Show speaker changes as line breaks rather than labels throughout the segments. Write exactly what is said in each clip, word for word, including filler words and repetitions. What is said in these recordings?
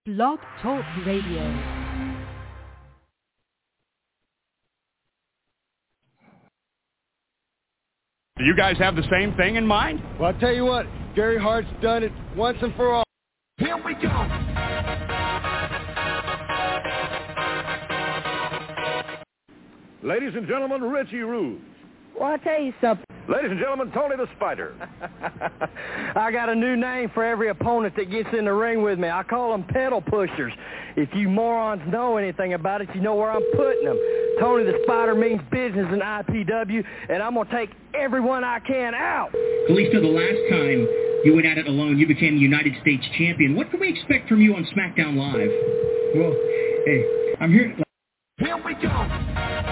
Blog Talk Radio.
Do you guys have the same thing in mind?
Well, I'll tell you what, Gary Hart's done it once and for all.
Here we go.
Ladies and gentlemen, Richie Rude.
Well, I'll tell you something.
Ladies and gentlemen, Tony the Spider.
I got a new name for every opponent that gets in the ring with me. I call them pedal pushers. If you morons know anything about it, you know where I'm putting them. Tony the Spider means business in I P W, and I'm going to take everyone I can out.
Kalisto, the last time you went at it alone, you became the United States champion. What can we expect from you on SmackDown Live? Well, hey, I'm here...
Here we go.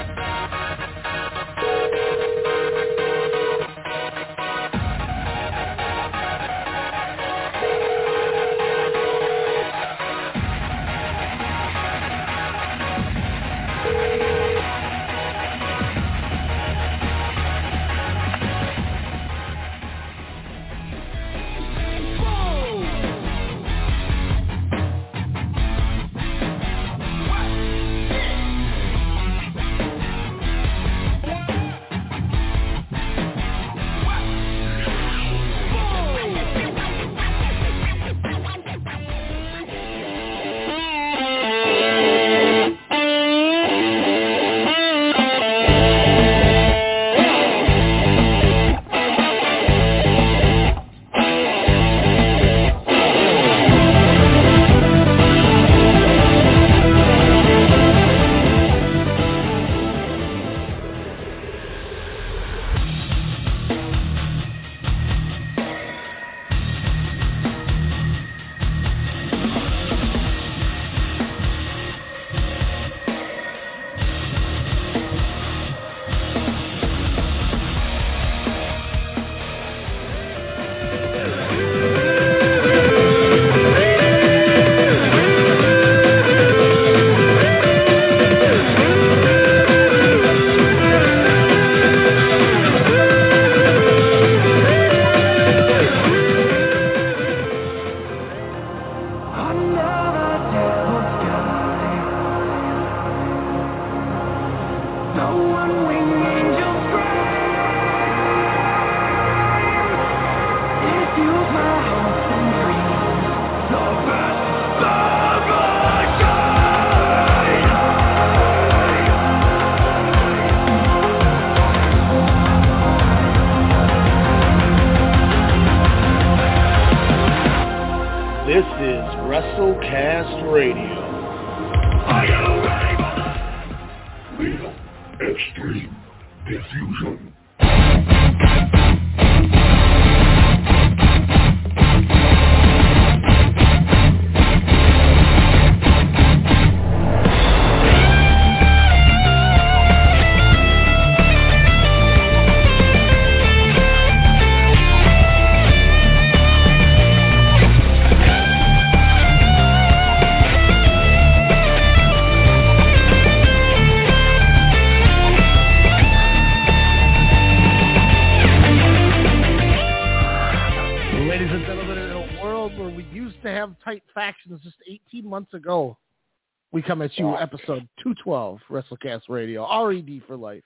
Just eighteen months ago, we come at you, episode two twelve, WrestleCast Radio, R E D for life.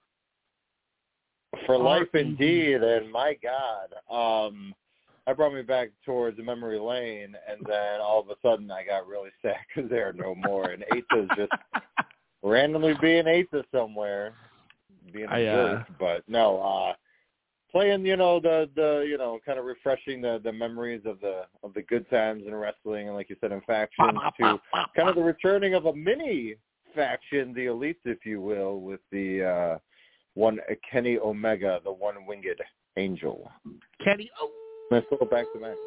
For life, R E D. Indeed, and my God, um, that brought me back towards the memory lane, and then all of a sudden I got really sad because there are no more, and Aita's just randomly being Aita somewhere, being a jerk, uh, but no, uh, playing, you know, the, the you know, kind of refreshing the, the memories of the of the good times in wrestling, and like you said, in factions, to kind of the returning of a mini faction, the Elites, if you will, with the uh, one uh, Kenny Omega, the one-winged angel.
Kenny, oh,
let's go back to Max.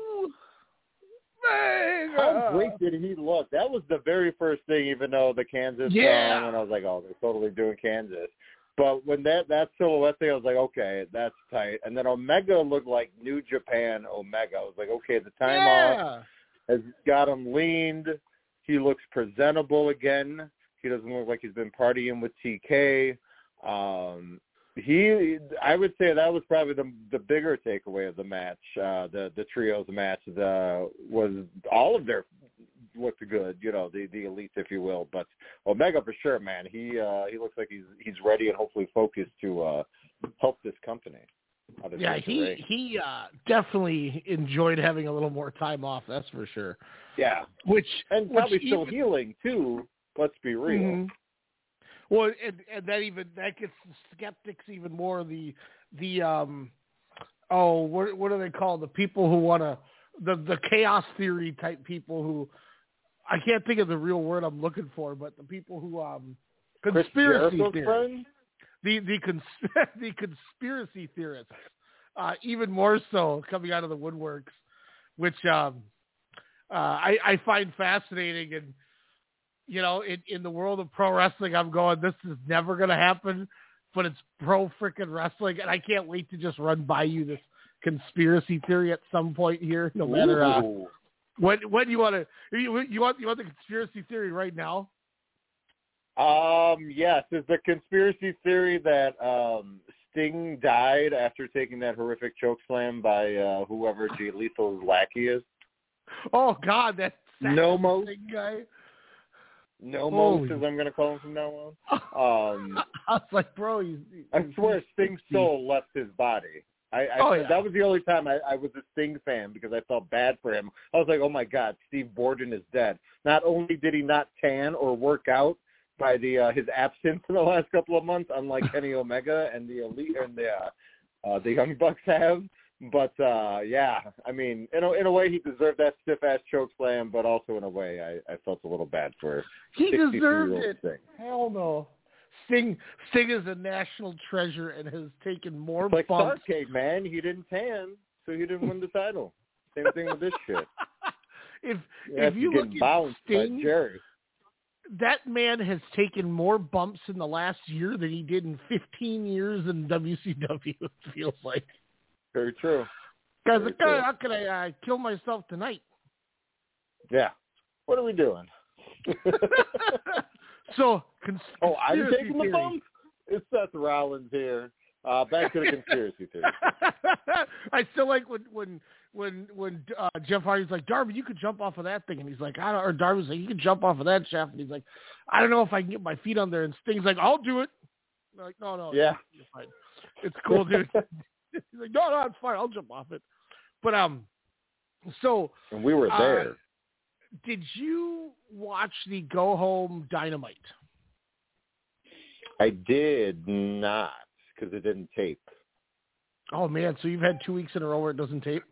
How great did he look? That was the very first thing, even though the Kansas
yeah.
song, and I was like, oh, they're totally doing Kansas. But when that, that silhouette thing, I was like, okay, that's tight. And then Omega looked like New Japan Omega. I was like, okay, the time
yeah.
off has got him leaned. He looks presentable again. He doesn't look like he's been partying with T K. Um, he, I would say that was probably the the bigger takeaway of the match, uh, the the trios match. The was all of their looked good, you know, the the elites, if you will. But Omega for sure, man. He uh, he looks like he's he's ready and hopefully focused to uh, help this company.
Yeah, he he uh, definitely enjoyed having a little more time off. That's for sure.
Yeah,
which
and
which
probably still
even,
healing too. Let's be real.
Mm-hmm. Well, and, and that even that gets the skeptics even more. The the um oh what what are they called? The people who want to the the chaos theory type people who I can't think of the real word I'm looking for, but the people who um conspiracy theories. The the cons- the conspiracy theorists, uh, even more so coming out of the woodworks, which um, uh, I, I find fascinating. And you know, in, in the world of pro wrestling, I'm going, this is never going to happen, but it's pro freaking wrestling, and I can't wait to just run by you this conspiracy theory at some point here. No matter uh, what what you want to you, you want you want the conspiracy theory right now.
Um, yes, is the conspiracy theory that um, Sting died after taking that horrific chokeslam by uh, whoever Jay Lethal's lackey is?
Oh, God, that
Nomos
Sting guy.
Nomos, as I'm going to call him from now on. Um,
I was like, bro, he's, he's,
I swear Sting's soul left his body. I, I
oh, yeah.
That was the only time I, I was a Sting fan because I felt bad for him. I was like, oh, my God, Steve Borden is dead. Not only did he not tan or work out, by the uh, his absence in the last couple of months, unlike Kenny Omega and the elite and the uh, uh, the Young Bucks have. But uh, yeah, I mean, in a, in a way, he deserved that stiff ass choke slam, but also in a way, I, I felt a little bad for
he deserved it.
Sting.
Hell no, Sting Sting is a national treasure and has taken more
it's like
bumps.
Starcade, man, he didn't tan, so he didn't win the title. Same thing with this shit.
If
you
if you look at Sting,
by Jerry.
That man has taken more bumps in the last year than he did in fifteen years in W C W, it feels like.
Very true.
Guys,
Very
true.
true.
How can I uh, kill myself tonight?
Yeah. What are we doing?
so, cons-
Oh, I'm taking
theory.
the bump? It's Seth Rollins here. Uh, back to the conspiracy theory.
I still like when when when when uh, Jeff Hardy's like, Darby, you could jump off of that thing, and he's like, I don't, or Darby's like, you can jump off of that shaft, and he's like, I don't know if I can get my feet on there, and Sting's like, I'll do it. I'm like, no, no,
yeah,
you're fine. It's cool, dude. He's like, no, no, it's fine. I'll jump off it. But um, so
and we were there.
Uh, did you watch the Go Home Dynamite?
I did not because it didn't tape.
Oh man, so you've had two weeks in a row where it doesn't tape?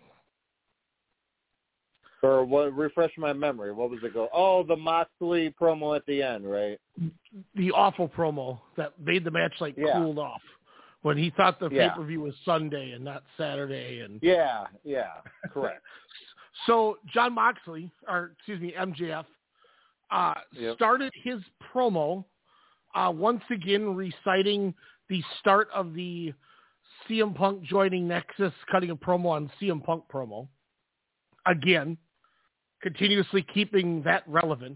Or what? Refresh my memory. What was it? Go? Oh, the Moxley promo at the end, right?
The awful promo that made the match like
yeah.
cooled off when he thought the
yeah.
pay per view was Sunday and not Saturday. And
yeah, yeah, correct.
So John Moxley, or excuse me, M J F, uh,
yep.
started his promo uh, once again reciting the start of the C M Punk joining Nexus, cutting a promo on C M Punk promo. Again, continuously keeping that relevant,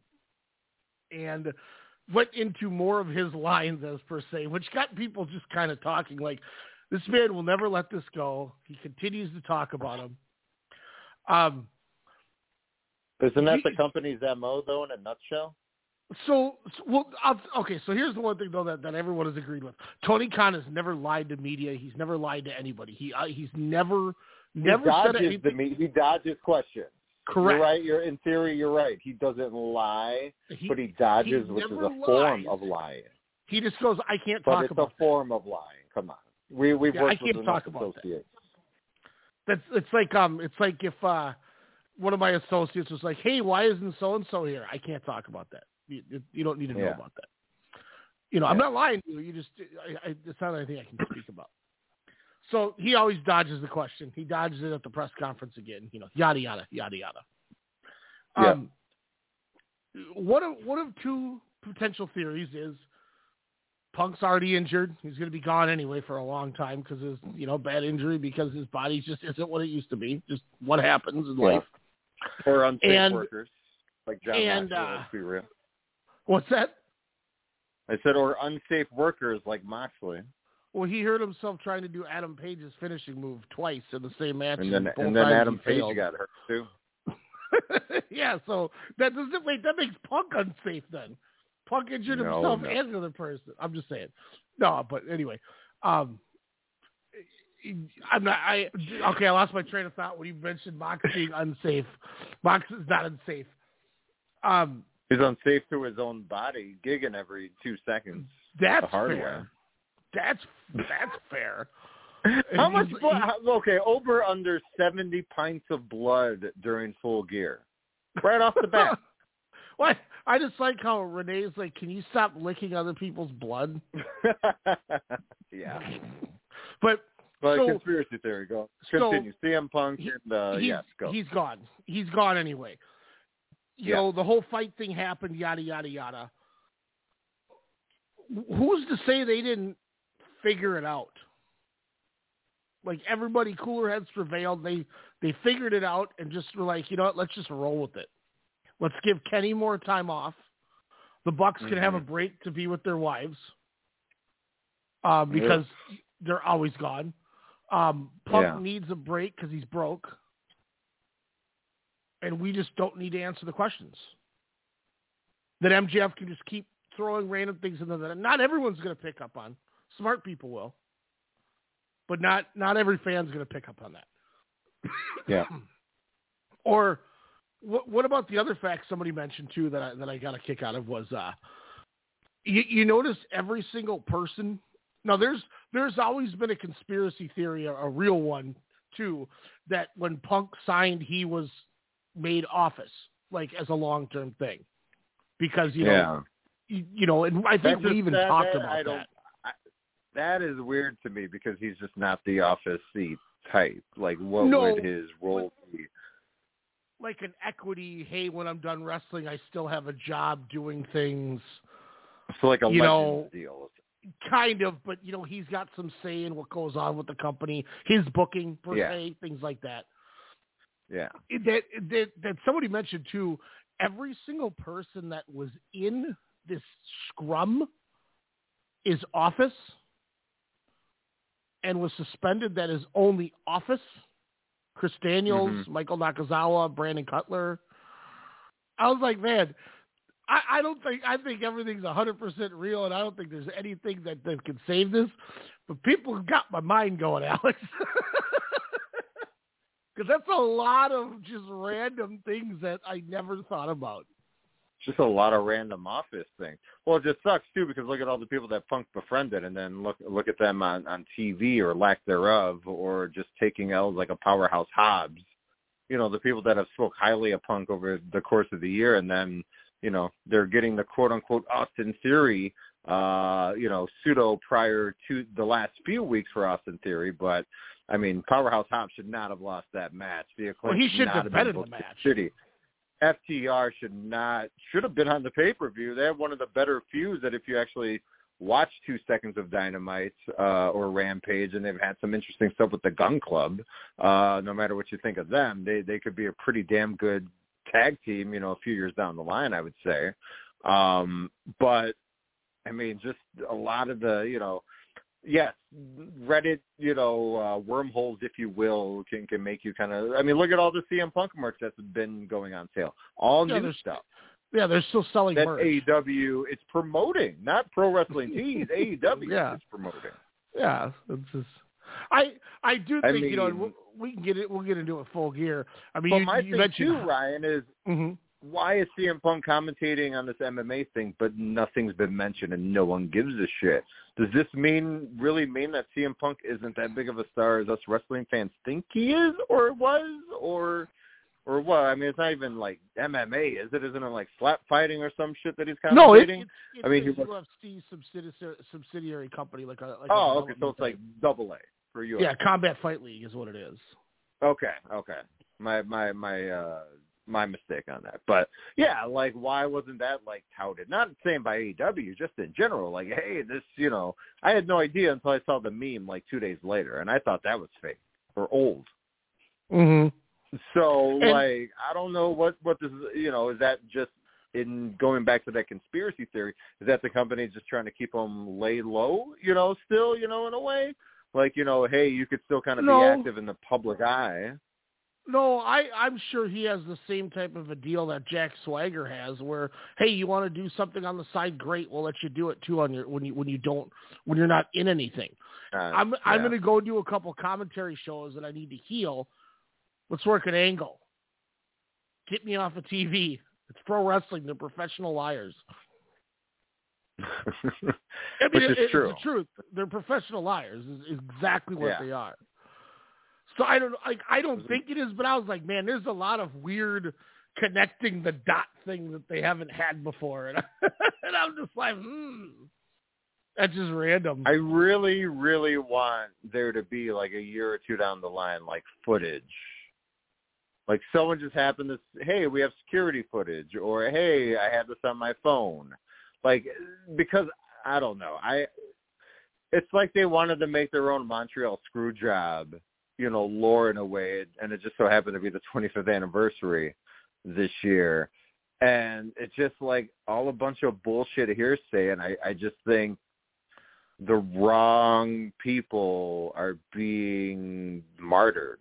and went into more of his lines as per se, which got people just kind of talking like, this man will never let this go. He continues to talk about him. Um,
Isn't that
he,
the company's M O, though, in a nutshell?
So, so well, I'll, okay, so here's the one thing, though, that, that everyone has agreed with. Tony Khan has never lied to media. He's never lied to anybody. He uh, He's never, never
he
said
dodges
anything.
The, he dodges questions.
Correct.
You're right. You're, in theory, you're right. He doesn't lie,
he,
but he dodges,
he
which is a
lies.
form of lying.
He just goes, I can't
but
talk
it's
about
a form of lying. Come on. We, we've
yeah,
worked
I can't
with
talk
enough
about
associates.
that. That's, it's like, um, it's like if uh, one of my associates was like, hey, why isn't so-and-so here? I can't talk about that. You, you don't need to know
yeah.
about that. You know,
yeah.
I'm not lying to you. You just, I, I, it's not anything I can speak about. So he always dodges the question. He dodges it at the press conference again. You know, yada yada yada yada.
Yeah.
Um, one of one of two potential theories is Punk's already injured. He's going to be gone anyway for a long time because his, you know, bad injury because his body just isn't what it used to be. Just what happens in
yeah.
life.
Or unsafe
and,
workers like John
and,
Moxley.
uh,
Let's be real.
What's that?
I said, or unsafe workers like Moxley.
Well, he hurt himself trying to do Adam Page's finishing move twice in the same match.
And then,
and,
and then Adam Page got hurt, too.
yeah, so that doesn't wait. That makes Punk unsafe then. Punk injured
no,
himself
no.
and another person. I'm just saying. No, but anyway, um, I'm not. I okay. I lost my train of thought when you mentioned Mox being unsafe. Mox is not unsafe. Um,
He's unsafe to his own body, gigging every two seconds.
That's
the hard
fair.
way.
That's that's fair.
How much
He's-
blood? how- Okay, over under seventy pints of blood during Full Gear, right off the bat.
What? I just like how Renee's like, can you stop licking other people's blood?
yeah.
But
But
so,
conspiracy theory, go.
so
Continue. C M Punk
he-
and uh,
he's,
yes, go.
he's gone. He's gone anyway. You
Yeah.
know, the whole fight thing happened, yada, yada, yada. Who's to say they didn't figure it out? Like, everybody, cooler heads prevailed. They they figured it out and just were like, you know what, let's just roll with it. Let's give Kenny more time off. The Bucks
Mm-hmm.
can have a break to be with their wives uh, because yeah. they're always gone. Um, Punk
yeah.
needs a break because he's broke. And we just don't need to answer the questions. That M J F can just keep throwing random things in there that not everyone's going to pick up on. Smart people will. But not, not every fan's going to pick up on that.
Yeah.
Or what, what about the other fact somebody mentioned too that I, that I got a kick out of was uh, you, you notice every single person. Now there's there's always been a conspiracy theory, a, a real one too, that when Punk signed, he was made office like as a long term thing because you know
yeah.
you, you know, and I think
That's
we
just,
even
that,
talked
that,
about
I don't,
that.
I, that is weird to me because he's just not the office seat type. Like, what
No,
would his role be?
Like an equity, hey, when I'm done wrestling, I still have a job doing things.
So like a
you
Legends
know,
deal.
Kind of, but, you know, he's got some say in what goes on with the company, his booking, per
Yeah.
se, things like that.
Yeah.
That, that, that somebody mentioned, too, every single person that was in this scrum is office and was suspended that is only office. Chris Daniels,
Mm-hmm.
Michael Nakazawa, Brandon Cutler. I was like, man, I, I don't think, I think everything's one hundred percent real, and I don't think there's anything that, that can save this. But people have got my mind going, Alex. Because that's a lot of just random things that I never thought about.
Just a lot of random office things. Well, it just sucks too because look at all the people that Punk befriended, and then look look at them on, on T V or lack thereof, or just taking L's like a Powerhouse Hobbs. You know, the people that have spoke highly of Punk over the course of the year, and then you know they're getting the quote unquote Austin Theory, uh, you know, pseudo prior to the last few weeks for Austin Theory, but I mean, Powerhouse Hobbs should not have lost that match. The
Well, he should have been in the match.
City. F T R should not should have been on the pay per view. They have one of the better feuds that if you actually watch two seconds of Dynamite uh, or Rampage, and they've had some interesting stuff with the Gun Club. Uh, no matter what you think of them, they they could be a pretty damn good tag team. You know, a few years down the line, I would say. Um, but I mean, just a lot of the you know. Yes, Reddit, you know, uh, wormholes, if you will, can can make you kind of. I mean, look at all the C M Punk merch that's been going on sale. All
Yeah,
new
there's-
stuff.
Yeah, they're still selling
That
merch.
A E W, it's promoting, not Pro Wrestling Tees. A E W
Yeah.
is promoting.
Yeah, it's just. I I do think
I
you know
mean-
we, we can get it. We'll get into it full gear. I mean,
But
you,
my
you
thing
mentioned
too, Ryan, is
hmm
why is C M Punk commentating on this M M A thing, but nothing's been mentioned and no one gives a shit? Does this mean really mean that C M Punk isn't that big of a star as us wrestling fans think he is, or was, or or what? I mean, it's not even like M M A, is it? Isn't it like slap fighting or some shit that he's commentating?
No, it, it's, it's
I mean,
a
he was-
U F C subsidiary, subsidiary company, like a. Like
oh,
a
okay, so it's like double A for you.
yeah, Combat Fight League is what it is.
Okay, okay. My my my uh my mistake on that. But yeah, like why wasn't that like touted? Not saying by A E W, just in general, like, hey, this, you know, I had no idea until I saw the meme like two days later and I thought that was fake or old.
Mm-hmm.
So
And-
like I don't know what what this you know, is that just in going back to that conspiracy theory, is that the company just trying to keep them lay low, you know, still, you know, in a way? Like, you know, hey, you could still kind of
No.
be active in the public eye.
No, I, I'm sure he has the same type of a deal that Jack Swagger has, where, hey, you want to do something on the side? Great, we'll let you do it too on your when you when you don't when you're not in anything.
Uh,
I'm
yeah.
I'm going to go do a couple commentary shows and I need to heal. Let's work an angle. Get me off of T V. It's pro wrestling. They're professional liars. I mean,
Which is
it, it's
true.
the truth. They're professional liars. Is exactly what
Yeah.
they are. So I don't like. I don't think it is, but I was like, man, there's a lot of weird connecting the dot thing that they haven't had before, and, and I'm just like, hmm, that's just random.
I really, really want there to be like a year or two down the line, like footage. Like someone just happened to, hey, we have security footage, or hey, I had this on my phone. Like, because I don't know, I. It's like they wanted to make their own Montreal screw job, you know, lore in a way, and it just so happened to be the twenty-fifth anniversary this year. And it's just like all a bunch of bullshit hearsay, and I, I just think the wrong people are being martyred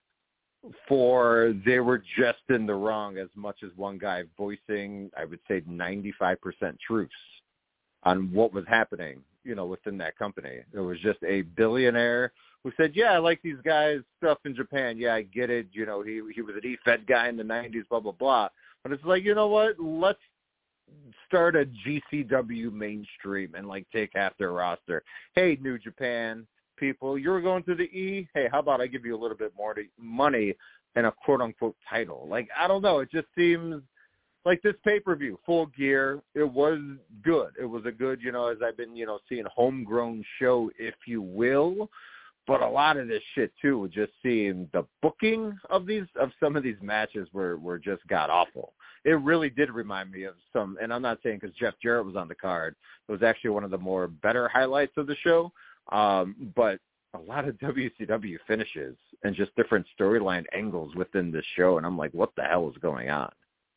for they were just in the wrong as much as one guy voicing, I would say, ninety-five percent truths on what was happening, you know, within that company. It was just a billionaire who said, yeah, I like these guys' stuff in Japan. Yeah, I get it. You know, he he was an E-Fed guy in the nineties, blah, blah, blah. But it's like, you know what? Let's start a G C W mainstream and, like, take half their roster. Hey, New Japan people, you're going to the E? Hey, how about I give you a little bit more to, money and a quote-unquote title? Like, I don't know. It just seems like this pay-per-view, Full Gear, it was good. It was a good, you know, as I've been, you know, seeing homegrown show, if you will. But a lot of this shit, too, would just seem the booking of these, of some of these matches were, were just god-awful. It really did remind me of some, and I'm not saying because Jeff Jarrett was on the card. It was actually one of the more better highlights of the show. Um, but a lot of W C W finishes and just different storyline angles within this show. And I'm like, what the hell is going on?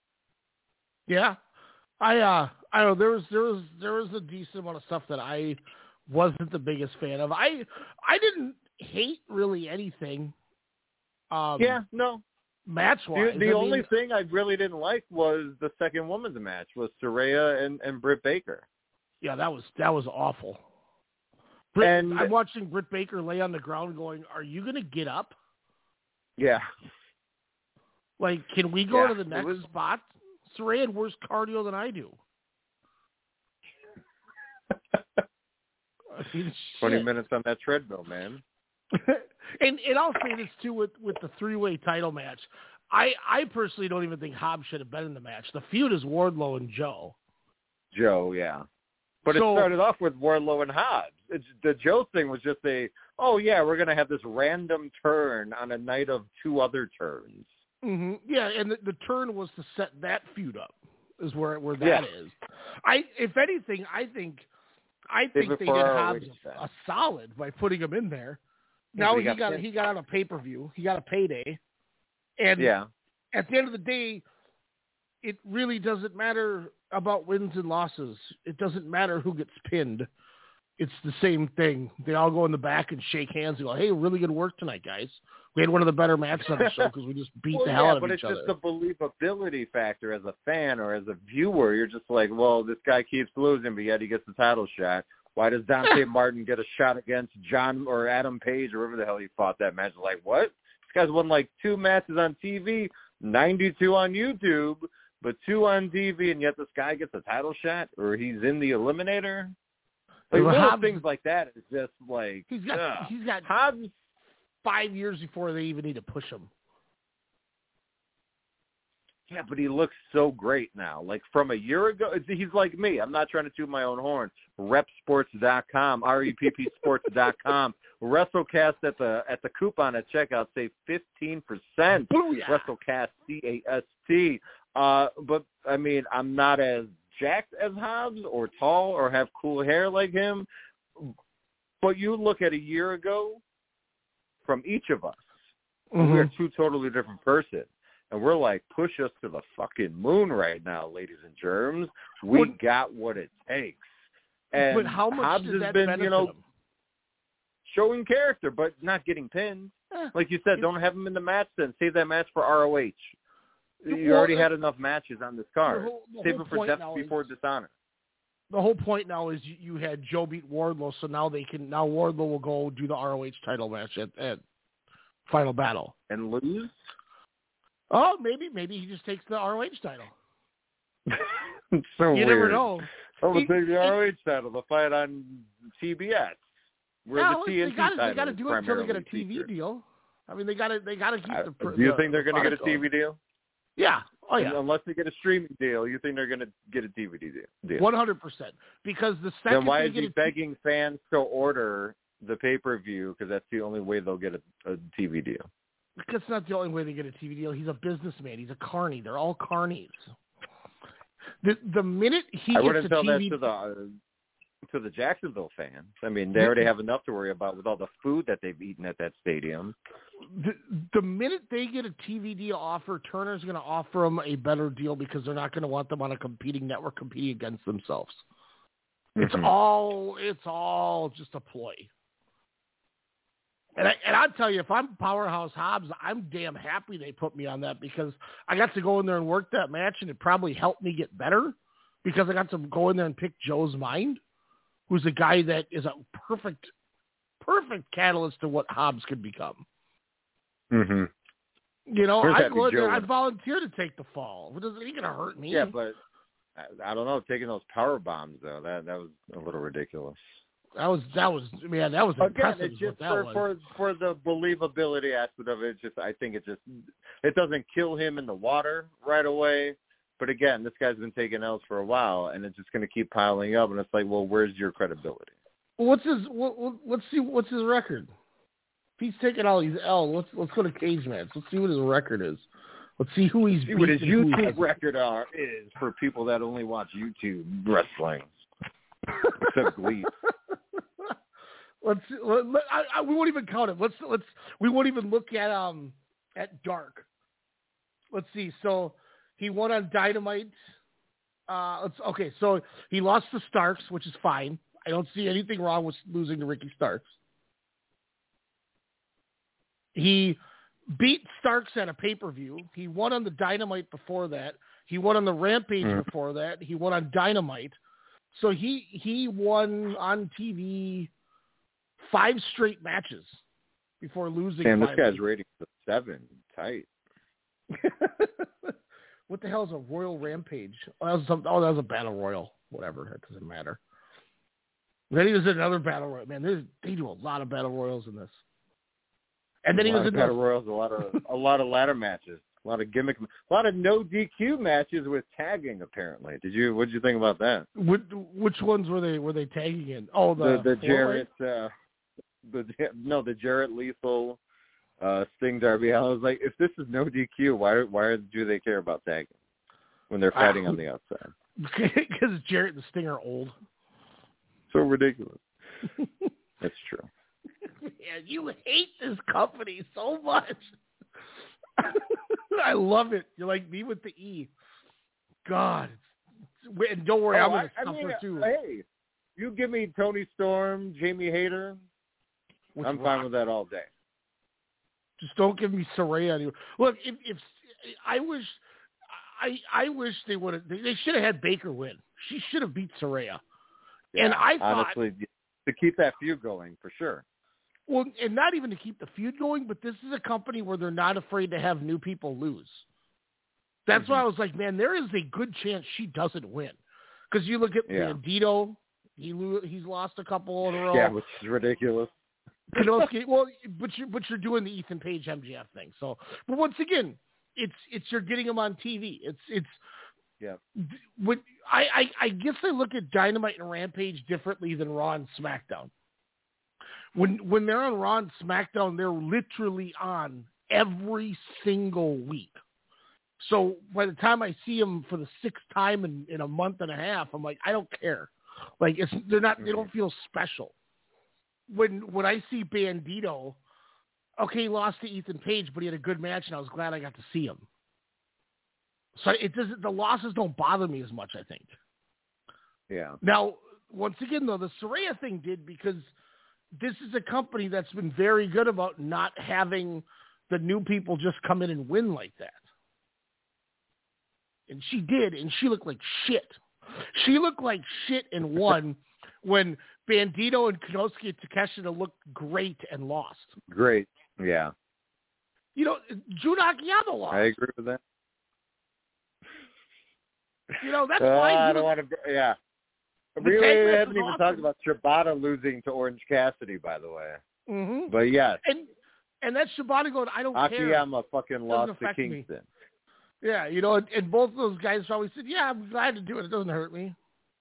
Yeah. I, uh, I don't know, there was, there was, there was a decent amount of stuff that I wasn't the biggest fan of. I, I didn't hate really anything. Um,
yeah, no.
Match-wise.
The, the
I
only
mean,
thing I really didn't like was the second women's match was Saraya and, and Britt Baker.
Yeah, that was, that was awful. Britt,
and
I'm watching Britt Baker lay on the ground going, are you going to get up?
Yeah.
Like, can we go
yeah,
to the next
was...
spot? Saraya had worse cardio than I do. I mean,
twenty
shit.
minutes on that treadmill, man.
and and I'll say this too with, with the three-way title match. I, I personally don't even think Hobbs should have been in the match. The feud is Wardlow and Joe.
Joe, yeah. But
so,
it started off with Wardlow and Hobbs. It's, the Joe thing was just a, oh, yeah, we're going to have this random turn on a night of two other turns.
Mm-hmm. Yeah, and the, the turn was to set that feud up, is where where that
yeah.
is. I, if anything, I think I think they did Hobbs a, a solid by putting him in there. Now he, he got, got he got on a pay per view, he got a payday, and
yeah.
at the end of the day, it really doesn't matter about wins and losses. It doesn't matter who gets pinned. It's the same thing. They all go in the back and shake hands and go, hey, really good work tonight, guys. We had one of the better matches on the show because we just beat
well,
the hell
yeah,
out of
but
each
it's
other.
just the believability factor as a fan or as a viewer. You're just like, well, this guy keeps losing, but yet he gets the title shot. Why does Dante Martin get a shot against John or Adam Page or whoever the hell he fought that match? Like, what? This guy's won like two matches on T V, ninety-two on YouTube, but two on T V, and yet this guy gets a title shot or he's in the Eliminator? Like,
well,
little
Hobbs,
things like that is just like,
he's got,
ugh.
he's got
Hobbs,
five years before they even need to push him.
Yeah, but he looks so great now. Like from a year ago, he's like me. I'm not trying to toot my own horn. rep sports dot com, R E P P sports dot com. WrestleCast at the at the coupon at checkout, save fifteen percent.
Booyah.
WrestleCast, C A S T. Uh, but, I mean, I'm not as jacked as Hobbs or tall or have cool hair like him. But you look at a year ago, from each of us, mm-hmm. we're two totally different persons. And we're like, push us to the fucking moon right now, ladies and germs. We what, got what it takes. And
but how much
Hobbs
does
has
that
been,
benefit
you know,
him?
showing character, but not getting pinned.
Eh,
Like you said, don't have him in the match then. Save that match for R O H. You
well,
already had enough matches on this card.
The whole, the
Save
whole
it for Death Before
is,
Dishonor.
The whole point now is you, you had Joe beat Wardlow, so now they can now Wardlow will go do the R O H title match at, at Final Battle
and lose.
Oh, maybe maybe he just takes the R O H title.
It's so
you
weird.
never know.
Oh,
He-
take the
he-
R O H title. They'll fight on T B S. Where
Yeah,
the
well,
T N T
they got
title
they got to
is
do it until they get a
primarily
T V
featured.
deal. I mean, they got to they got to keep
I-
the.
Do you
the,
think they're going to get a
product
T V
going.
deal?
Yeah. Oh yeah.
Unless they get a streaming deal, you think they're going to get a T V deal?
One hundred percent. Because the second
Then why
they
is
get
he
a T-
begging fans to order the pay per view? Because that's the only way they'll get a, a T V deal.
Because it's not the only way they get a T V deal. He's a businessman. He's a carny. They're all carnies. The the minute he
I
gets
wouldn't
a
tell
T V
that to the uh, to the Jacksonville fans. I mean, they already have enough to worry about with all the food that they've eaten at that stadium.
The, the minute they get a T V deal offer, Turner's going to offer them a better deal because they're not going to want them on a competing network competing against themselves. It's
Mhm.
all it's all just a ploy. And I, and I'll tell you, if I'm Powerhouse Hobbs, I'm damn happy they put me on that because I got to go in there and work that match, and it probably helped me get better because I got to go in there and pick Joe's mind, who's a guy that is a perfect, perfect catalyst to what Hobbs could become.
Mm-hmm.
You know,
Where's
I
that
go in there,
Joe?
I volunteer to take the fall. It doesn't ain't gonna hurt me.
Yeah, but I, I don't know. Taking those power bombs though, that that was a little ridiculous.
that was that was man, that was
Again,
impressive.
it's
is
just
what that
for,
was.
for for the believability aspect of it. It's just I think it just it doesn't kill him in the water right away. But again, this guy's been taking L's for a while, and it's just going to keep piling up. And it's like, well, where's your credibility?
What's his? What, what, let's see. What's his record? If he's taking all these L, let's let's go to Cage Match. Let's see what his record is. Let's see who he's
See what his
beaten and who he
YouTube
hasn't.
record are, is for people that only watch YouTube wrestling, except Glee.
Let's. Let, let, I, I, we won't even count it. Let's let's. We won't even look at um at Dark. Let's see. So he won on Dynamite. Uh, let's okay. So he lost to Starks, which is fine. I don't see anything wrong with losing to Ricky Starks. He beat Starks at a pay-per-view. He won on the Dynamite before that. He won on the Rampage
Mm.
before that. He won on Dynamite. So he he won on T V five straight matches before losing.
Damn, this
finally.
guy's rating is a seven. Tight.
What the hell is a Royal Rampage? Oh, that was, some, oh, that was a Battle Royal. Whatever. That doesn't matter. Then he was in another Battle Royal. Man, there's, they do a lot of Battle Royals in this. And then
a
he
lot
was
of
in
battle
the,
royals, a lot of a lot of ladder matches, a lot of gimmick, a lot of no D Q matches with tagging. Apparently, did you? What did you think about that?
which, which ones were they were they tagging in? Oh, the
The the
four-way?
Jarrett, uh, the no, the Jarrett Lethal, uh, Sting Darby. I was like, if this is no D Q, why why do they care about tagging when they're fighting
Ah.
on the outside?
Because Jarrett and Sting are old.
So ridiculous. That's true.
Man, you hate this company so much. I love it. You're like me with the E. God. It's, and don't worry,
Oh,
I'm going
I-
to
I
suffer
mean,
too.
Hey, you give me Tony Storm, Jamie Hayter,
Which
I'm
rock.
fine with that all day.
Just don't give me Saraya anymore. Look, if, if I wish, I I wish they would have. They, they should have had Baker win. She should have beat Saraya. And I thought,
honestly, to keep that feud going for sure.
well, and not even to keep the feud going, but this is a company where they're not afraid to have new people lose. That's
Mm-hmm.
why I was like, man, there is a good chance she doesn't win. Because you look at
Yeah.
Bandito, he lo- he's lost a couple in a row.
Yeah, which is ridiculous.
Kanoski, well, but you're but you're doing the Ethan Page M J F thing. So, but once again, it's it's you're getting him on T V. It's it's
Yeah.
What I, I I guess I look at Dynamite and Rampage differently than Raw and SmackDown. When when they're on Raw and SmackDown, they're literally on every single week. So by the time I see them for the sixth time in, in a month and a half, I'm like, I don't care. Like it's they're not they don't feel special. When when I see Bandito, okay, he lost to Ethan Page, but he had a good match, and I was glad I got to see him. So it doesn't. The losses don't bother me as much, I think.
Yeah.
Now, once again, though, the Saraya thing did because this is a company that's been very good about not having the new people just come in and win like that. And she did, and she looked like shit. She looked like shit and won when Bandito and Konosuke Takeshita looked great and lost.
Great, yeah.
You know, Jun Akiyama lost.
I agree with that.
You know, that's
uh,
why.
I don't want to, yeah. Really, we haven't even awesome. talked about Shibata losing to Orange Cassidy, by the way.
Mm-hmm.
But yes.
And and that's Shibata going, I don't
Akiyama
care.
Akiyama fucking lost to Kingston.
Me. Yeah, you know, and, and both of those guys probably said, yeah, I'm glad to do it. It doesn't hurt me.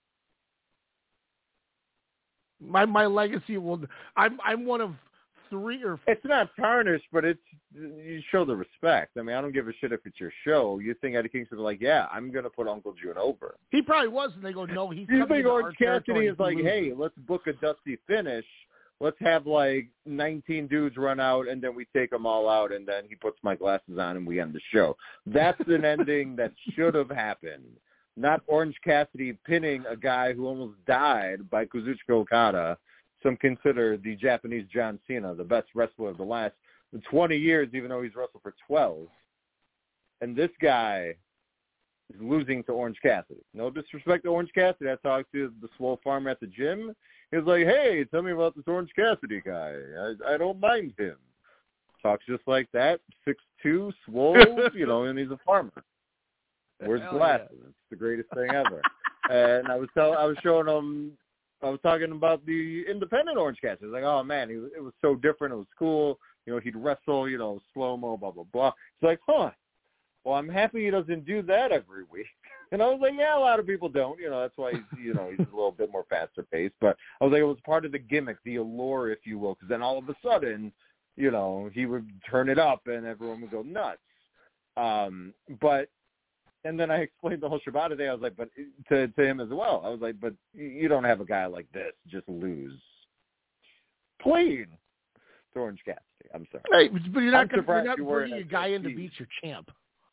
My my legacy will. I'm I'm one of three or.
It's not tarnished, but it's you show the respect. I mean, I don't give a shit if it's your show. You think Eddie Kingston like, yeah, I'm gonna put Uncle June over.
He probably was, and they go, no, he's.
You think Orange Cassidy is like,
lose.
hey, let's book a dusty finish. Let's have like nineteen dudes run out, and then we take them all out, and then he puts my glasses on, and we end the show. That's an ending that should have happened. Not Orange Cassidy pinning a guy who almost died by Kazuchika Okada. Some consider the Japanese John Cena the best wrestler of the last twenty years, even though he's wrestled for twelve. And this guy is losing to Orange Cassidy. No disrespect to Orange Cassidy. I talked to the Swole Farmer at the gym. He was like, hey, tell me about this Orange Cassidy guy. I, I don't mind him. Talks just like that, six two, swole, you know, and he's a farmer. Wears glasses. Yeah. It's the greatest thing ever. And I was tell, I was showing him, I was talking about the independent Orange Cassidy. He's like, oh, man, he, it was so different. It was cool. You know, he'd wrestle, you know, slow-mo, blah, blah, blah. He's like, huh, well, I'm happy he doesn't do that every week. And I was like, yeah, a lot of people don't. You know, that's why, he's, you know, he's a little bit more faster-paced. But I was like, it was part of the gimmick, the allure, if you will, because then all of a sudden, you know, he would turn it up and everyone would go nuts. Um, but, and then I explained the whole Shibata day. I was like, but to, to him as well. I was like, but you don't have a guy like this just lose clean to Orange Cassidy. I'm sorry.
Hey, but you're not, gonna, you're not
you
bringing a guy in to beat your champ.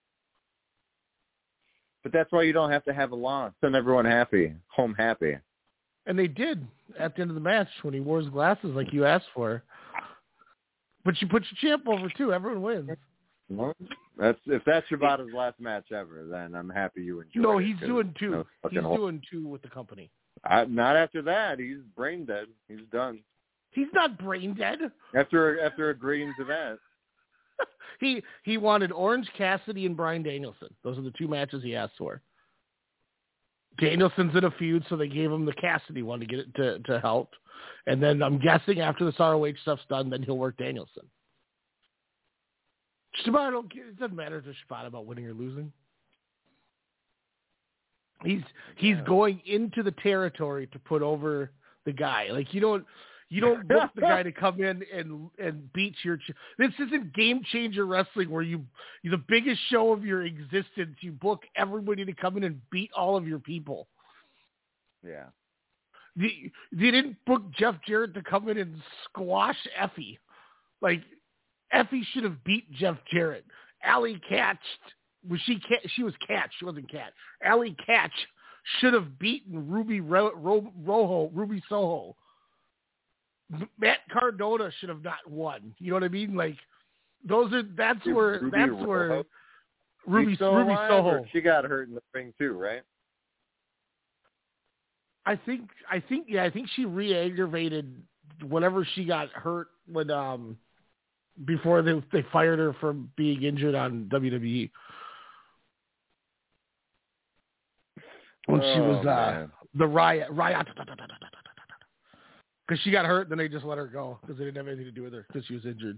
But that's why you don't have to have a loss. Send everyone happy, home happy.
And they did at the end of the match when he wore his glasses like you asked for. But you put your champ over, too. Everyone wins.
Well, that's if that's Shibata's last match ever, then I'm happy you enjoyed
no,
it.
No, he's doing two.
No
he's
whole...
doing two with the company.
I, not after that. He's brain dead. He's done.
He's not brain dead.
After after agreeing to that.
he he wanted Orange Cassidy and Bryan Danielson. Those are the two matches he asked for. Danielson's in a feud, so they gave him the Cassidy one to get it to, to help. And then I'm guessing after this R O H stuff's done, then he'll work Danielson. Shibata, don't, it doesn't matter to Shibata about winning or losing. He's he's yeah. going into the territory to put over the guy. Like you don't you don't book the guy to come in and and beat your. Ch- this isn't Game Changer Wrestling where you the biggest show of your existence. You book everybody to come in and beat all of your people.
Yeah.
They, they didn't book Jeff Jarrett to come in and squash Effie. Like. Effie should have beat Jeff Jarrett. Allie Katch, was she? She was Katch. She wasn't Katch. Allie Katch should have beaten Ruby Ro, Ro, Rojo, Ruby Soho. Matt Cardona should have not won. You know what I mean? Like those are. That's where.
Ruby
that's
Rojo?
where. Ruby
so
Ruby Soho.
She got hurt in the ring too, right?
I think. I think. Yeah. I think she re-aggravated whenever she got hurt when. Um, Before they they fired her for being injured on W W E. When
oh,
she was uh,
man.
the riot, riot, because she got hurt, then they just let her go because they didn't have anything to do with her because she was injured.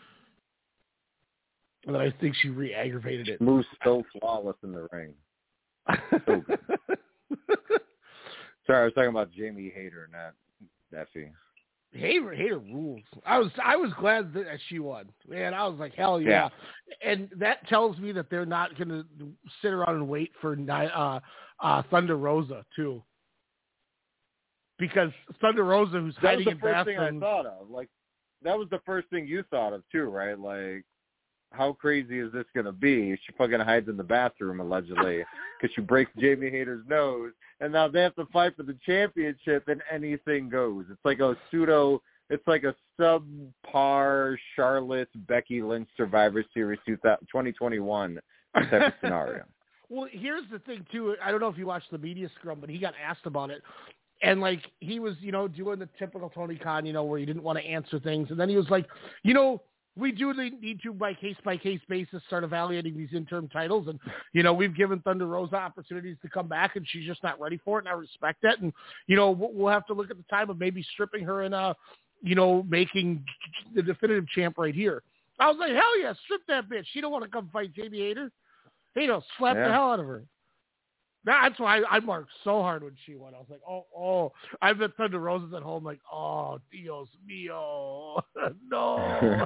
And then I think she re-aggravated it.
Moves so flawless in the ring. So good. Sorry, I was talking about Jamie Hayter, not Effie.
Hayter, Hayter rules. I was I was glad that she won. Man, I was like, hell yeah. yeah. And that tells me that they're not going to sit around and wait for uh, uh, Thunder Rosa, too. Because Thunder Rosa, who's
that
hiding
was
in
the first
bathrooms.
thing I thought of. Like, that was the first thing you thought of, too, right? Like, how crazy is this going to be? She fucking hides in the bathroom, allegedly, because she breaks Jamie Hayter's nose. And now they have to fight for the championship, and anything goes. It's like a pseudo It's like a subpar Charlotte Becky Lynch Survivor Series twenty twenty-one type of scenario.
Well, here's the thing too. I don't know if you watched the media scrum, but he got asked about it, and like he was, you know, doing the typical Tony Khan, you know, where he didn't want to answer things, and then he was like, you know, we do need to, by case-by-case basis, start evaluating these interim titles. And, you know, we've given Thunder Rosa opportunities to come back, and she's just not ready for it, and I respect that. And, you know, we'll have to look at the time of maybe stripping her and, uh, you know, making the definitive champ right here. I was like, hell yeah, strip that bitch. She don't want to come fight Jamie Hayter. Hey, no, slap
yeah.
the hell out of her. That's why I, I marked so hard when she won. I was like, oh, oh. I've been Thunder Rosa's at home like, oh, Dios mío. No.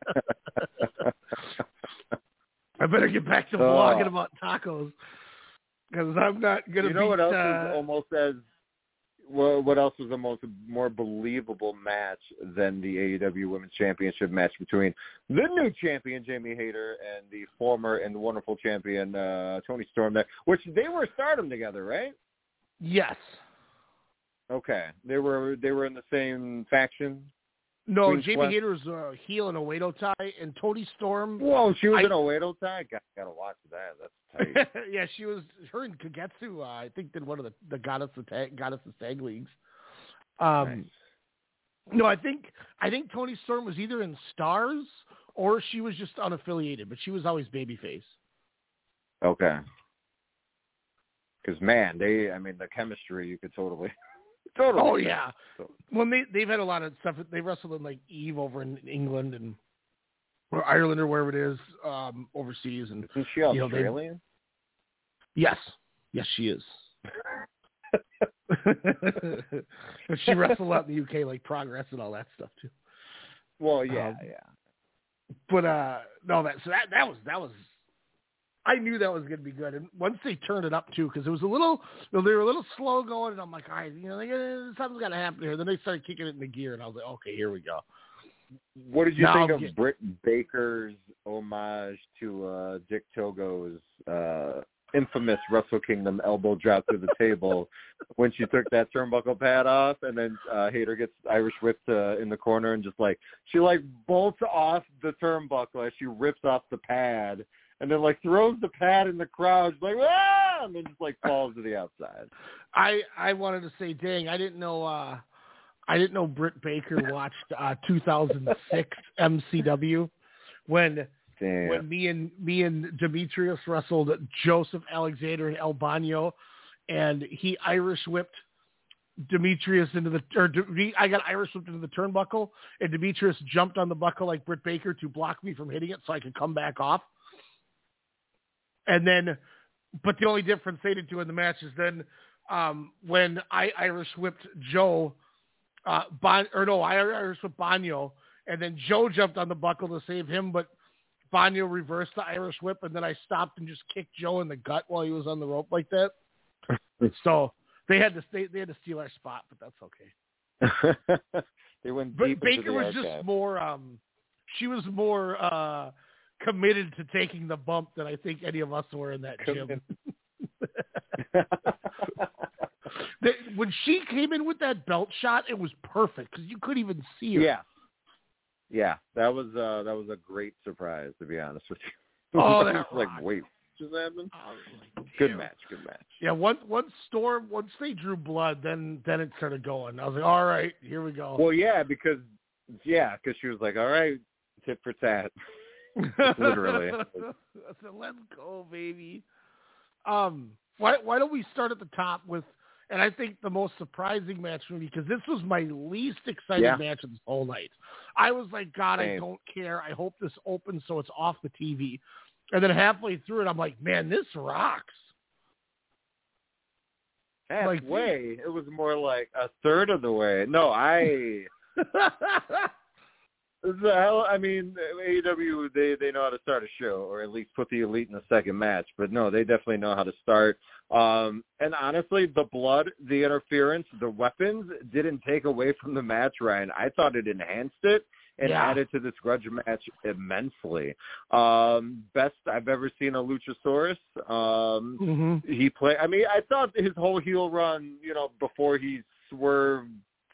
I better get back to blogging oh. about tacos because I'm not going to
You know
beat,
what else
uh,
is almost as well, what else was the most more believable match than the A E W Women's Championship match between the new champion Jamie Hayter and the former and wonderful champion uh, Toni Storm there, which they were Stardom together, right?
Yes.
Okay, they were they were in the same faction.
No,
Queen
Jamie
Sweat?
Hayter's a heel in a Oedo tie, and Toni Storm.
Whoa, she was
I,
in a Oedo tie. Got gotta watch that. That's tight.
Yeah, she was. Her and Kagetsu, uh, I think, did one of the the goddess of tag, goddess of tag leagues. Um,
nice.
No, I think I think Toni Storm was either in Stars or she was just unaffiliated, but she was always babyface.
Okay. Because man, they, I mean, the chemistry you could totally. Totally.
Oh yeah. Well, they they've had a lot of stuff. They wrestled in like Eve over in England and or Ireland or wherever it is um, overseas. And
isn't she Australian?
You know, yes, yes, she is. But she wrestled out in the U K, like Progress and all that stuff too.
Well, yeah,
um,
yeah.
But uh, no, that so that that was that was. I knew that was going to be good, and once they turned it up too, because it was a little, you know, they were a little slow going, and I'm like, all right, you know, they, something's got to happen here. Then they started kicking it into gear, and I was like, okay, here we go.
What did you
now
think
I'm
of
getting...
Britt Baker's homage to uh, Dick Togo's uh, infamous Wrestle Kingdom elbow drop through the table when she took that turnbuckle pad off, and then uh, Hayter gets Irish whipped uh, in the corner, and just like she like bolts off the turnbuckle as she rips off the pad. And then, like, throws the pad in the crowd, she's like, ah! And then just, like, falls to the outside.
I, I wanted to say, dang, I didn't know uh, I didn't know Britt Baker watched uh, two thousand six M C W when
Damn.
when me and me and Demetrius wrestled Joseph Alexander and El Bagno, and he Irish whipped Demetrius into the or De, I got Irish whipped into the turnbuckle, and Demetrius jumped on the buckle like Britt Baker to block me from hitting it so I could come back off. And then, but the only difference they did do in the match is then um, when I Irish whipped Joe, uh, bon, or no, I Irish whipped Bagno, and then Joe jumped on the buckle to save him, but Bagno reversed the Irish whip, and then I stopped and just kicked Joe in the gut while he was on the rope like that. So they had to stay, they had to steal our spot, but that's
okay. They went deep
but
into
Baker
the
was
archive. Just
more. Um, she was more. Uh, committed to taking the bump than I think any of us were in that gym. the, when she came in with that belt shot, it was perfect because you couldn't even see her.
Yeah, yeah, that was uh, that was a great surprise, to be honest with you.
Oh,
I
that
was like, wait, what just happened?
Like,
good match, good match.
Yeah, once once Storm, once they drew blood, then then it started going. I was like, all right, here we go.
Well, yeah, because yeah, because she was like, all right, tit for tat. Literally.
I said, let's go, baby. Um, why why don't we start at the top with, and I think the most surprising match for me, because this was my least exciting
yeah.
match of this whole night. I was like, God,
Same.
I don't care. I hope this opens so it's off the T V. And then halfway through it, I'm like, man, this rocks.
Halfway?
Like,
it was more like a third of the way. No, I... The hell, I mean, A E W, they, they know how to start a show, or at least put the Elite in the second match. But no, they definitely know how to start. Um, and honestly, the blood, the interference, the weapons didn't take away from the match, Ryan. I thought it enhanced it and
yeah.
added to this grudge match immensely. Um, best I've ever seen a Luchasaurus. Um,
mm-hmm.
He played. I mean, I thought his whole heel run, you know, before he swerved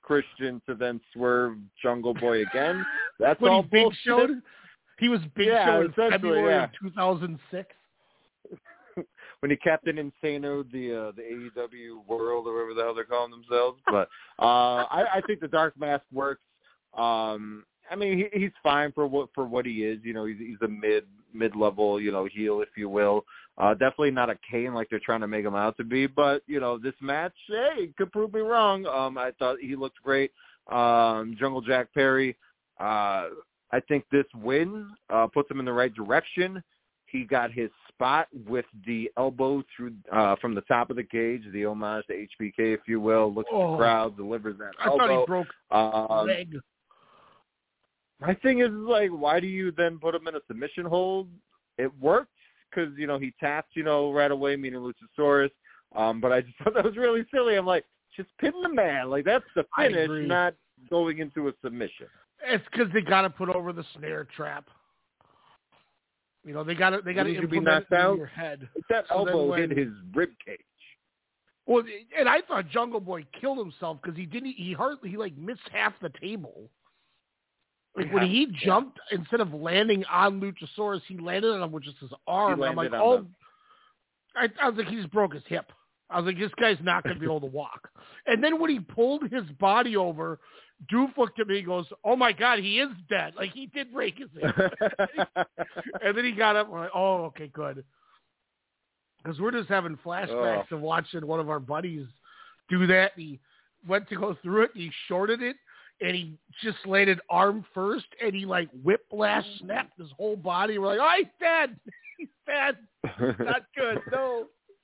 Christian to then swerve Jungle Boy again. That's
when
all
he big
bullshit.
showed. He was big
Yeah,
show in
essentially,
February
yeah.
of two thousand six.
When he Captain Insano the uh, the A E W world or whatever the hell they're calling themselves. But uh, I, I think the Dark Mask works. Um, I mean, he, he's fine for what for what he is. You know, he's, he's a mid mid level, you know, heel, if you will. Uh, definitely not a Kane like they're trying to make him out to be. But you know, this match, hey, could prove me wrong. Um, I thought he looked great. Um, Jungle Jack Perry. Uh, I think this win uh, puts him in the right direction. He got his spot with the elbow through uh, from the top of the cage, the homage to H B K, if you will. Looks
oh,
at the crowd, delivers that
I
elbow.
thought he broke
um,
leg.
My thing is, like, why do you then put him in a submission hold? It worked because, you know, he tapped, you know, right away, meaning Luchasaurus. Um, but I just thought that was really silly. I'm like, just pin the man. Like, that's the finish, not going into a submission.
It's because they got to put over the snare trap. You know, they got to they got to implement it in your head.
That
so
elbow
when,
hit his rib cage.
Well, and I thought Jungle Boy killed himself because he didn't. He hardly he like missed half the table. Like yeah, when he jumped, yeah. instead of landing on Luchasaurus, he landed on him with just his arm. I'm like, oh, I, I was like, he just broke his hip. I was like, this guy's not going to be able to walk. And then when he pulled his body over, Doof looked at me and goes, oh, my God, he is dead. Like, he did break his hip. And then he got up and we're like, oh, okay, good. Because we're just having flashbacks oh. of watching one of our buddies do that. And he went to go through it, and he shorted it, and he just landed arm first, and he, like, whiplash snapped his whole body. We're like, oh, he's dead. He's dead. Not good. No.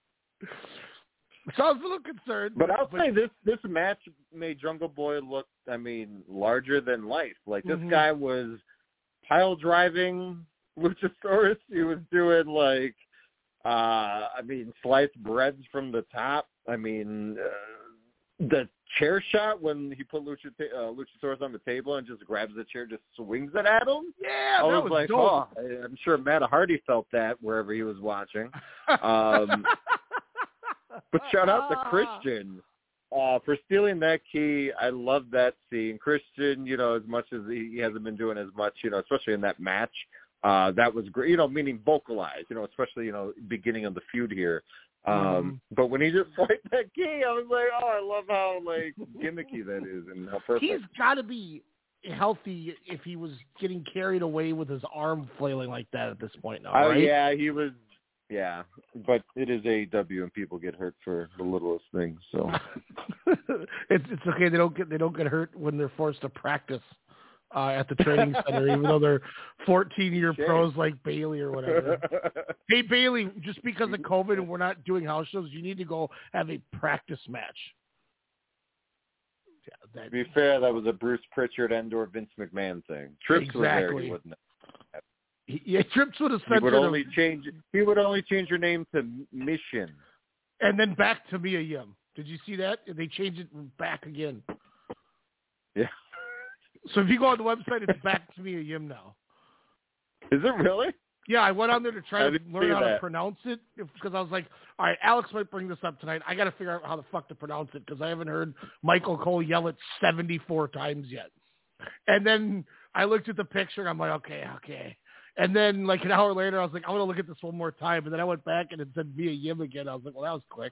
So I was a little concerned.
But I'll but, say this this match made Jungle Boy look, I mean, larger than life. Like, this mm-hmm. guy was pile driving Luchasaurus. He was doing, like, uh, I mean, sliced breads from the top. I mean, uh, the chair shot when he put Lucha, uh, Luchasaurus on the table and just grabs the chair, just swings it at him.
Yeah,
I was,
that was
like,
dope.
oh, I'm sure Matt Hardy felt that wherever he was watching. Um But shout out to Christian uh, for stealing that key. I love that scene. Christian, you know, as much as he, he hasn't been doing as much, you know, especially in that match, uh, that was great, you know, meaning vocalized, you know, especially, you know, beginning of the feud here. Um, mm. But when he just swiped that key, I was like, oh, I love how, like, gimmicky that is and how perfect.
He's got to be healthy if he was getting carried away with his arm flailing like that at this point now,
Oh,
right?
yeah, he was. Yeah, but it is A E W and people get hurt for the littlest things. So
it's it's okay. They don't get they don't get hurt when they're forced to practice uh, at the training center, even though they're fourteen year pros like Bailey or whatever. Hey Bailey, just because of COVID and we're not doing house shows, you need to go have a practice match.
Yeah, that, to be fair, that was a Bruce Pritchard and or Vince McMahon thing. Trips
exactly.
were there, he wouldn't have.
He, yeah, Trips would have
He would only
him.
change. He would only change your name to Mission,
and then back to Mia Yim. Did you see that? They changed it back again.
Yeah.
So if you go on the website, it's back to Mia Yim now.
Is it really?
Yeah, I went on there to try
I
to learn how
that.
to pronounce it because I was like, all right, Alex might bring this up tonight. I got to figure out how the fuck to pronounce it because I haven't heard Michael Cole yell it seventy-four times yet. And then I looked at the picture and I'm like, okay, okay. And then, like, an hour later, I was like, I want to look at this one more time. And then I went back, and it said Mia Yim again. I was like, well, that was quick.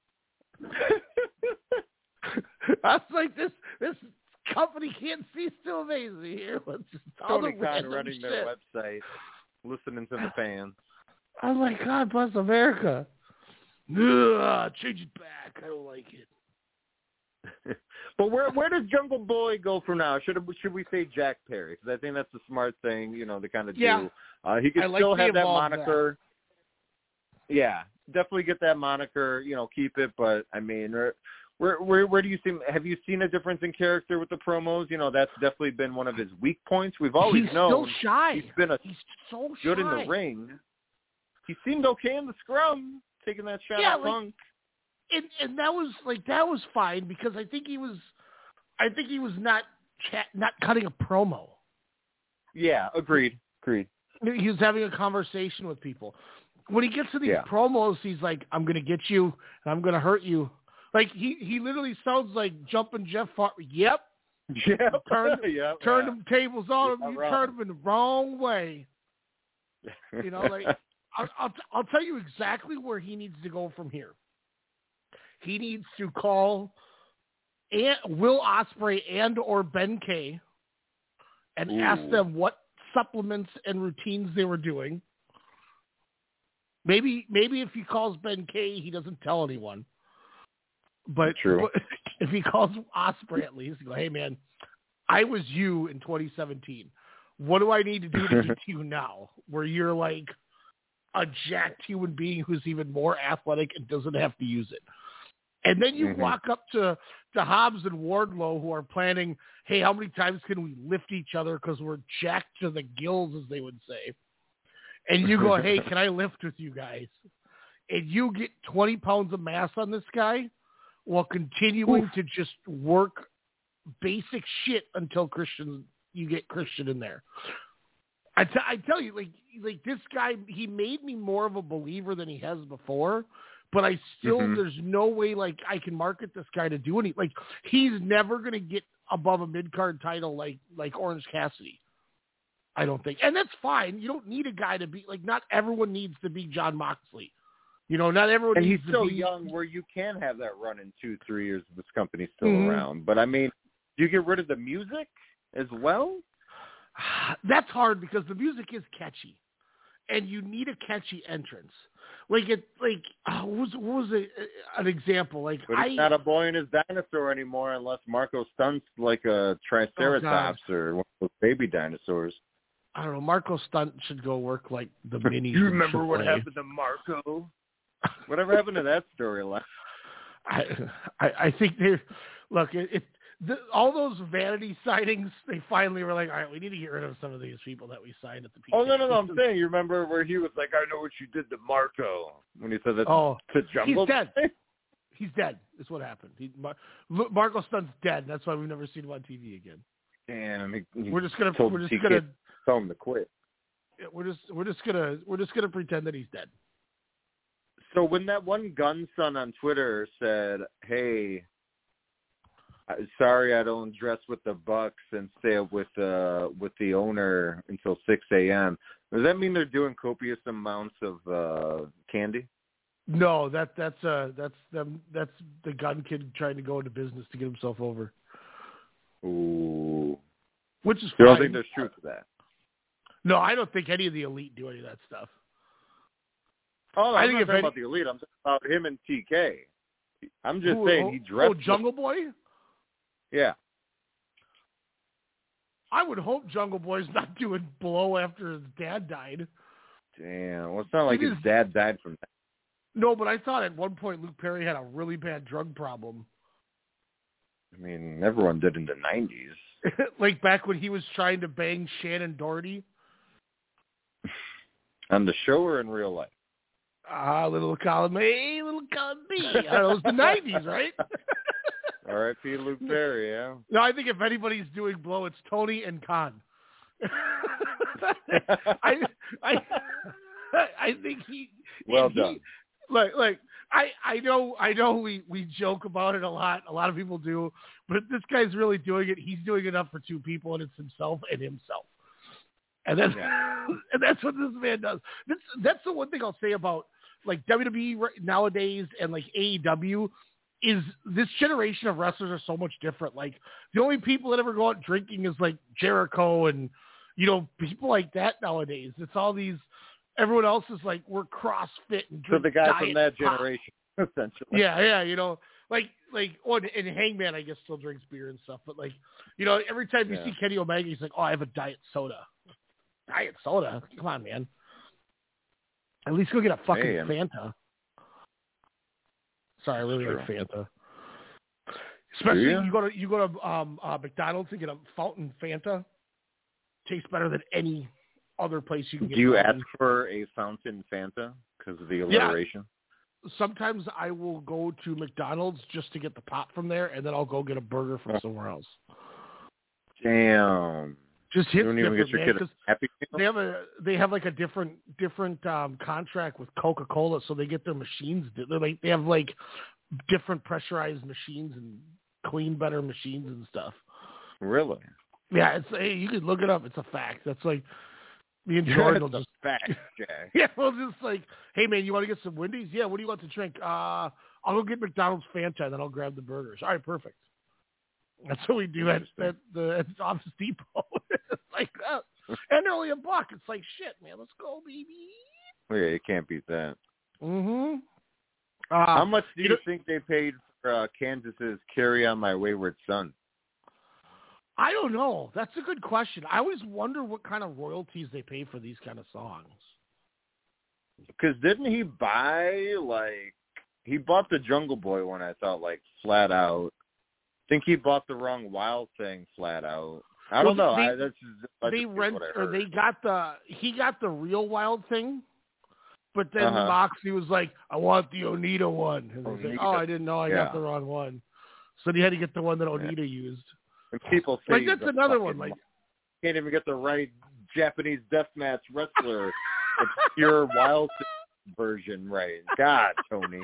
I was like, this this company can't cease to amaze me here. Let's just
Tony Khan running shit. Their website, listening to the fans.
I was like, God bless America. Ugh, change it back. I don't like it.
But where where does Jungle Boy go from now? Should should we say Jack Perry? Because I think that's a smart thing, you know, to kind of
yeah.
do. Uh, he could
like
still have that moniker.
That.
Yeah, definitely get that moniker. You know, keep it. But I mean, where where where do you see? Have you seen a difference in character with the promos? You know, that's definitely been one of his weak points. We've always
he's
known
still shy.
He's been a
he's so
good
shy.
in the ring. He seemed okay in the scrum, taking that shot
yeah,
at
like,
Punk.
And and that was like that was fine because I think he was, I think he was not chat, not cutting a promo.
Yeah, agreed, agreed.
He was having a conversation with people. When he gets to these
yeah.
promos, he's like, "I'm going to get you and I'm going to hurt you, Like he, he literally sounds like Jumping Jeff. Far- yep.
Yep.
Turn,
yep,
turn
yeah.
them tables on him.
You're
You
wrong.
turn them in the wrong way. You know, like I'll, I'll, t- I'll tell you exactly where he needs to go from here. He needs to call and Will Ospreay and or Ben Kay and
Ooh.
ask them what supplements and routines they were doing. Maybe maybe if he calls Ben Kay, he doesn't tell anyone. But,
True.
but if he calls Ospreay at least, go, hey man, I was you in twenty seventeen. What do I need to do to get to you now? Where you're like a jacked human being who's even more athletic and doesn't have to use it. And then you mm-hmm. walk up to, to Hobbs and Wardlow who are planning, hey, how many times can we lift each other because we're jacked to the gills, as they would say. And you go, hey, can I lift with you guys? And you get twenty pounds of mass on this guy while continuing Oof. to just work basic shit until Christian, you get Christian in there. I, t- I tell you, like, like this guy, he made me more of a believer than he has before. But I still, mm-hmm. there's no way, like, I can market this guy to do anything. Like, he's never going to get above a mid-card title like, like Orange Cassidy. I don't think. And that's fine. You don't need a guy to be, like, not everyone needs to be John Moxley. You know, not everyone
and
needs
he's
to
so
be.
young where you can have that run in two, three years if this company's still
mm-hmm.
around. But, I mean, do you get rid of the music as well?
That's hard because the music is catchy. And you need a catchy entrance. Like it, like uh, what was what was a, an example? Like
but
I,
he's not a boy and his dinosaur anymore, unless Marco stunts like a Triceratops oh, or one of those baby dinosaurs.
I don't know. Marco Stunt should go work like the minis.
You remember what happened to Marco? Whatever happened to that storyline?
I, I I think they look it. it The, all those vanity signings, they finally were like, all right, we need to get rid of some of these people that we signed at the P K.
Oh, no, no, no, I'm saying, you remember where he was like, I know what you did to Marco, when he said that
oh,
to Jungle?
He's dead. He's dead, is what happened. He, Mar- Marco Stunt's dead. That's why we've never seen him on T V again.
Damn, he, he
we're just gonna,
told
we're just
T K
gonna
tell him to quit.
We're just, we're just gonna, we're just gonna pretend that he's dead.
So when that one gun son on Twitter said, hey, sorry, I don't dress with the Bucks and stay up with uh with the owner until six a.m. Does that mean they're doing copious amounts of uh, candy?
No, that that's uh that's them that's the gun kid trying to go into business to get himself over.
Ooh,
which is
you
fine.
don't think there's truth to that?
No, I don't think any of the elite do any of that stuff.
Oh, no,
I
I'm
think
not
if
talking
any...
about the elite. I'm talking about him and T K. I'm just
Ooh,
saying
oh,
he dressed.
Oh, Jungle
with...
Boy.
Yeah.
I would hope Jungle Boy's not doing blow after his dad died.
Damn. Well, it's not like
it
his
is...
dad died from that.
No, but I thought at one point Luke Perry had a really bad drug problem.
I mean, everyone did in the nineties.
Like back when he was trying to bang Shannon Doherty.
On the show or in real life?
Ah, little column A, little column B. I don't know, it was the nineties, right?
R I P Luke Perry, yeah.
No, I think if anybody's doing blow, it's Tony and Khan. I, I, I think he.
Well
he,
done.
Like, like I, I know, I know. We, we joke about it a lot. A lot of people do, but if this guy's really doing it, he's doing enough for two people, and it's himself and himself. And that's yeah. and that's what this man does. That's that's the one thing I'll say about like W W E nowadays and like A E W is this generation of wrestlers are so much different. Like the only people that ever go out drinking is like Jericho and you know people like that nowadays. It's all these. Everyone else is like we're CrossFit and drink
so the guy from that
pop.
generation essentially.
Yeah, yeah, you know. Like, like, oh, and Hangman, I guess, still drinks beer and stuff. But, like, you know, every time you yeah. see Kenny Omega, he's like, oh, I have a diet soda. Diet soda? Come on, man. At least go get a fucking hey, Fanta. Sorry, I really
true.
like Fanta. Especially you? you go to you go to um, uh, McDonald's and get a fountain Fanta. Tastes better than any other place you can get.
Do you
fountain.
ask for a fountain Fanta because of the alliteration?
Yeah. Sometimes I will go to McDonald's just to get the pop from there, and then I'll go get a burger from somewhere else.
Damn.
Just hits
you don't even
different,
get your
man,
kid a Happy Meal?
They have a they have like a different different um, contract with Coca-Cola, so they get their machines. They're like they have like different pressurized machines and clean better machines and stuff.
Really?
Yeah, it's hey, you can look it up. It's a fact. That's like me and Jordan will just
fact, Jack.
Yeah, we'll just like, hey man, you want to get some Wendy's? Yeah, what do you want to drink? Uh, I'll go get McDonald's Fanta, and then I'll grab the burgers. All right, perfect. That's what we do at, at the at Office Depot. It's like that. And they're only a buck. It's like, shit, man, let's go, baby.
Yeah, you can't beat that.
Mm-hmm. Uh,
How much do you,
you know,
think they paid for uh, Kansas's Carry On My Wayward Son?
I don't know. That's a good question. I always wonder what kind of royalties they pay for these kind of songs.
Because didn't he buy, like, he bought the Jungle Boy one, I thought, like, flat out. I think he bought the wrong Wild Thing flat out. I don't
well,
know.
They,
I, that's just, that's
they
just
rent,
what I
or
heard.
they got the, he got the real Wild Thing, but then
Uh-huh.
Moxley was like, I want the Onita one. And he's like,
Onita.
oh, I didn't know I
Yeah.
got the wrong one. So he had to get the one that Onita
Yeah.
used.
And people say
Like,
he's
that's
a
another
fucking
one. Like,
mo- can't even get the right Japanese deathmatch wrestler. The pure Wild Thing version right. God, Tony.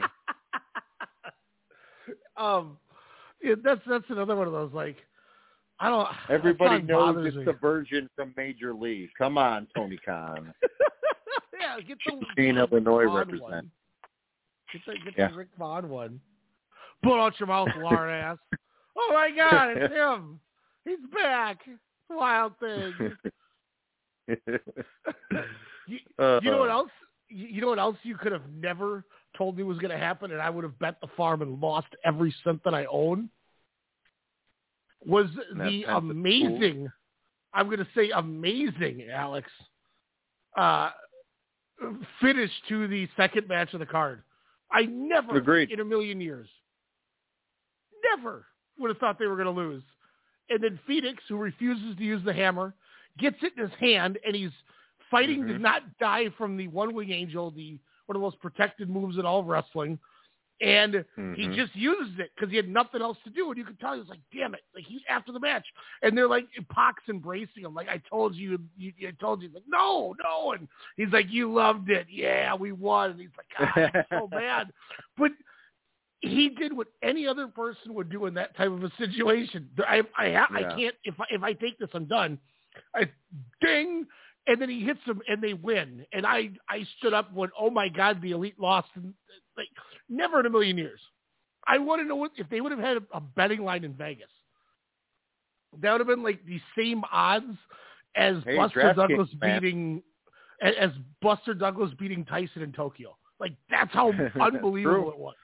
um, yeah, that's that's another one of those, like, I don't.
Everybody
that song
knows
bothers
it's
me.
the version from Major League. Come on, Tony Khan.
Yeah, get the
Champaign, Illinois
Vaughn
represent.
one. Get the get
Yeah.
the Rick Vaughn one. Pull out your mouth, lard ass. Oh my God, it's him. He's back. Wild Thing. you,
uh,
you know what else? You, you know what else you could have never told me was going to happen, and I would have bet the farm and lost every cent that I own? Was the amazing, I'm going to say amazing, Alex, uh, finish to the second match of the card. I never,
Agreed.
in a million years, never would have thought they were going to lose. And then Phoenix, who refuses to use the hammer, gets it in his hand, and he's fighting
Mm-hmm.
to not die from the one-wing angel, the one of the most protected moves in all of wrestling. And
Mm-hmm.
he just uses it because he had nothing else to do. And you could tell he was like, damn it. Like, he's after the match. And they're like, Pac's embracing him. Like, I told you, you I told you. He's like, no, no. And he's like, you loved it. Yeah, we won. And he's like, God, I'm so mad. But he did what any other person would do in that type of a situation. I, I, I
Yeah.
can't, if I, if I take this, I'm done. I ding. And then he hits them and they win. And I, I stood up and went, oh my God, the Elite lost. And like, never in a million years. I want to know what, if they would have had a, a betting line in Vegas. That would have been like the same odds as
Hey,
Buster Douglas
DraftKings, man.
beating, as, as Buster Douglas beating Tyson in Tokyo. Like, that's how unbelievable
True.
it was.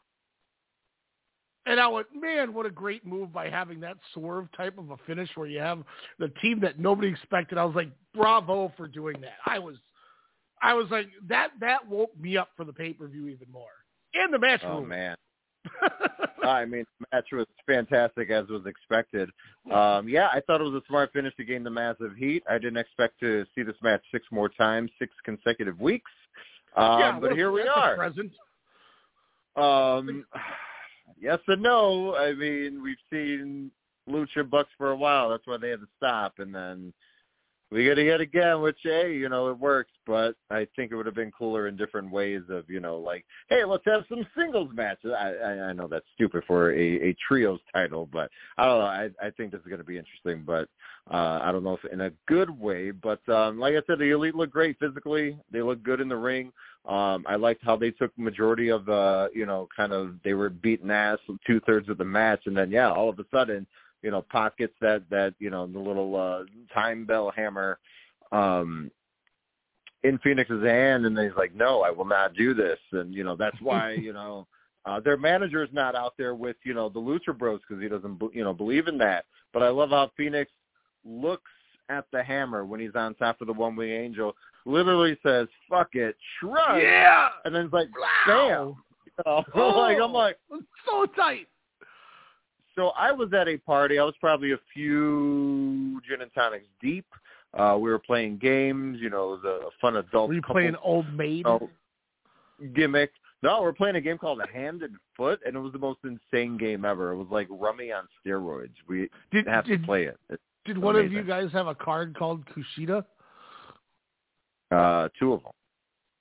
And I went, man, what a great move by having that swerve type of a finish where you have the team that nobody expected. I was like, bravo for doing that. I was, I was like, that, that woke me up for the pay-per-view even more. And the match
Oh,
move.
man. I mean, the match was fantastic as was expected. Um, yeah, I thought it was a smart finish to gain the massive heat. I didn't expect to see this match six more times, six consecutive weeks. Um,
yeah,
but
well,
here we
that's a
are.
present.
Um, yes and no. I mean, we've seen Lucha Bucks for a while. That's why they had to stop. And then we got to get again, which, hey, you know, it works. But I think it would have been cooler in different ways of, you know, like, hey, let's have some singles matches. I, I, I know that's stupid for a, a trios title, but I don't know. I, I think this is going to be interesting, but uh, I don't know if in a good way. But um, like I said, the Elite look great physically. They look good in the ring. Um, I liked how they took majority of, uh, you know, kind of they were beating ass two-thirds of the match. And then, yeah, all of a sudden, you know, Pac gets that, that, you know, the little uh, time bell hammer um, in Phoenix's hand, and he's like, no, I will not do this. And, you know, that's why, you know, uh, their manager is not out there with, you know, the Lucha Bros because he doesn't, you know, believe in that. But I love how Phoenix looks at the hammer when he's on top of the one-wing angel, literally says, fuck it, shrug.
Yeah.
And then it's like,
Wow.
bam. You know? like, I'm like,
it's so tight.
So I was at a party. I was probably a few gin and tonics deep. Uh, we were playing games. You know, it was a fun adult
Were you
couple
playing Old Maid?
gimmick. No, we're playing a game called A Hand and Foot, and it was the most insane game ever. It was like Rummy on steroids. We
Did-
have
did-
to play it. It's
Did one of
amazing.
you guys have a card called Kushida?
Uh, two of them.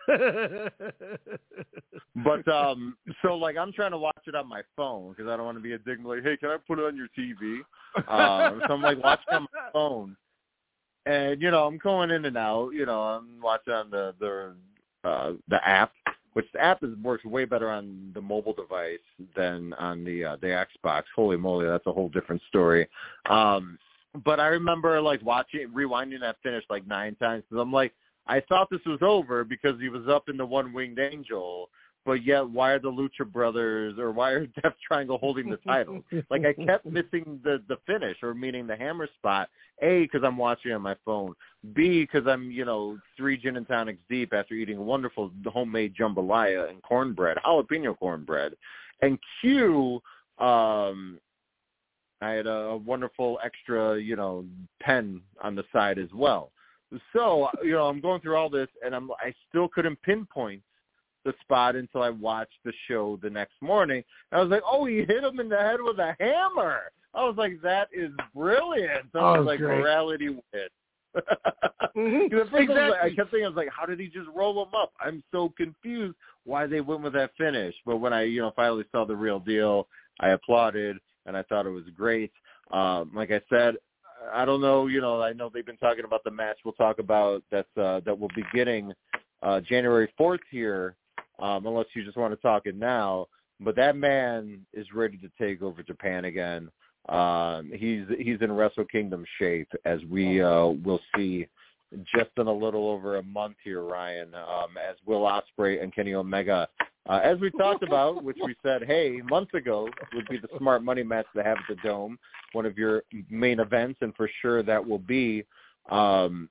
But um, so like I'm trying to watch it on my phone because I don't want to be a dick. Like, hey, can I put it on your T V? Uh, so I'm like watching on my phone, and you know I'm going in and out. You know I'm watching on the the uh, the app, which the app is, works way better on the mobile device than on the uh, the Xbox. Holy moly, that's a whole different story. Um, but I remember like watching, rewinding that finish like nine times because I'm like, I thought this was over because he was up in the one-winged angel, but yet why are the Lucha Brothers or why are Death Triangle holding the title? Like I kept missing the, the finish, or meaning the hammer spot, A, because I'm watching on my phone, B, because I'm, you know, three gin and tonics deep after eating wonderful homemade jambalaya and cornbread, jalapeno cornbread, and Q, um, I had a wonderful extra, you know, pen on the side as well. So, you know, I'm going through all this, and I'm I still couldn't pinpoint the spot until I watched the show the next morning. I was like, oh, he hit him in the head with a hammer. I was like, that is brilliant. So I was like, great. Morality wins. mm-hmm. At first exactly. I, was like, I kept thinking, I was like, how did he just roll him up? I'm so confused why they went with that finish. But when I, you know, finally saw the real deal, I applauded, and I thought it was great. Um, like I said, I don't know, you know, I know they've been talking about the match we'll talk about that's, uh, that will be getting uh, January fourth here, um, unless you just want to talk it now. But that man is ready to take over Japan again. Um, he's he's in Wrestle Kingdom shape, as we uh, will see just in a little over a month here, Ryan, um, as Will Ospreay and Kenny Omega, uh, as we talked about, which we said, hey, months ago, would be the smart money match to have at the Dome, one of your main events, and for sure that will be. Um,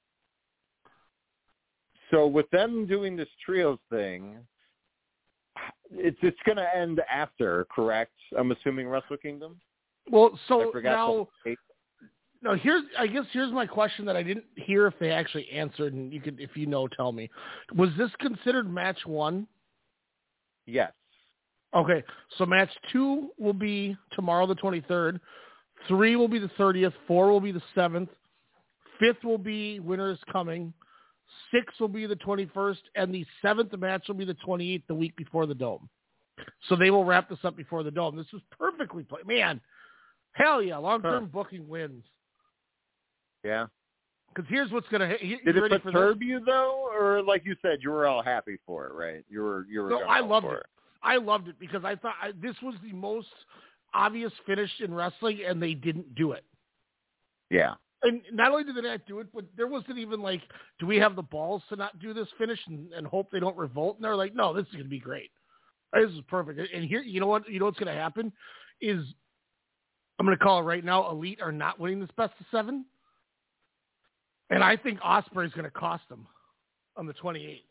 so with them doing this trios thing, it's it's going to end after, correct? I'm assuming Wrestle Kingdom?
Well, so now, no, here's, I guess here's my question that I didn't hear if they actually answered, and you could, if you know, tell me. Was this considered match one?
Yes.
Okay, so match two will be tomorrow the twenty-third, three will be the thirtieth, four will be the seventh, fifth will be Winter is Coming, six will be the twenty-first, and the seventh match will be the twenty-eighth, the week before the Dome. So they will wrap this up before the Dome. This is perfectly played. Man, hell yeah, long-term huh. booking wins.
Yeah.
Because here's what's going to...
Did it perturb you, though? Or like you said, you were all happy for it, right? You were you were
No, I loved
for
it.
it.
I loved it because I thought I, this was the most obvious finish in wrestling, and they didn't do it.
Yeah.
And not only did they not do it, but there wasn't even like, do we have the balls to not do this finish and, and hope they don't revolt? And they're like, no, this is going to be great. This is perfect. And here, you know what? You know what's going to happen is, I'm going to call it right now, Elite are not winning this best of seven. And I think Ospreay is going to cost them on the twenty-eighth.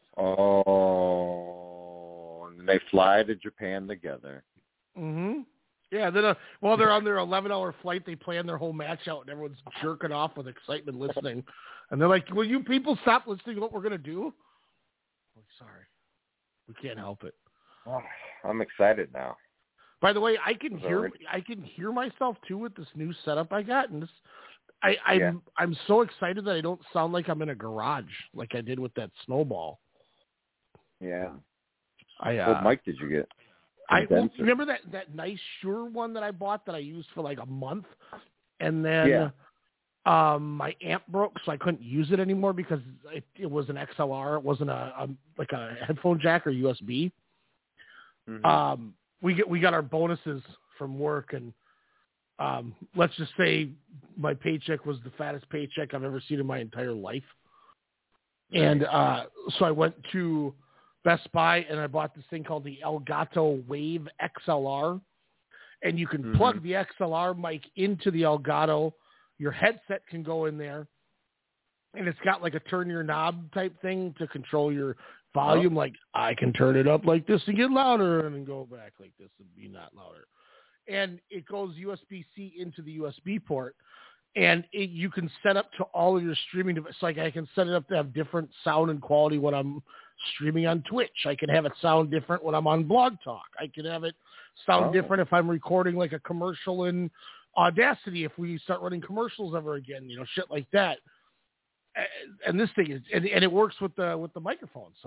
Oh, and they fly to Japan together.
Mm-hmm. Yeah, then uh, while they're on their eleven-hour flight, they plan their whole match out, and everyone's jerking off with excitement listening. And they're like, will you people stop listening to what we're going to do? Oh, sorry. We can't help it.
Oh, I'm excited now.
By the way, I can hear I can hear myself too with this new setup I got, and this I, I'm yeah. I'm so excited that I don't sound like I'm in a garage like I did with that Snowball.
Yeah.
I uh,
what mic did you get?
I well, remember that, that nice Shure one that I bought that I used for like a month, and then
yeah.
um, my amp broke, so I couldn't use it anymore because it, it was an X L R. It wasn't a, a like a headphone jack or U S B. Mm-hmm. Um, we get we got our bonuses from work, and um, let's just say my paycheck was the fattest paycheck I've ever seen in my entire life. And uh, so I went to Best Buy and I bought this thing called the Elgato Wave X L R, and you can mm-hmm. plug the X L R mic into the Elgato. Your headset can go in there, and it's got like a turn your knob type thing to control your volume. Oh. Like I can turn it up like this and get louder, and then go back like this and be not louder. And it goes U S B C into the U S B port, and it, you can set up to all of your streaming devices. Like I can set it up to have different sound and quality when I'm streaming on Twitch. I can have it sound different when I'm on Blog Talk. I can have it sound oh. different if I'm recording like a commercial in Audacity, if we start running commercials ever again, you know, shit like that. And this thing is, and, and it works with the with the microphone. So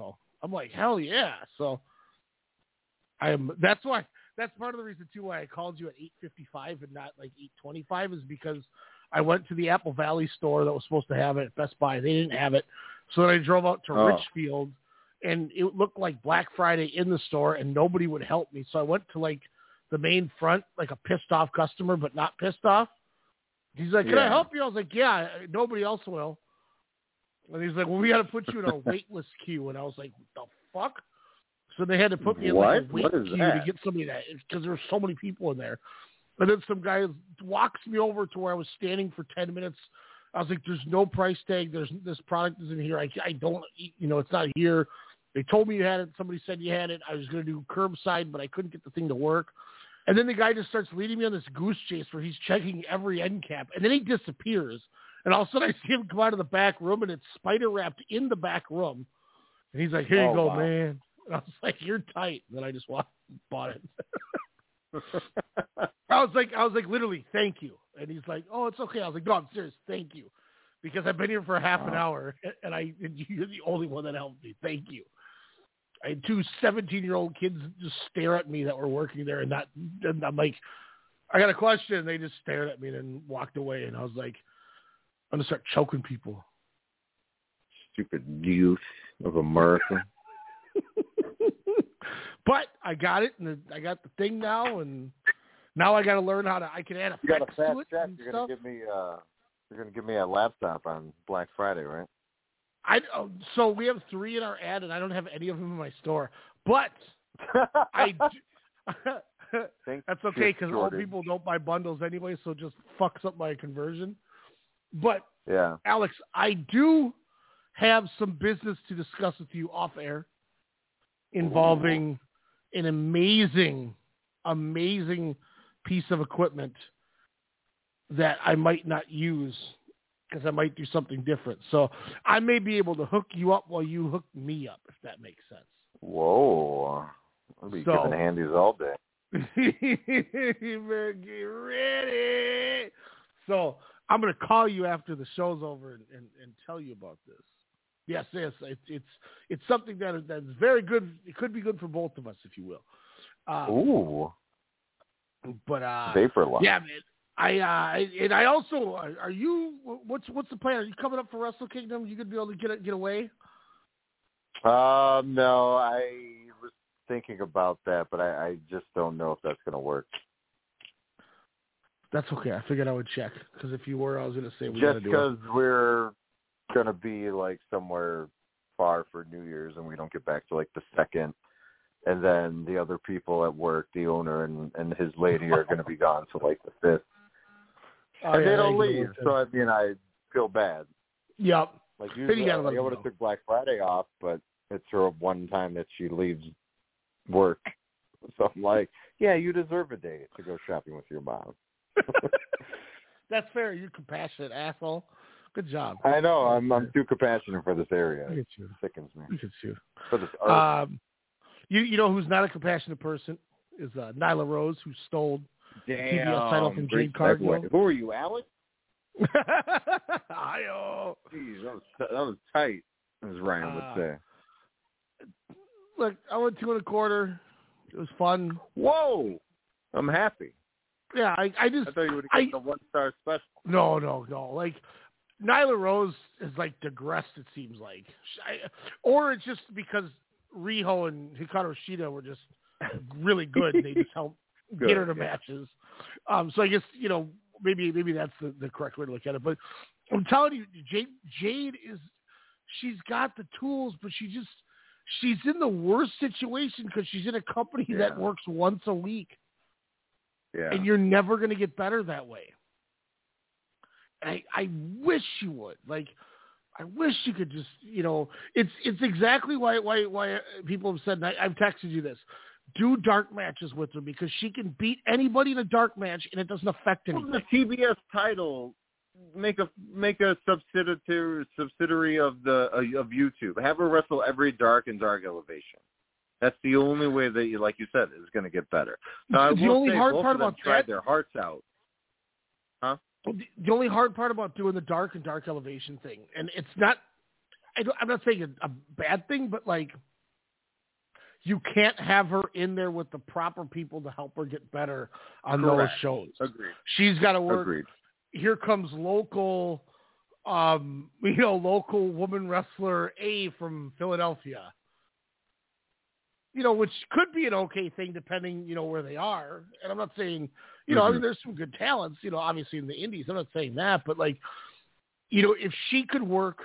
I'm like, hell yeah. So I am. That's why. That's part of the reason too why I called you at eight fifty-five and not like eight twenty-five is because I went to the Apple Valley store that was supposed to have it at Best Buy. They didn't have it, so then I drove out to
oh.
Richfield, and it looked like Black Friday in the store, and nobody would help me. So I went to like the main front, like a pissed off customer, but not pissed off. He's like, "Can
yeah.
I help you?" I was like, "Yeah, nobody else will." And he's like, "Well, we got to put you in a waitlist queue." And I was like, "What the fuck?" So they had to put me in like a wait queue
that?
to get somebody that because there were so many people in there. And then some guy walks me over to where I was standing for ten minutes. I was like, "There's no price tag. There's this product isn't here. I, I don't, you know, it's not here. They told me you had it. Somebody said you had it. I was going to do curbside, but I couldn't get the thing to work." And then the guy just starts leading me on this goose chase where he's checking every end cap, and then he disappears. And all of a sudden, I see him come out of the back room, and it's spider wrapped in the back room. And he's like, "Here you
oh,
go,
wow.
man." And I was like, "You're tight." And then I just walked, bought it. I was like, I was like, literally, "Thank you." And he's like, "Oh, it's okay." I was like, "No, I'm serious. Thank you," because I've been here for half an hour, and I and you're the only one that helped me. Thank you. I had two seventeen-year-old kids just stare at me that were working there, and not. And I'm like, "I got a question." And they just stared at me and then walked away. And I was like, "I'm gonna start choking people."
Stupid youth of America.
But I got it, and I got the thing now, and now I got to learn how to. I can add effects
You got a fast
to it
check.
and
You're
stuff.
gonna give me. Uh, you're gonna give me a laptop on Black Friday, right?
I oh, so we have three in our ad, and I don't have any of them in my store. But I. Do, that's okay because old people don't buy bundles anyway, so it just fucks up my conversion. But
yeah,
Alex, I do have some business to discuss with you off air involving Ooh. an amazing, amazing piece of equipment that I might not use because I might do something different. So I may be able to hook you up while you hook me up, if that makes sense.
Whoa. I'll be
so,
giving handies all day.
You better get ready. So I'm going to call you after the show's over and, and, and tell you about this. Yes, yes, it, it's it's something that is, that is very good. It could be good for both of us, if you will. Uh,
Ooh.
But uh,
Vapor Lock.
Yeah, man. I uh, and I also are, are you? What's what's the plan? Are you coming up for Wrestle Kingdom? You gonna be able to get get away?
Um, no, I was thinking about that, but I, I just don't know if that's gonna work.
That's okay. I figured I would check because if you were, I was gonna say we
just
because
we're gonna be like somewhere far for New Year's, and we don't get back to like the second. And then the other people at work, the owner and, and his lady, are going to be gone till like the fifth.
Oh,
and
yeah,
they don't leave, so I mean, I feel bad.
Yep.
Like usually,
you
I would have took Black Friday off, but it's her one time that she leaves work. So I'm like, yeah, you deserve a day to go shopping with your mom.
That's fair. You're compassionate, asshole. Good job.
I know. I'm I'm too compassionate for this area.
Look at you.
It sickens me.
Look at you.
For this art.
Um, you you know who's not a compassionate person is uh, Nyla Rose, who stole
Damn,
T B S title from Jade
segue.
Cargill.
Who are you, Alex?
Hi-oh.
Jeez, that was that was tight, as Ryan would
Uh,
say.
Look, I went two and a quarter. It was fun.
Whoa, I'm happy.
Yeah, I, I just
I thought you would
I,
have gotten the one star special.
No, no, no. Like Nyla Rose is like digressed. It seems like, I, or it's just because Riho and Hikaru Shida were just really good. And they just helped
Good,
get her to
yeah.
matches. Um, so I guess you know maybe maybe that's the, the correct way to look at it. But I'm telling you, Jade, Jade is she's got the tools, but she just she's in the worst situation because she's in a company
Yeah.
that works once a week.
Yeah.
And you're never going to get better that way. And I, I wish you would. Like, I wish you could just, you know, it's it's exactly why why why people have said, and I, I've texted you this, do dark matches with her because she can beat anybody in a dark match and it doesn't affect anything.
Well, the T B S title, make a make a subsidiary subsidiary of the uh, of YouTube. Have her wrestle every dark and dark elevation. That's the only way that, you, like you said, is going to get better. Now, I
the
will
only
say
hard
both
part
of them
about
tried
that,
their hearts out. Huh?
The, the only hard part about doing the dark and dark elevation thing, and it's not, I don't, I'm not saying a, a bad thing, but like, you can't have her in there with the proper people to help her get better on
Correct.
those shows.
Agreed.
She's got to work.
Agreed.
Here comes local, um, you know, local woman wrestler A from Philadelphia. You know, which could be an okay thing depending, you know, where they are. And I'm not saying, you know,
mm-hmm.
I mean, there's some good talents, you know, obviously in the indies. I'm not saying that, but like, you know, if she could work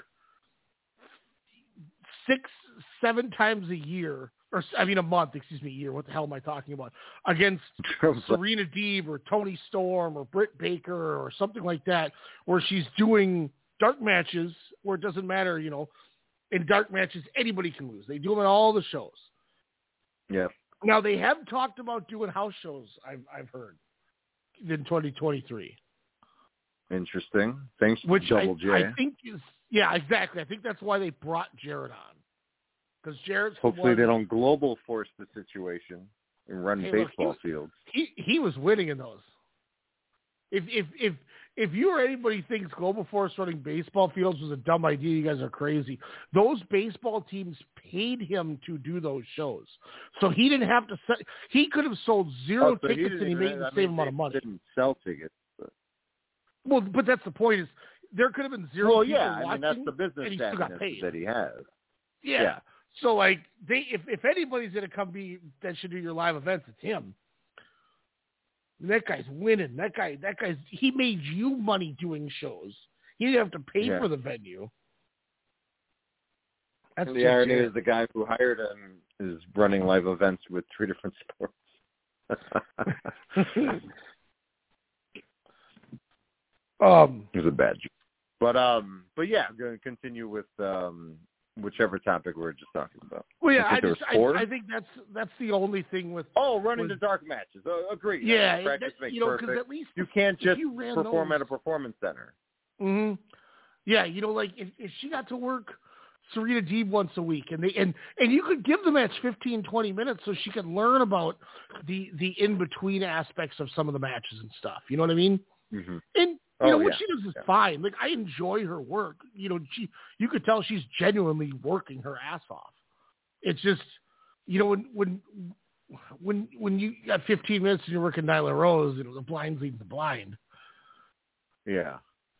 six, seven times a year, or I mean a month, excuse me, year, what the hell am I talking about, against Serena Deeb or Toni Storm or Britt Baker or something like that, where she's doing dark matches where it doesn't matter, you know, in dark matches, anybody can lose. They do them in all the shows.
Yeah.
Now, they have talked about doing house shows, I've, I've heard, in twenty twenty-three.
Interesting. Thanks,
Which
Double
I,
J.
I think is, yeah, exactly. I think that's why they brought Jared on. Because Jared's
Hopefully
one,
they don't global force the situation and run
hey,
baseball
look, he,
fields.
He he was winning in those. If if if if you or anybody thinks Global Force running baseball fields was a dumb idea, you guys are crazy. Those baseball teams paid him to do those shows, so he didn't have to. Set, he could have sold zero
oh, so
tickets
he
and he made the
I
same
mean,
amount of money.
Didn't sell tickets. But...
Well, but that's the point. Is there could have been zero
well,
people
yeah,
watching,
I mean, that's the business
and he still got paid.
that he has.
Yeah.
yeah.
So like they, if if anybody's gonna come be that should do your live events, it's him. That guy's winning. That guy, that guy's, he made you money doing shows. He didn't have to pay
yeah.
for the venue. That's
the irony is the guy who hired him is running live events with three different sports.
um,
it was a bad joke. But um, but yeah, I'm going to continue with um, whichever topic we were just talking about.
Well, yeah,
I,
I,
think
just, I, I think that's that's the only thing with.
Oh, running
with,
the dark matches. Uh, agree.
Yeah,
yeah practice
that,
makes
you know,
perfect.
at least
you can't just
you ran
perform
those.
at a performance center.
Mm-hmm. Yeah, you know, like if, if she got to work Serena Deeb once a week, and they and and you could give the match fifteen, twenty minutes so she could learn about the the in between aspects of some of the matches and stuff. You know what I mean?
Mm-hmm.
And you
oh,
know what
yeah.
she does is
yeah.
fine. Like I enjoy her work. You know, she you could tell she's genuinely working her ass off. It's just, you know, when when when when you got fifteen minutes and you're working Nyla Rose, you know, the blind leads the blind.
Yeah.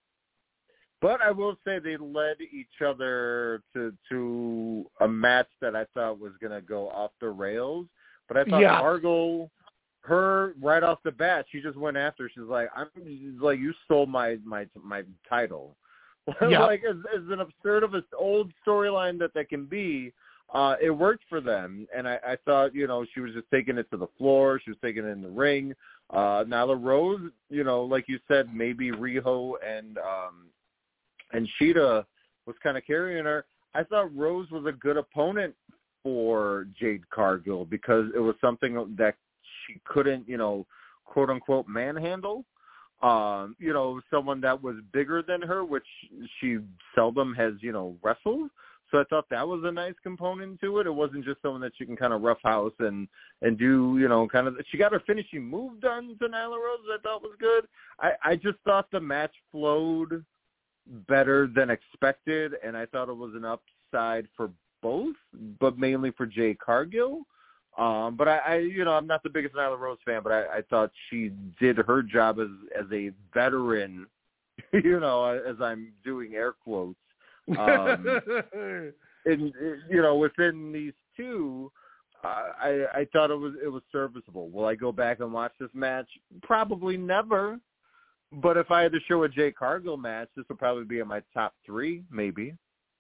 But I will say they led each other to to a match that I thought was going to go off the rails. But I thought
yeah.
Margot, her right off the bat, she just went after. She's like, "I'm she's like you stole my my my title."
Yeah.
like as, as an absurd of an old storyline that that can be, uh, it worked for them. And I, I thought, you know, she was just taking it to the floor. She was taking it in the ring. Uh, Nyla Rose, you know, like you said, maybe Riho and um, and Sheeta was kind of carrying her. I thought Rose was a good opponent for Jade Cargill because it was something that she couldn't, you know, quote unquote manhandle. Um, you know, someone that was bigger than her, which she seldom has, you know, wrestled. So I thought that was a nice component to it. It wasn't just someone that she can kind of roughhouse and, and do, you know, kind of, she got her finishing move done to Nyla Rose. I thought was good. I, I just thought the match flowed better than expected. And I thought it was an upside for both, but mainly for Jade Cargill. Um, but I, I, you know, I'm not the biggest Nyla Rose fan, but I, I thought she did her job as, as a veteran, you know, as I'm doing air quotes. Um, and, you know, within these two, uh, I, I thought it was, it was serviceable. Will I go back and watch this match? Probably never. But if I had to show a Jade Cargill match, this would probably be in my top three, maybe.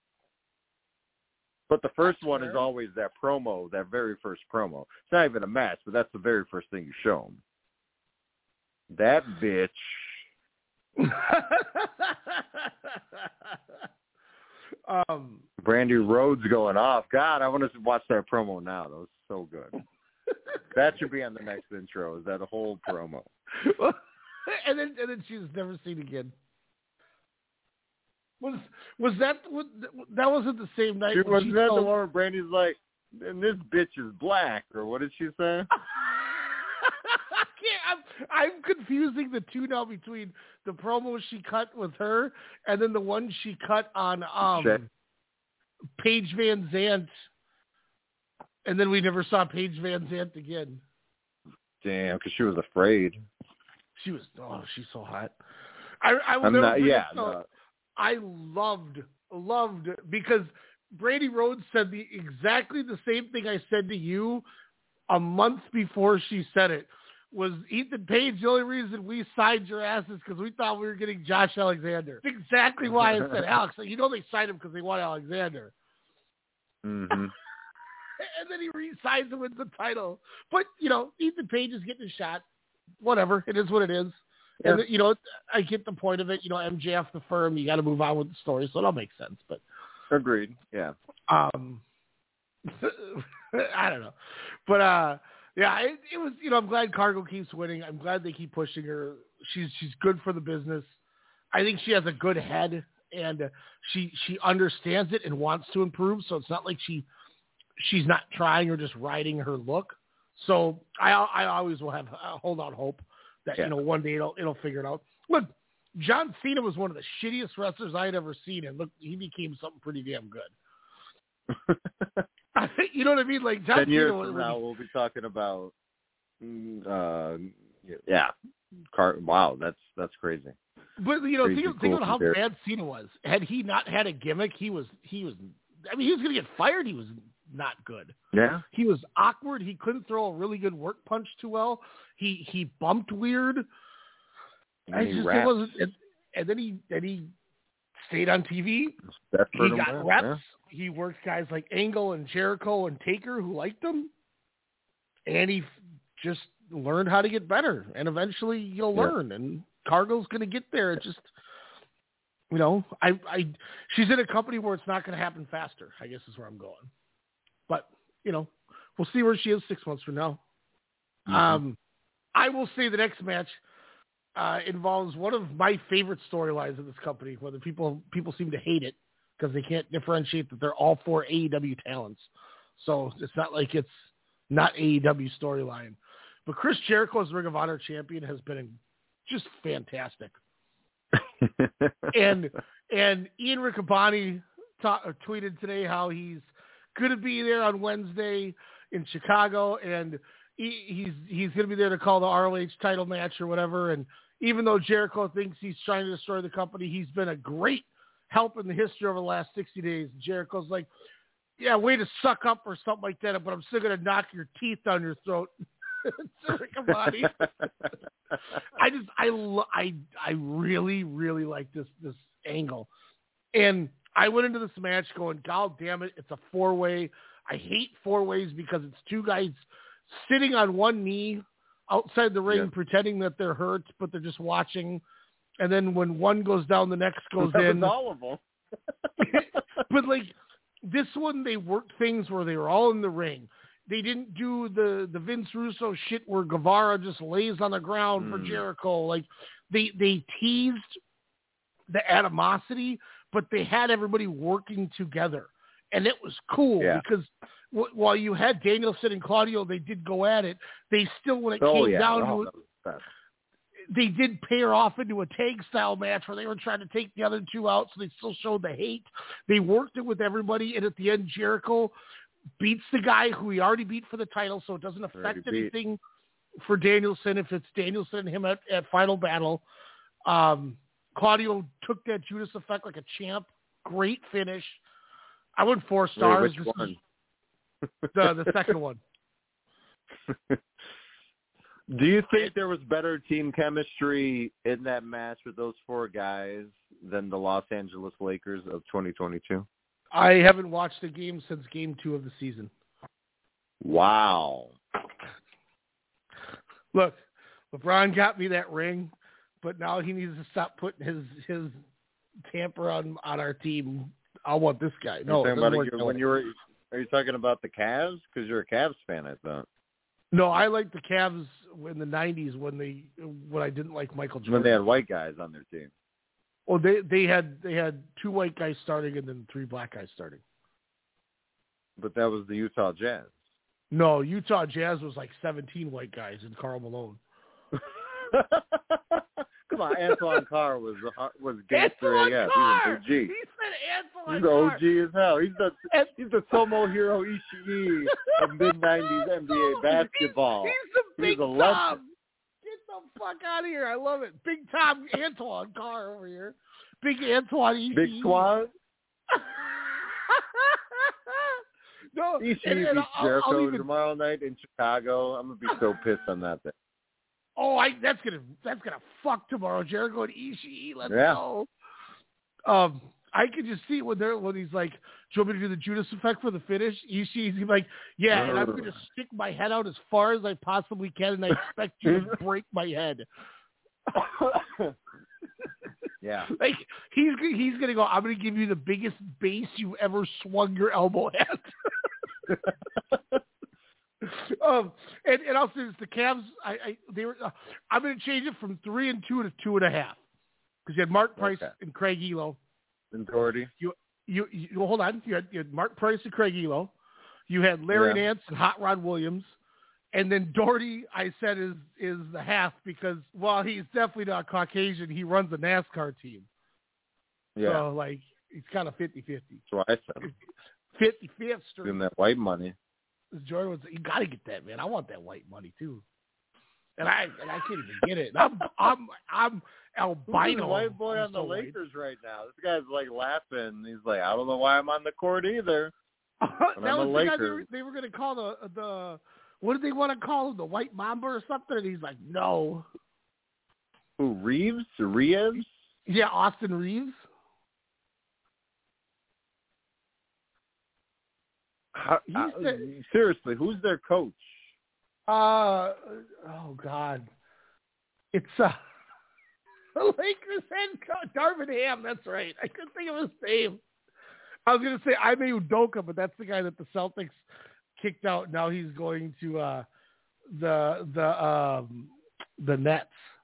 But the first that's one fair. Is always that promo, that very first promo. It's not even a match, but that's the very first thing you show them. That bitch.
um,
Brandy Rhodes going off. God, I want to watch that promo now. That was so good. That should be on the next intro, is that whole promo.
and then and then she was never seen again. Was was that that wasn't the same night?
She, wasn't
she
that
told...
the one where Brandy's like, and this bitch is black, or what did she say?
I'm, I'm confusing the two now between the promo she cut with her and then the one she cut on um, Paige Van Zandt And then we never saw Paige Van Zandt again.
Damn, because she was afraid.
She was, oh, she's so hot. I, I will
I'm
never
not,
forget,
yeah,
so,
no.
I loved, loved, because Brady Rhodes said the exactly the same thing I said to you a month before she said it. Was Ethan Page the only reason we signed your asses because we thought we were getting Josh Alexander? That's exactly why I said Alex. You know they signed him because they want Alexander.
Mm-hmm.
And then he re-signs and wins the title. But, you know, Ethan Page is getting a shot. Whatever. It is what it is. Yeah. And, you know, I get the point of it. You know, M J F, the firm, you got to move on with the story. So it'll make sense. But
Agreed. Yeah.
Um, I don't know. But, uh, yeah, it, it was, you know, I'm glad Cargo keeps winning. I'm glad they keep pushing her. She's she's good for the business. I think she has a good head, and uh, she she understands it and wants to improve. So it's not like she she's not trying or just riding her look. So I I always will have uh, hold out hope that yeah. you know one day it'll it'll figure it out. Look, John Cena was one of the shittiest wrestlers I had ever seen, and look, he became something pretty damn good. You know what I mean? Like John
Ten years
Cena,
from now, we'll be talking about. Uh, yeah, Car- wow, that's that's crazy.
But you know,
crazy
think,
cool
think about how
compare.
bad Cena was. Had he not had a gimmick, he was he was. I mean, he was going to get fired. He was not good.
Yeah,
he was awkward. He couldn't throw a really good work punch too well. He he bumped weird. I just it wasn't. And, and then he then he stayed on T V. He got reps. Yeah. He worked guys like Angle and Jericho and Taker who liked him, and he f- just learned how to get better. And eventually, you'll yeah. learn. And Cargo's going to get there. It just, you know, I, I, she's in a company where it's not going to happen faster, I guess is where I'm going. But you know, we'll see where she is six months from now. Mm-hmm. Um, I will say the next match uh, involves one of my favorite storylines of this company. Whether people people seem to hate it, because they can't differentiate that they're all four A E W talents. So it's not like it's not A E W storyline. But Chris Jericho as Ring of Honor champion has been just fantastic. and and Ian Riccaboni ta- tweeted today how he's going to be there on Wednesday in Chicago, and he, he's he's going to be there to call the R O H title match or whatever. And even though Jericho thinks he's trying to destroy the company, he's been a great help in the history over the last sixty days. Jericho's like, yeah, way to suck up or something like that, but I'm still going to knock your teeth down your throat. Riccaboni. I just, I, I, I really, really like this, this angle. And I went into this match going, God damn it, it's a four-way. I hate four-ways because it's two guys sitting on one knee outside the ring yeah. pretending that they're hurt, but they're just watching. And then when one goes down, the next goes
that
in.
Was all of them.
But like this one, they worked things where they were all in the ring. They didn't do the, the Vince Russo shit where Guevara just lays on the ground mm. for Jericho. Like they they teased the animosity, but they had everybody working together, and it was cool yeah. because w- while you had Danielson and Claudio, they did go at it. They still, when it
oh,
came
yeah.
down
oh,
to it. They did pair off into a tag style match where they were trying to take the other two out, so they still showed the hate. They worked it with everybody, and at the end, Jericho beats the guy who he already beat for the title, so it doesn't affect anything for Danielson if it's Danielson and him at, at Final Battle. Um, Claudio took that Judas effect like a champ. Great finish. I went four stars.
Wait, which one?
The, the second one.
Do you think there was better team chemistry in that match with those four guys than the Los Angeles Lakers of twenty twenty-two?
I haven't watched a game since game two of the season.
Wow.
Look, LeBron got me that ring, but now he needs to stop putting his his tamper on, on our team. I want this guy. No,
it about it, when you were, are you talking about the Cavs? Because you're a Cavs fan, I thought.
No, I like the Cavs in the nineties when they when I didn't like Michael Jordan.
When they had white guys on their team.
Well, they they had they had two white guys starting and then three black guys starting.
But that was the Utah Jazz.
No, Utah Jazz was like seventeen white guys and Karl Malone.
Come on, Antoine Carr was was gangster
Antoine
A F.
Carr!
He's an O G.
He said Antoine
He's the
Carr.
O G as hell. He's the
And,
he's the Tomohiro Ishii of mid nineties N B A basketball.
He's, he's the Big
He's a legend.
Tom. Get the fuck out of here. I love it. Big Tom Antoine Carr over here. Big Antoine Ishii.
Big Swan.
No,
Ishii
and, and
beats
I'll,
Jericho
I'll even,
tomorrow night in Chicago. I'm gonna be so pissed on that thing.
Oh, I that's gonna that's gonna fuck tomorrow. Jericho and Ishii. Let's
Yeah.
go. Um, I can just see when they're when he's like, "Do you want me to do the Judas effect for the finish?" Ishii's like, "Yeah," and I'm gonna stick my head out as far as I possibly can, and I expect you to break my head.
Yeah.
Like he's he's gonna go. I'm gonna give you the biggest base you ever swung your elbow at. um, and and also the Cavs. I, I they were. Uh, I'm gonna change it from three and two to two and a half because you had Mark Price
Okay.
and Craig Elo.
And Doherty.
You you you well, hold on. You had, you had Mark Price and Craig Elo. You had Larry
Yeah.
Nance and Hot Rod Williams. And then Doherty, I said, is is the half because while he's definitely not Caucasian, he runs a NASCAR team.
Yeah.
So, like, he's kind of fifty-fifty.
That's what I said.
fifty-fifth
Give
street.
him that white money.
Jordan was, you got to get that, man. I want that white money, too. And I and I can't even get it. I'm I'm I'm albino.
Who's the white boy
I'm
on the
so white.
Lakers right now? This guy's like laughing. He's like, I don't know why I'm on the court either.
that
I'm a
was the guy they
Laker.
were, they were going to call the the what did they want to call him, the White Mamba or something? And he's like, no.
Who, Reeves? Reeves?
Yeah, Austin Reeves.
How,
He's
uh,
the-
seriously, who's their coach?
Uh oh God, it's uh the Lakers head coach Darvin Ham. That's right. I couldn't think of his name. I was going to say Ime Udoka, but that's the guy that the Celtics kicked out. Now he's going to uh, the the um, the Nets.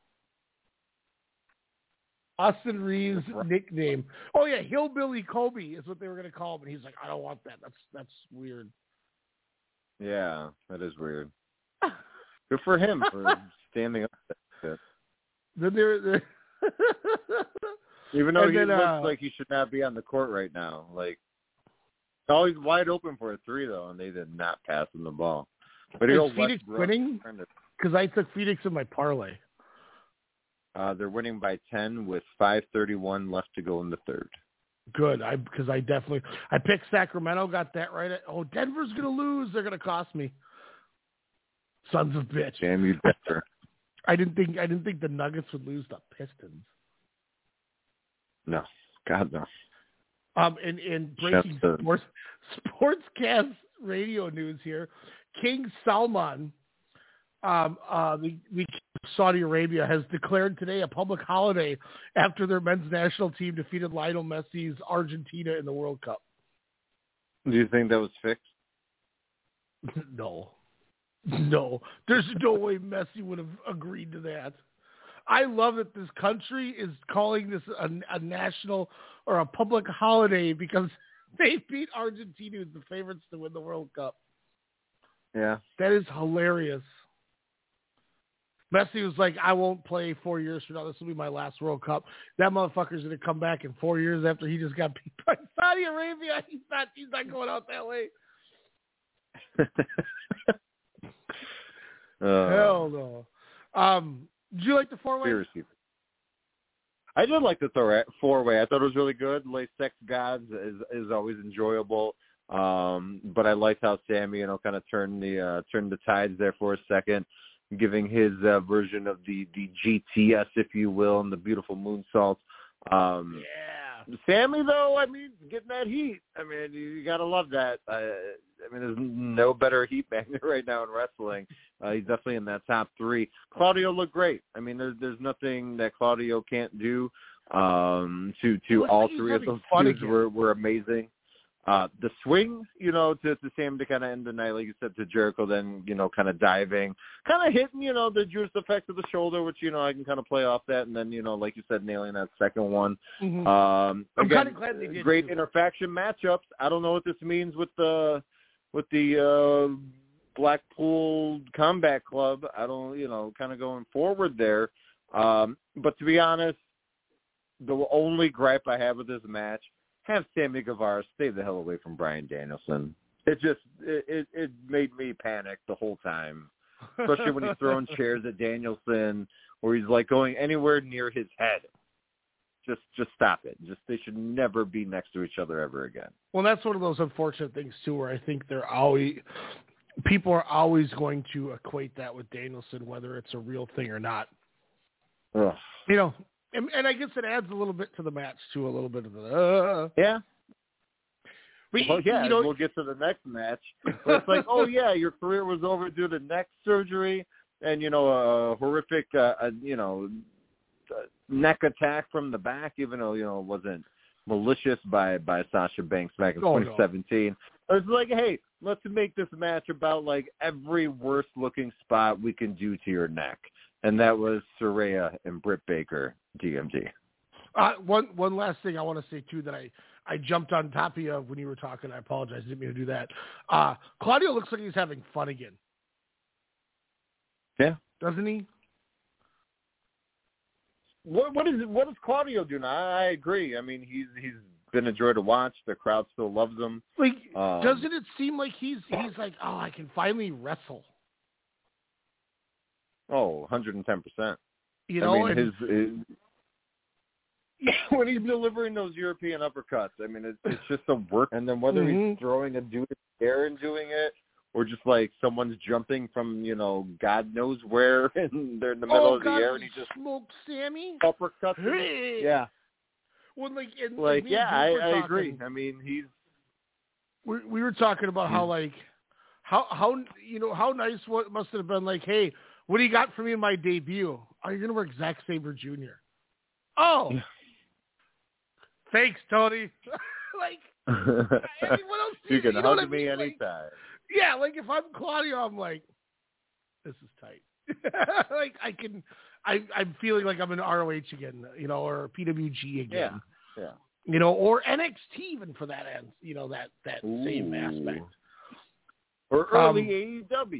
Austin Reeves' nickname. Oh yeah, Hillbilly Kobe is what they were going to call him, and he's like, I don't want that. That's that's weird.
Yeah, that is weird. Good for him for standing up to that.
Then they're, they're
Even though
and
he
then,
looks
uh,
like he should not be on the court right now. Like, always wide open for a three, though, and they did not pass him the ball. But
is
he'll
Phoenix winning? Because I took Phoenix in my parlay.
Uh, they're winning by ten with five thirty-one left to go in the third.
Good, I because I definitely I picked Sacramento, got that right. Oh, Denver's gonna lose. They're gonna cost me. Sons of bitch.
Damn you, Denver.
I didn't think I didn't think the Nuggets would lose the Pistons.
No, God no.
Um, and and breaking
Just, uh,
sports sportscast radio news here, King Salman, um, uh, the the King of Saudi Arabia has declared today a public holiday after their men's national team defeated Lionel Messi's Argentina in the World Cup.
Do you think that was fixed?
No. No, there's no way Messi would have agreed to that. I love that this country is calling this a, a national or a public holiday because they beat Argentina, who's the favorites to win the World Cup.
Yeah.
That is hilarious. Messi was like, I won't play four years from now. This will be my last World Cup. That motherfucker's going to come back in four years after he just got beat by Saudi Arabia. He's not, he's not going out that way.
Uh,
Hell no. Um, did you like the four-way?
Seriously. I did like the thor- four-way. I thought it was really good. Late Sex Gods is is always enjoyable. Um, but I liked how Sammy, you know, kind of turned the uh, turned the tides there for a second, giving his uh, version of the, the G T S, if you will, and the beautiful moonsault. Um,
Yeah.
Sammy, though, I mean, getting that heat. I mean, you, you got to love that. Uh, I mean, there's no better heat magnet right now in wrestling. Uh, he's definitely in that top three. Claudio looked great. I mean, there's there's nothing that Claudio can't do. Um, to to
Looks
all
like he's
three of
having
those
fun
dudes
again.
were, were amazing. Uh, the swing, you know, to, to Sam to kind of end the night, like you said, to Jericho, then, you know, kind of diving, kind of hitting, you know, the juice effect of the shoulder, which, you know, I can kind of play off that. And then, you know, like you said, nailing that second one.
Mm-hmm.
Um,
I'm
again,
kinda glad they did
great
too.
interfaction matchups. I don't know what this means with the, with the, uh, Blackpool Combat Club. I don't, you know, kind of going forward there. Um, but to be honest, the only gripe I have with this match, have Sammy Guevara stay the hell away from Bryan Danielson. It just it, it, it made me panic the whole time, especially when he's throwing chairs at Danielson or he's like going anywhere near his head. Just just stop it. Just they should never be next to each other ever again.
Well, that's one of those unfortunate things too, where I think they're always people are always going to equate that with Danielson, whether it's a real thing or not.
Ugh.
You know, and, and I guess it adds a little bit to the match too, a little bit of the uh,
yeah.
But,
well, yeah,
you know,
we'll get to the next match. But it's like, oh yeah, your career was over due to neck surgery and you know a horrific, uh, a, you know, neck attack from the back, even though you know it wasn't malicious by by Sasha Banks back in
oh,
twenty seventeen. No. It's like, hey, let's make this match about like every worst looking spot we can do to your neck, and that was Saraya and Britt Baker, D M D.
Uh, one one last thing I want to say too that I, I jumped on top of you when you were talking. I apologize, I didn't mean to do that. Uh, Claudio looks like he's having fun again.
Yeah,
doesn't he?
What what is what does Claudio do now? I agree. I mean, he's he's been a joy to watch. The crowd still loves him.
Like,
um,
doesn't it seem like he's he's like, oh, I can finally wrestle?
Oh, one hundred ten percent.
You know,
I mean,
and,
his, his when he's delivering those European uppercuts, I mean, it's, it's just a work. And then whether
mm-hmm.
he's throwing a dude in the air and doing it, or just like someone's jumping from, you know, God knows where, and they're in the middle
oh,
of the
God,
air, and he just
smoked Sammy.
uppercuts.
Hey.
Yeah.
Well, like, and,
like,
like
yeah, I, I
talking,
agree. I mean, he's.
We we were talking about how like, how how you know how nice what must have been like. Hey, what do you got for me in my debut? Oh, you're gonna work Zack Sabre Junior Oh. Thanks, Tony. like, I mean, what else do
you
you,
can
you know
hug
what I mean?
me
like,
anytime.
Yeah, like if I'm Claudio, I'm like, this is tight. like I can, I, I'm feeling like I'm in R O H again, you know, or P W G again.
Yeah, yeah.
You know, or N X T even for that end, you know, that that
Ooh.
same aspect.
Or early
um,
A E W.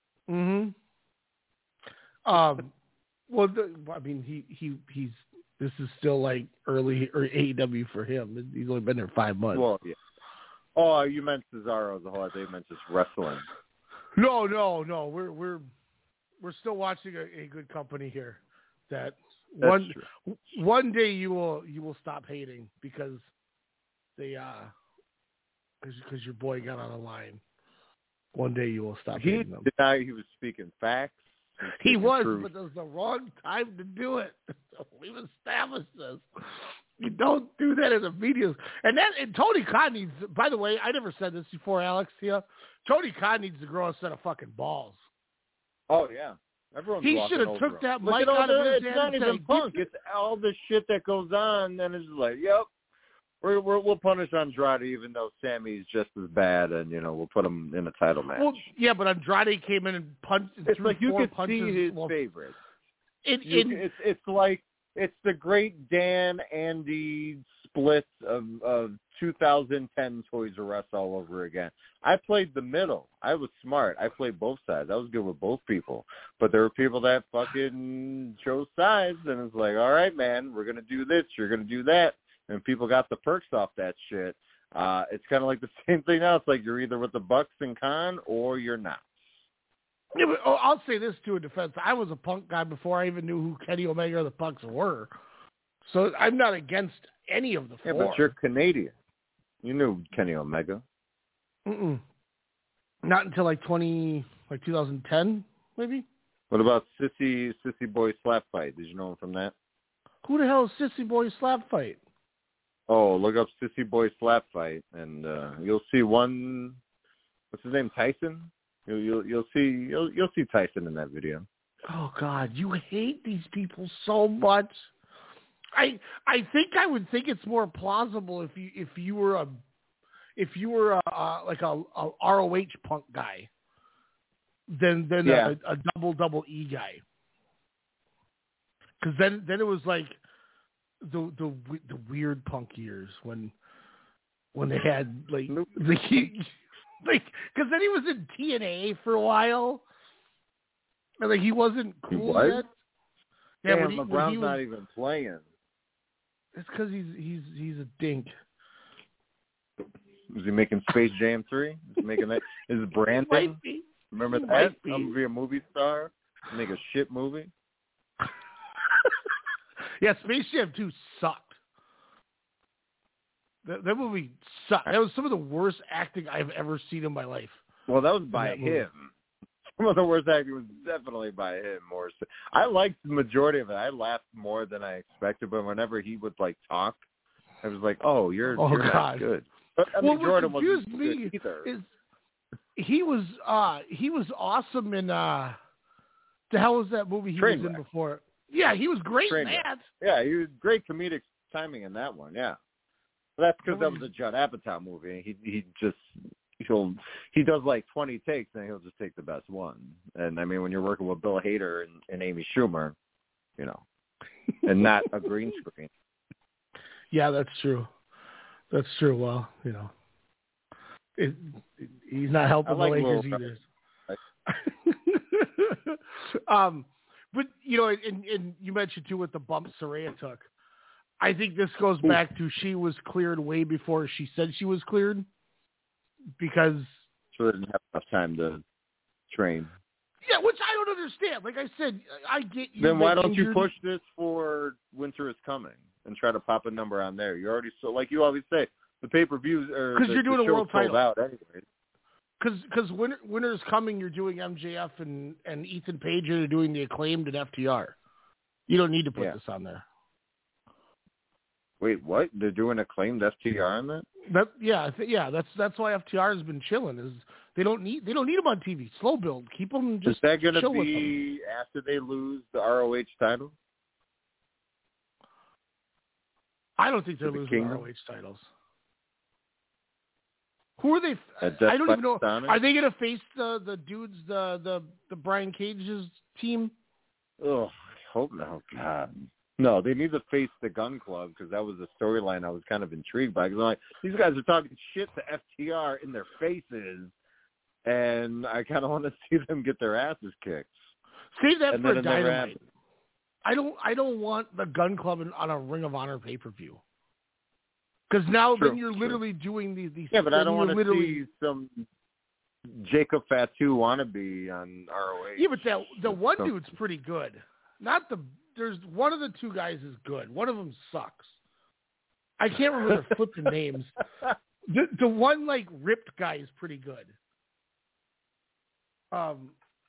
Mm-hmm. Um. Well, the, I mean, he he he's. This is still like early or A E W for him. He's only been there five months.
Well, yeah. Oh, you meant Cesaro the whole day. You meant just wrestling.
No, no, no. We're we're we're still watching a, a good company here. That
That's
one
true.
one day you will you will stop hating because they uh because your boy got on a line. One day you will stop
He
hating them.
denied he was speaking facts.
He was,
truth.
but it was the wrong time to do it. We've established this. You don't do that in the media. And that and Tony Khan needs, by the way, I never said this before, Alex, here. Tony Khan needs to grow a set of fucking balls.
Oh, yeah. Everyone's
he
walking
should have
over
took
him.
that
Look
mic
at all
out of
the,
his
It's
hand
not
and
even
say,
punk. It's all the shit that goes on, and it's just like, yep, we're, we're, we'll punish Andrade even though Sammy's just as bad, and, you know, we'll put him in a title match.
Well, yeah, but Andrade came in and punched and
It's
threw
like you
four
could
punches.
see his
well,
favorites.
in,
You,
in,
it's it's like it's the great Dan Andy split of of two thousand ten Toys R Us all over again. I played the middle. I was smart. I played both sides. I was good with both people. But there were people that fucking chose sides, and it's like, all right, man, we're gonna do this. You're gonna do that, and people got the perks off that shit. Uh, it's kind of like the same thing now. It's like you're either with the Bucks and Khan or you're not.
Yeah, but, oh, I'll say this to a defense. I was a Punk guy before I even knew who Kenny Omega or the Punks were. So I'm not against any of the four.
Yeah, but you're Canadian. You knew Kenny Omega.
Mm-mm. Not until like twenty, like twenty ten, maybe.
What about Sissy Sissy Boy Slap Fight? Did you know him from that?
Who the hell is Sissy Boy Slap Fight?
Oh, look up Sissy Boy Slap Fight, and uh, you'll see one. What's his name? Tyson. You'll you'll, you'll see you'll you'll see Tyson in that video.
Oh God, you hate these people so much. I I think I would think it's more plausible if you if you were a if you were a, uh, like a, a R O H Punk guy than than
Yeah.
a, a double double E guy. Because then then it was like the the the weird Punk years when when they had like the like because then he was in T N A for a while and like he wasn't cool
He was?
yet. Yeah,
Damn,
when he, when
LeBron's
he was,
not even playing.
It's because he's he's he's a dink.
Is he making Space Jam three? Is he making that? Is it Brandon? Remember
He
that?
might be.
I'm gonna be a movie star. Make a shit movie.
Yeah, Space Jam two sucked. That, that movie sucked. That was some of the worst acting I've ever seen in my life.
Well, that was by him. Some of the worst acting was definitely by him. More, so. I liked the majority of it. I laughed more than I expected, but whenever he would like talk, I was like, "Oh, you're
oh,
you're
God.
not good." But I
well,
mean, Jordan
what confused
wasn't
me
good either.
is he was uh, he was awesome in uh, the hell was that movie he
Trainwreck.
was in before? Yeah, he was great in
Trainwreck.
that.
Yeah, he was great comedic timing in that one. Yeah, but that's because that was a Judd Apatow movie. He he just he'll he does like twenty takes and he'll just take the best one. And I mean, when you're working with Bill Hader and, and Amy Schumer, you know, and not a green screen.
Yeah, that's true. That's true. Well, you know, it, it, he's not helping
like
the Lakers
Will,
either. um, but you know, and, and you mentioned too what the bump Saraya took. I think this goes back to she was cleared way before she said she was cleared, because
she didn't have enough time to train.
Yeah, which I don't understand. Like I said, I get you.
Then why don't
injured.
you push this for Winter is Coming and try to pop a number on there? You already so like you always say, the pay per views are
because you're doing
the
a world
sold
title
out anyway.
Because because winter winter is coming. You're doing M J F and and Ethan Page. You're doing the Acclaimed and F T R. You don't need to put
Yeah.
this on there.
Wait, what? They're doing Acclaimed F T R on that?
That yeah, I th- yeah. That's that's why F T R has been chilling. Is they don't need they don't need them on T V. Slow build. Keep them just.
Is that going to
chill with
be after they lose the R O H title?
I don't think they're
the
losing
Kingdom?
R O H titles. Who are they?
At Death
I don't
by
even know.
Sonic?
Are they going to face the the dudes the the the Brian Cage's team?
Oh, I hope no. God. No, they need to face the Gun Club because that was the storyline I was kind of intrigued by. Because I'm like, these guys are talking shit to F T R in their faces, and I kind of want to see them get their asses kicked.
Save that
And
for
then
a
it never
Dynamite.
happened.
I don't. I don't want the Gun Club in, on a Ring of Honor pay per view. Because now
True,
then you're
true.
literally doing these. these
Yeah, but I don't want to
literally...
see some Jacob Fatu wannabe on R O H.
Yeah, but that the one
So-
dude's pretty good. Not the. There's one of the two guys is good. One of them sucks. I can't remember their flipping names. The the one like ripped guy is pretty good. Um,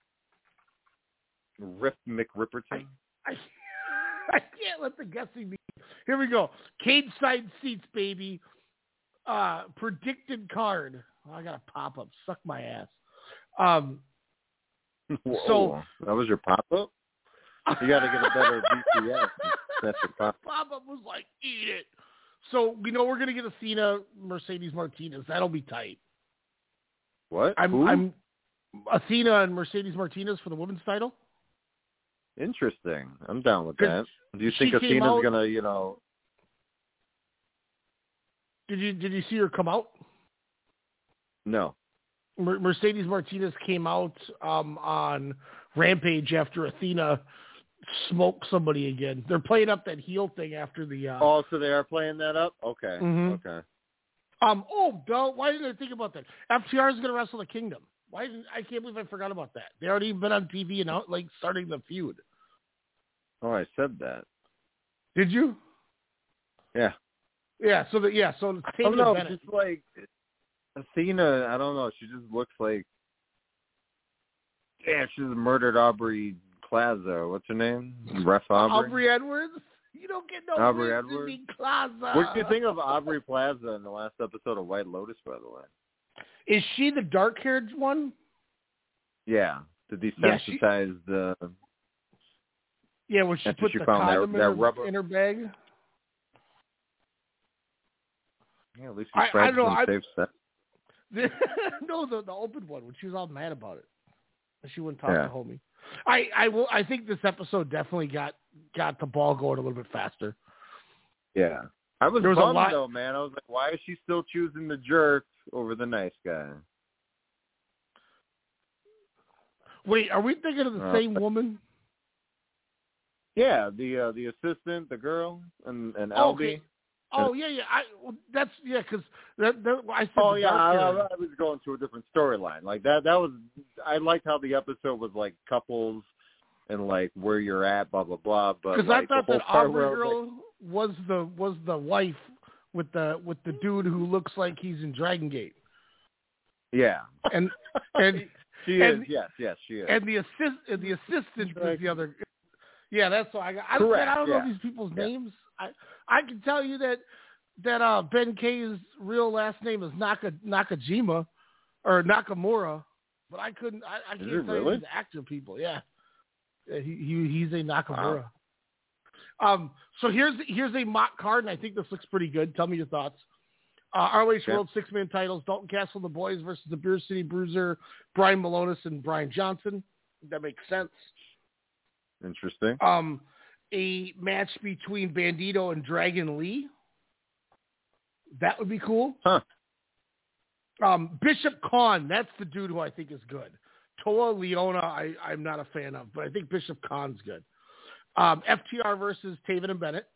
Rip McRipperton.
I I can't let the guessing be. Here we go. Cage side seats, baby. Uh, predicted card. Oh, I got a pop up. Suck my ass. Um,
Whoa,
so
that was your pop up. You got to get a better V C S. That's your pop.
pop up was like, eat it. So we know we're gonna get Athena Mercedes Martinez. That'll be tight.
What?
I'm
Who?
I'm Athena and Mercedes Martinez for the women's title.
Interesting. I'm down with
'Cause
that. Do you
she
think
came
Athena's
out-
gonna, you know?
Did you did you see her come out?
No.
Mer- Mercedes Martinez came out um, on Rampage after Athena smoked somebody again. They're playing up that heel thing after the. Uh,
Oh, so they are playing that up? Okay.
Mhm.
Okay.
Um. Oh, no, why didn't I think about that? F T R is going to wrestle the Kingdom. Why didn't I? Can't believe I forgot about that. They already been on T V and out, like starting the feud.
Oh, I said that.
Did you?
Yeah.
Yeah. So the yeah. So it's
Oh
Tatum
no,
and Bennett.
just like Athena. I don't know. She just looks like. Yeah, she's murdered Aubrey Plaza. What's her name? Ref Aubrey.
Aubrey Edwards. You don't get no
Aubrey
wins
Edwards?
in the Plaza.
What did you think of Aubrey Plaza in the last episode of White Lotus? By the way.
Is she the dark-haired one?
Yeah, to
Yeah, she-
desensitize the.
Yeah, when she
That's
put
what you
the
found, that-
condom in,
that
her,
rubber-
in her bag.
Yeah, at least
I-
you
I
tried
don't know,
some
I-
safe sex.
The, no, the the open one when she was all mad about it. And she wouldn't talk
Yeah.
to homie. I I will. I think this episode definitely got got the ball going a little bit faster.
Yeah. I was
There was a
bummed
lot-
though, man. I was like, why is she still choosing the jerk over the nice guy?
Wait, are we thinking of the
Uh,
same woman?
Yeah, the uh, the assistant, the girl, and and
Oh,
Albie.
okay. Oh yeah, yeah. I well, that's yeah, because that, that I said.
Oh
the
yeah, I,
dark
I, I was going to a different storyline. Like that. That was. I liked how the episode was like couples and like where you're at, blah blah blah. But
because
like,
I thought
the whole
that
part
Aubrey
where I was
girl
like,
was the was the wife with the with the dude who looks like he's in Dragon Gate.
yeah,
And and
she
and,
is. Yes, yes, she is.
and the assist and the assistant was the other. Yeah, that's why I got. I,
Correct,
I don't
yeah.
know these people's
Yeah.
names. I I can tell you that that uh, Ben K's real last name is Naka Nakajima or Nakamura, but I couldn't. I, I can't
Is it
tell
really?
you these actor people. Yeah, yeah he, he he's a Nakamura. Wow. Um. So here's here's a mock card, and I think this looks pretty good. Tell me your thoughts. Uh, R O H
Okay.
World Six Man Titles: Dalton Castle and the Boys versus the Beer City Bruiser, Brian Malonis and Brian Johnson. That makes sense.
Interesting.
Um, a match between Bandito and Dragon Lee. That would be cool.
Huh.
Um, Bishop Khan, that's the dude who I think is good. Toa Leona, I, I'm not a fan of, but I think Bishop Khan's good. Um, F T R versus Taven and Bennett.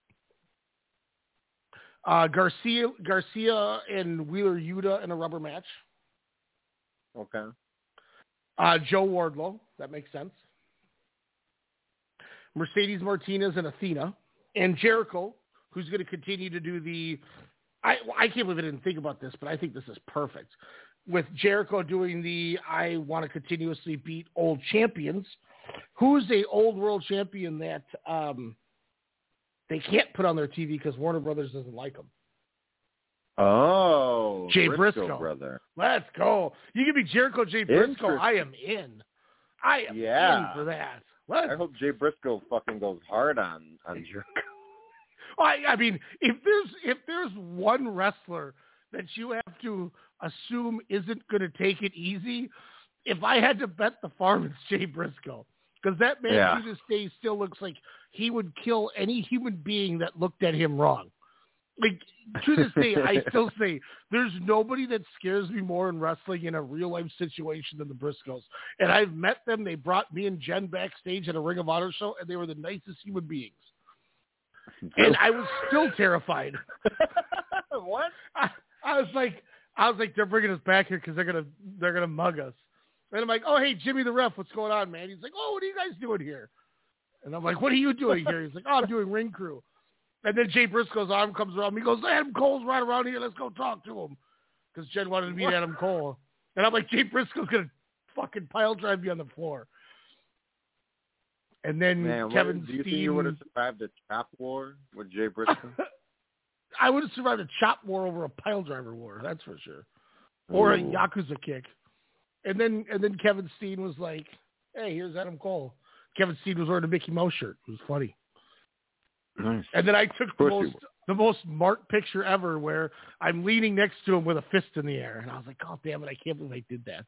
Uh, Garcia, Garcia and Wheeler Yuta in a rubber match.
Okay.
Uh, Joe Wardlow, that makes sense. Mercedes Martinez and Athena, and Jericho, who's going to continue to do the. I I can't believe I didn't think about this, but I think this is perfect. With Jericho doing the I want to continuously beat old champions. Who's a old world champion that um, they can't put on their T V because Warner Brothers doesn't like them?
Oh,
Jay
Briscoe,
Briscoe.
brother.
Let's go. You give me Jericho, Jay Briscoe. I am in. I am
Yeah.
in for that. Let's
I hope Jay Briscoe fucking goes hard on on Jericho.
I, I mean, if there's if there's one wrestler that you have to assume isn't going to take it easy, if I had to bet the farm, it's Jay Briscoe, because that man
Yeah.
to this day still looks like he would kill any human being that looked at him wrong. Like to this day, I still say there's nobody that scares me more in wrestling in a real life situation than the Briscoes. And I've met them. They brought me and Jen backstage at a Ring of Honor show, and they were the nicest human beings. And I was still terrified.
What?
I, I was like, I was like, they're bringing us back here because they're gonna they're gonna mug us. And I'm like, oh hey, Jimmy the ref, what's going on, man? He's like, oh, what are you guys doing here? And I'm like, what are you doing here? He's like, oh, I'm doing ring crew. And then Jay Briscoe's arm comes around me. He goes, Adam Cole's right around here. Let's go talk to him. Because Jen wanted to meet Adam Cole. And I'm like, Jay Briscoe's going to fucking pile drive me on the floor. And then
Man,
Kevin
what, do you
Steen.
think you would have survived a chop war with Jay Briscoe?
I would have survived a chop war over a pile driver war. That's for sure. Or
Ooh.
a Yakuza kick. And then and then Kevin Steen was like, hey, here's Adam Cole. Kevin Steen was wearing a Mickey Mouse shirt. It was funny.
Nice.
And then I took the
course
most
you
the most marked picture ever where I'm leaning next to him with a fist in the air. And I was like, oh, damn it, I can't believe I did that.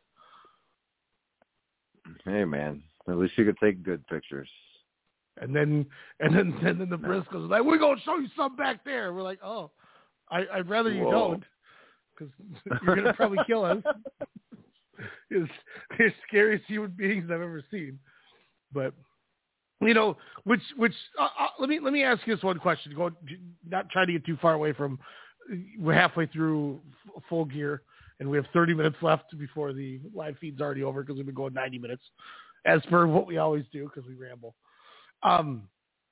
Hey, man. At least you could take good pictures.
And then and then and then the Briscoes was like, we're going to show you something back there. We're like, oh, I, I'd rather you
Whoa.
don't because you're going to probably kill us. It's the scariest human beings I've ever seen. But, you know, which, which uh, uh, let me let me ask you this one question. Go, not trying to get too far away from, we're halfway through f- Full Gear, and we have thirty minutes left before the live feed's already over because we've been going ninety minutes, as per what we always do because we ramble. Um,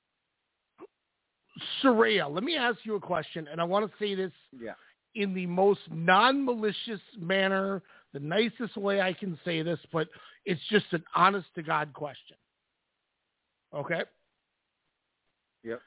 Saraya, let me ask you a question, and I want to say this
Yeah.
in the most non-malicious manner, the nicest way I can say this, but it's just an honest-to-God question. Okay?
Yep.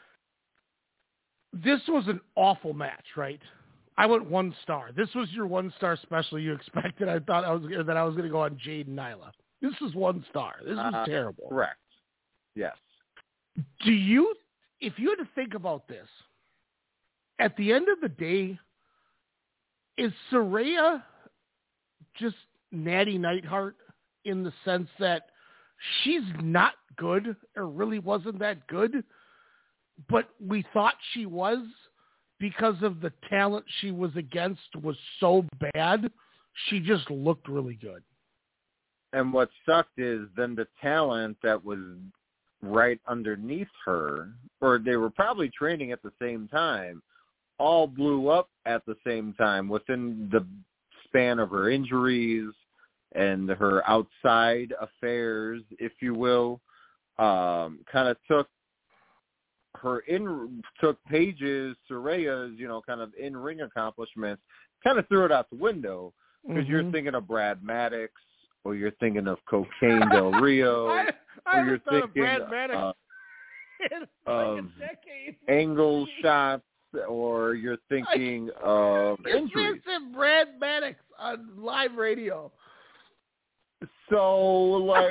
This was an awful match, right? I went one star. This was your one-star special you expected. I thought I was that I was going to go on Jade and Nyla. This was one star. This was
Uh,
terrible.
Correct. Yes.
Do you, if you had to think about this, at the end of the day, is Saraya just Natty Neidhart in the sense that she's not good or really wasn't that good, but we thought she was because of the talent she was against was so bad, she just looked really good.
And what sucked is then the talent that was right underneath her, or they were probably training at the same time, all blew up at the same time within the span of her injuries and her outside affairs, if you will. Um, kind of took her in took Paige's, Saraya's, you know, kind of in-ring accomplishments, kind of threw it out the window because mm-hmm. you're thinking of Brad Maddox, or you're thinking of Cocaine Del Rio,
I, I
or you're
thought
thinking
of Brad Maddox
uh, of angle shots, or you're thinking I, of injuries.
Said Brad Maddox on live radio.
So, like,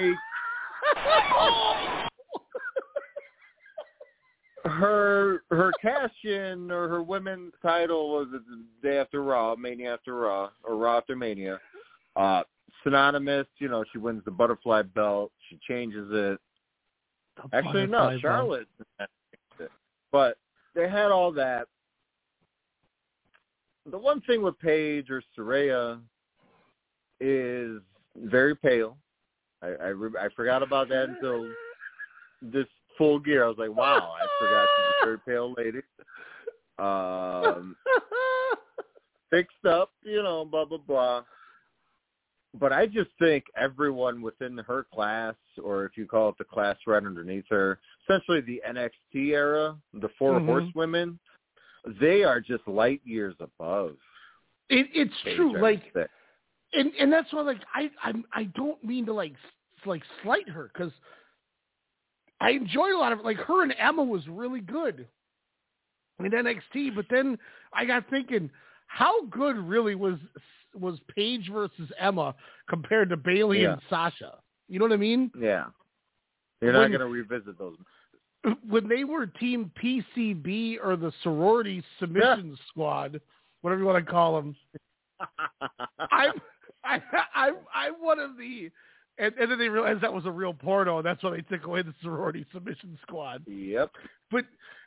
her her cash-in or her women's title was the day after Raw, Mania after Raw, or Raw after Mania. Uh, synonymous, you know, she wins the butterfly belt. She changes it. The Actually, no, Charlotte. But they had all that. The one thing with Paige or Saraya is very pale. I, I, I forgot about that until this full gear. I was like, wow, I forgot she's a very pale lady. Um, fixed up, you know, blah, blah, blah. But I just think everyone within her class, or if you call it the class right underneath her, essentially the N X T era, the four mm-hmm. horsewomen, they are just light years above.
It, it's true. Like, and and that's why, like, I I I don't mean to like like slight her, because I enjoyed a lot of it. Like, her and Emma was really good in N X T, but then I got thinking, how good really was was Paige versus Emma compared to Bayley yeah. and Sasha? You know what I mean?
Yeah. You're when, not going to revisit those.
When they were Team P C B, or the Sorority Submission yeah. Squad, whatever you want to call them, I'm, I, I, I'm one of the, and, and then they realized that was a real porno, and that's why they took away the Sorority Submission Squad.
Yep.
But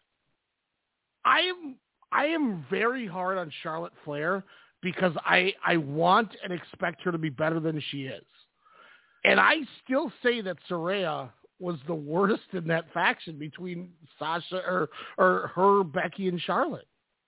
I am, I am very hard on Charlotte Flair, because I, I want and expect her to be better than she is. And I still say that Saraya was the worst in that faction between Sasha or or her, Becky, and Charlotte.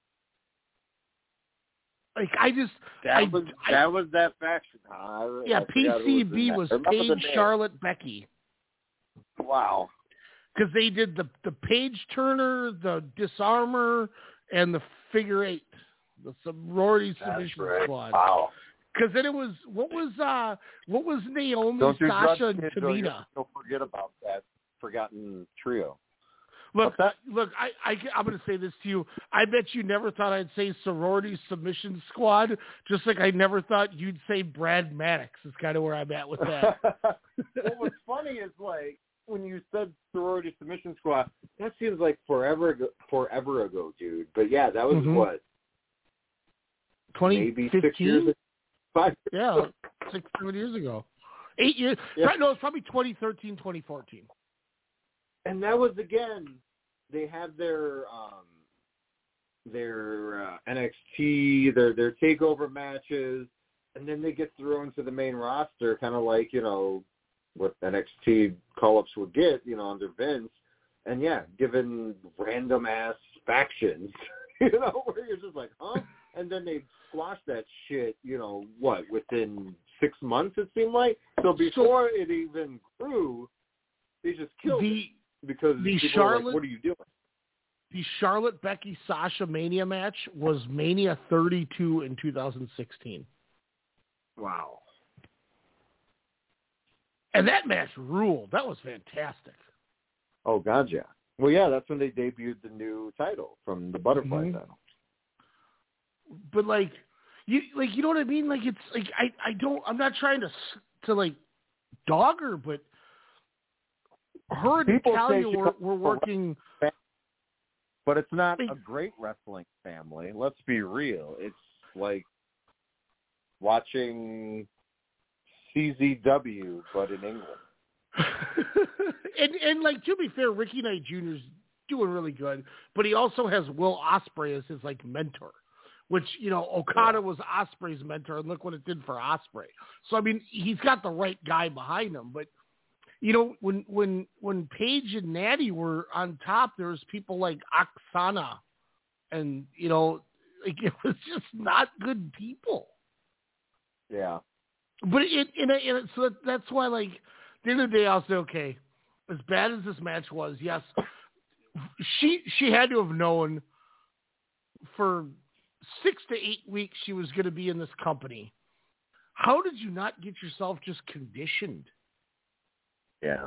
Like, I just
that
I,
was
I,
that was that faction. I,
yeah,
I
P C B was, was Paige, Charlotte, Becky.
Wow.
Because they did the the Page Turner, the Disarmer, and the Figure Eight, the Sorority Submission
right.
Squad.
Wow.
Because then it was what was uh what was Naomi,
don't
Sasha, and
kids,
Tamina.
Don't forget about that forgotten trio.
Look, that? look, I, I I'm going to say this to you. I bet you never thought I'd say Sorority Submission Squad, just like I never thought you'd say Brad Maddox. Is kind of where I'm at with that.
Well, what's funny is, like, when you said Sorority Submission Squad, that seems like forever ago, forever ago, dude. But yeah, that was
mm-hmm.
what,
twenty fifteen?
Maybe six years ago? Five years
yeah,
ago.
six, seven years ago. Eight years.
Yeah.
Right, no, it's probably twenty thirteen, twenty fourteen.
And that was, again, they had their um, their uh, N X T, their their takeover matches, and then they get thrown to the main roster, kind of like, you know, what N X T call-ups would get, you know, under Vince. And, yeah, given random-ass factions, you know, where you're just like, huh? And then they squashed that shit, you know, what, within six months, it seemed like? So before so, it even grew, they just killed
the,
it. Because
the
people
Charlotte,
were like, what are you doing?
The Charlotte, Becky, Sasha Mania match was Mania thirty-two in two thousand sixteen.
Wow.
And that match ruled. That was fantastic.
Oh, God, yeah. Well, yeah, that's when they debuted the new title from the Butterfly mm-hmm. title.
But, like, you like you know what I mean? Like, it's like I, I don't I'm not trying to to like dog her, but her and
People
Natalya were, were working.
But it's not a great wrestling family. Let's be real. It's like watching C Z W, but in England. and and like, to be fair, Ricky Knight Junior's doing really good, but he also has Will Ospreay as his like mentor. Which, you know, Okada was Ospreay's mentor, and look what it did for Ospreay. So I mean, he's got the right guy behind him, but
you know, when when when Paige and Natty were on top, there was people like Oksana, and you know, like it was just not good people.
Yeah.
But it, in a, in a, so that's why, like, at the end of the day, I'll say, okay, as bad as this match was, yes, she she had to have known for six to eight weeks she was going to be in this company. How did you not get yourself just conditioned?
Yeah.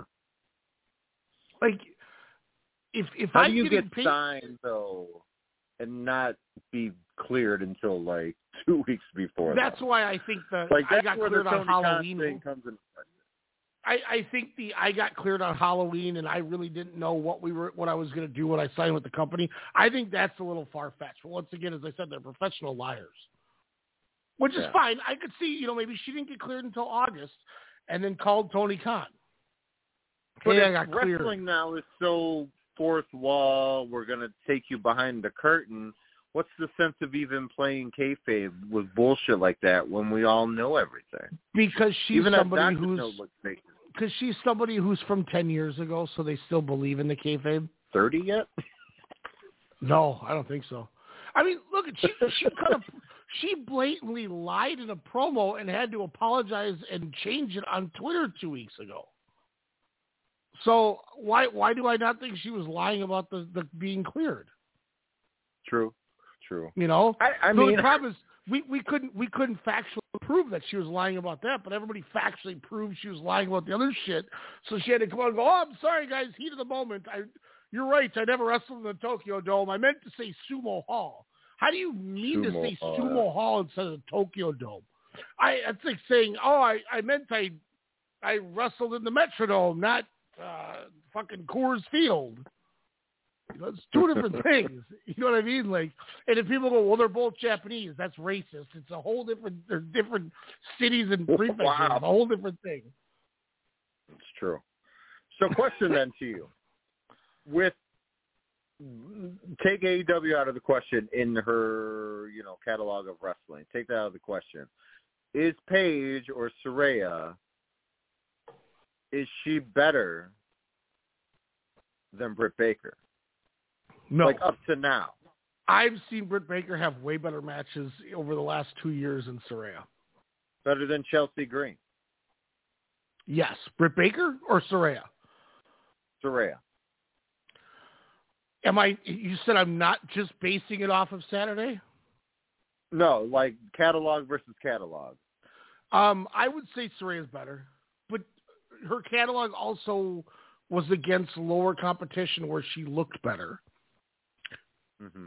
Like, if if
How
I
do you get
paid,
signed though, and not be cleared until like two weeks before?
That's
though?
why I think the
like
I
that's
got
where
cleared
the
on
Tony Khan
Halloween.
thing comes in.
I, I think the I got cleared on Halloween, and I really didn't know what we were what I was going to do when I signed with the company. I think that's a little far fetched. But once again, as I said, they're professional liars, which is
Yeah.
fine. I could see, you know, maybe she didn't get cleared until August, and then called Tony Khan.
But
Hey, I
if
got cleared.
wrestling now is so fourth wall, we're going to take you behind the curtain. What's the sense of even playing kayfabe with bullshit like that when we all know everything?
Because she's
even
somebody
that
who's
know what's fake.
because she's somebody who's from ten years ago, so they still believe in the kayfabe.
Thirty yet?
No, I don't think so. I mean, look, she she kind of she blatantly lied in a promo and had to apologize and change it on Twitter two weeks ago. So why why do I not think she was lying about the, the being cleared?
True, true.
You know,
I, I
so
mean,
the problem is we, we couldn't we couldn't factually prove that she was lying about that, but everybody factually proved she was lying about the other shit. So she had to come out and go, "Oh, I'm sorry, guys, heat of the moment. I, you're right. I never wrestled in the Tokyo Dome. I meant to say Sumo Hall. How do you mean
Sumo
to say
Hall,
Sumo
yeah.
Hall instead of Tokyo Dome? I that's like saying, oh, I, I meant I I wrestled in the Metrodome, not uh, fucking Coors Field. You know, it's two different things. You know what I mean? Like, and if people go, well, they're both Japanese, that's racist. It's a whole different. They're different cities and prefectures.
Wow.
It's a whole different thing.
It's true. So, question then to you: with take A E W out of the question in her, you know, catalog of wrestling. Take that out of the question. Is Paige or Saraya? Is she better than Britt Baker?
No,
Like up to now.
I've seen Britt Baker have way better matches over the last two years than Saraya.
Better than Chelsea Green.
Yes, Britt Baker or Saraya?
Saraya.
Am I? You said I'm not just basing it off of Saturday.
No, like catalog versus catalog.
Um, I would say Saraya's better, but her catalog also was against lower competition where she looked better.
Mm-hmm.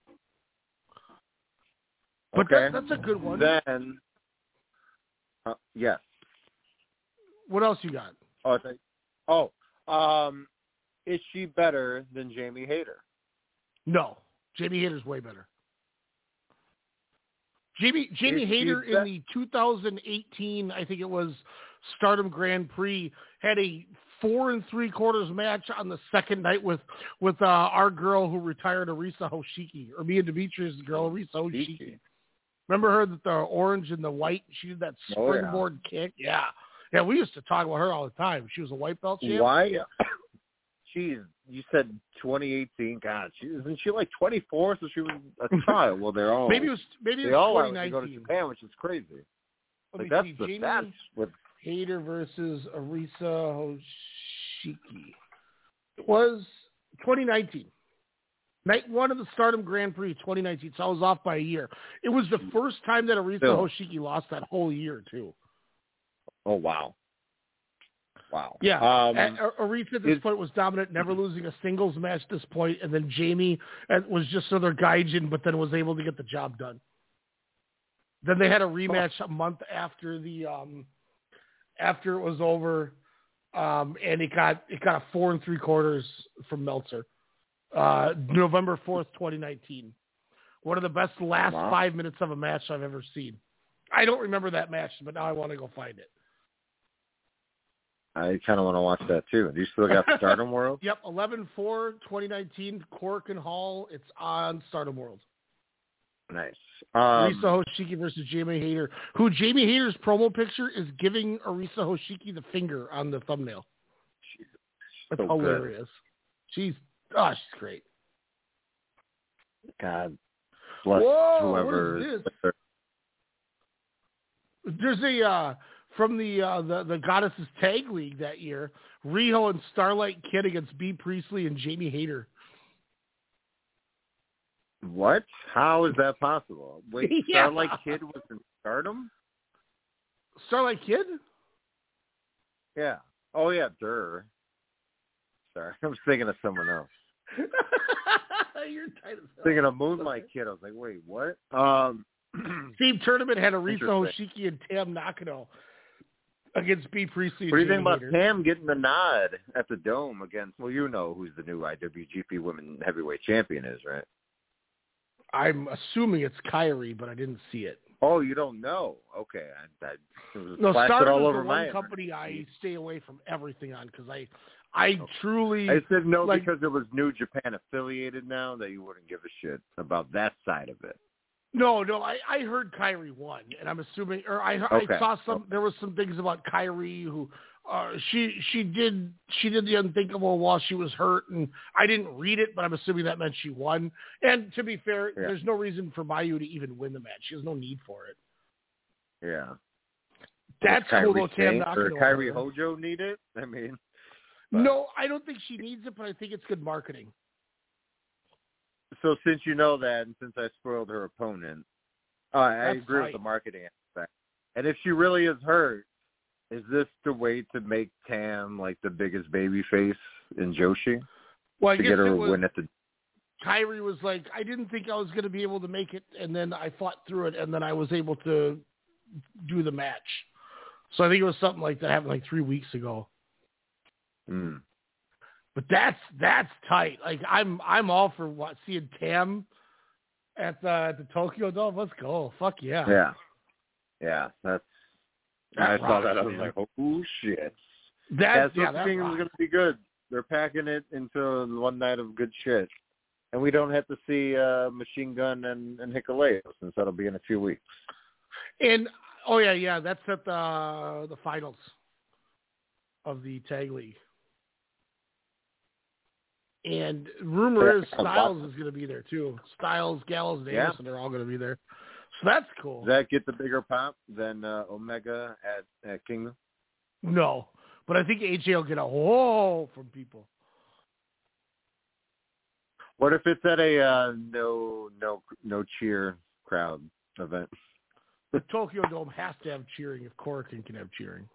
But
okay.
that, that's a good one.
Then, uh, yes.
What else you got?
Oh, th- oh, um, is she better than Jamie Hayter?
No, Jamie Hayter's way better. Jamie Jamie
Is
Hayter
she
in
be-
the two thousand eighteen, I think it was, Stardom Grand Prix, had a four and three quarters match on the second night with with uh, our girl who retired, Arisa Hoshiki, or me and Demetrius' girl, Arisa Hoshiki. Remember her, that the orange and the white? She did that
Oh, yeah.
springboard kick. Yeah, yeah. We used to talk about her all the time. She was a white belt champ.
Why? She's. You said twenty eighteen. God, she isn't she like twenty-four? So she was a child. Well, they're all
Maybe it was maybe it
they
was
all
twenty
want to go to
nineteen.
Japan, which is crazy.
Let
Like
me
that's
see.
the
Jamie
that's with
Hayter versus Arisa Hoshiki. It was twenty nineteen. Night one of the Stardom Grand Prix, twenty nineteen. So I was off by a year. It was the first time that Arisa
Still.
Hoshiki lost that whole year, too.
oh wow, wow.
Yeah.
Um,
and Arisa at this
is-
point was dominant, never losing a singles match at this point, and then Jamie uh, was just another gaijin, but then was able to get the job done. Then they had a rematch a month after the um, after it was over, um, and it got it got a four and three quarters from Meltzer. Uh, November fourth, twenty nineteen. One of the best last
Wow.
five minutes of a match I've ever seen. I don't remember that match, but now I want to go find it.
I kind of want to watch that too. Do you still got Stardom World?
Yep, eleven four twenty nineteen, Cork and Hall. It's on Stardom World.
Nice. Um,
Arisa Hoshiki versus Jamie Hayter, who Jamie Hayter's promo picture is giving Arisa Hoshiki the finger on the thumbnail. That's
so
hilarious.
Good.
She's oh, she's great.
God bless
Whoa,
whoever.
What is this? There's a uh, from the, uh, the the Goddesses Tag League that year. Riho and Starlight Kid against B. Priestley and Jamie Hayter.
What? How is that possible? Wait,
Yeah.
Starlight Kid was in Stardom?
Starlight Kid?
Yeah. Oh yeah, Durr. Sorry, I was thinking of someone else.
You're tight as hell.
Thinking of Moonlight Kid. I was like, wait, what? Um,
Team Tournament had Arisa
Interesting.
Hoshiki and Tam Nakano against B. Priestley.
What do you
and
think about
Hayter.
Tam getting the nod at the Dome against? Well, you know who's the new I W G P Women Heavyweight Champion is, right?
I'm assuming it's Kyrie, but I didn't see it.
Oh, you don't know? Okay, I, I it was
No,
plastered
Stardom
all
is
over
the
my
one company I stay away from everything on because I, I truly.
I said no
like,
because it was New Japan affiliated now that you wouldn't give a shit about that side of it.
No, no, I, I heard Kyrie won, and I'm assuming, or I,
Okay.
I saw some. There was some things about Kyrie who, uh, she she did she did the unthinkable while she was hurt, and I didn't read it, but I'm assuming that meant she won. And to be fair,
Yeah.
there's no reason for Mayu to even win the match. She has no need for it.
Yeah.
That's
Does
cool
Kyrie
though. Tam
Sane or
Nakano.
Kyrie Hojo need it? I mean, but-
No, I don't think she needs it, but I think it's good marketing.
So since you know that, and since I spoiled her opponent, uh, I
That's
agree
tight.
with the marketing aspect. And if she really is hurt, is this the way to make Tam like the biggest baby face in Joshi?
Well, I
to
guess
get her
it
a
was,
win at the
Kyrie was like, I didn't think I was going to be able to make it, and then I fought through it, and then I was able to do the match. So I think it was something like that happened like three weeks ago.
Mm.
But that's that's tight. Like I'm I'm all for what, seeing Tam at the at the Tokyo Dome. Let's go. Fuck yeah.
Yeah. Yeah, that's
That
I saw
rocks,
that. I was
man.
like, oh shit.
That's
yeah,
yeah,
so
that
things
rocks.
is gonna be good. They're packing it into one night of good shit. And we don't have to see uh, Machine Gun and, and Hikuleo since that'll be in a few weeks.
And oh yeah, yeah, that's at the the finals of the tag league. And rumor is Styles is going to be there too. Styles, Gallows, and
Yeah.
Anderson are all going to be there. So that's cool.
Does that get the bigger pop than uh, Omega at, at Kingdom?
No, but I think A J will get a whoa from people.
What if it's at a uh, no no no cheer crowd event?
The Tokyo Dome has to have cheering if Korakuen can have cheering.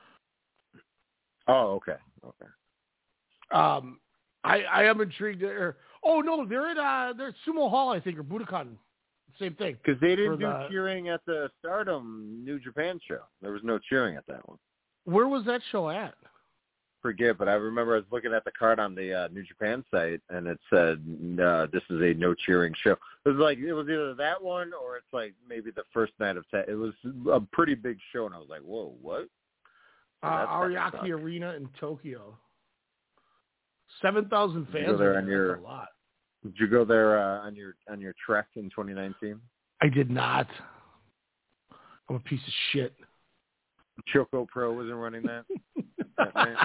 Oh, okay, okay.
Um, I, I am intrigued. There. Oh no, they're at uh, they're at Sumo Hall, I think, or Budokan. Same thing.
Because they didn't
For
do
the-
cheering at the Stardom New Japan show. There was no cheering at that one.
Where was that show at?
Forget, but I remember I was looking at the card on the uh, New Japan site, and it said uh, this is a no cheering show. It was like it was either that one or it's like maybe the first night of ta- it was a pretty big show, and I was like, whoa, what?
Uh,
That's kinda
Ariake
sucks.
Arena in Tokyo. Seven thousand
Did you
fans.
go there
in
on
there,
your-
that's a lot.
Did you go there uh, on your on your trek in twenty nineteen?
I did not. I'm a piece of shit.
Choco Pro wasn't running that. that night?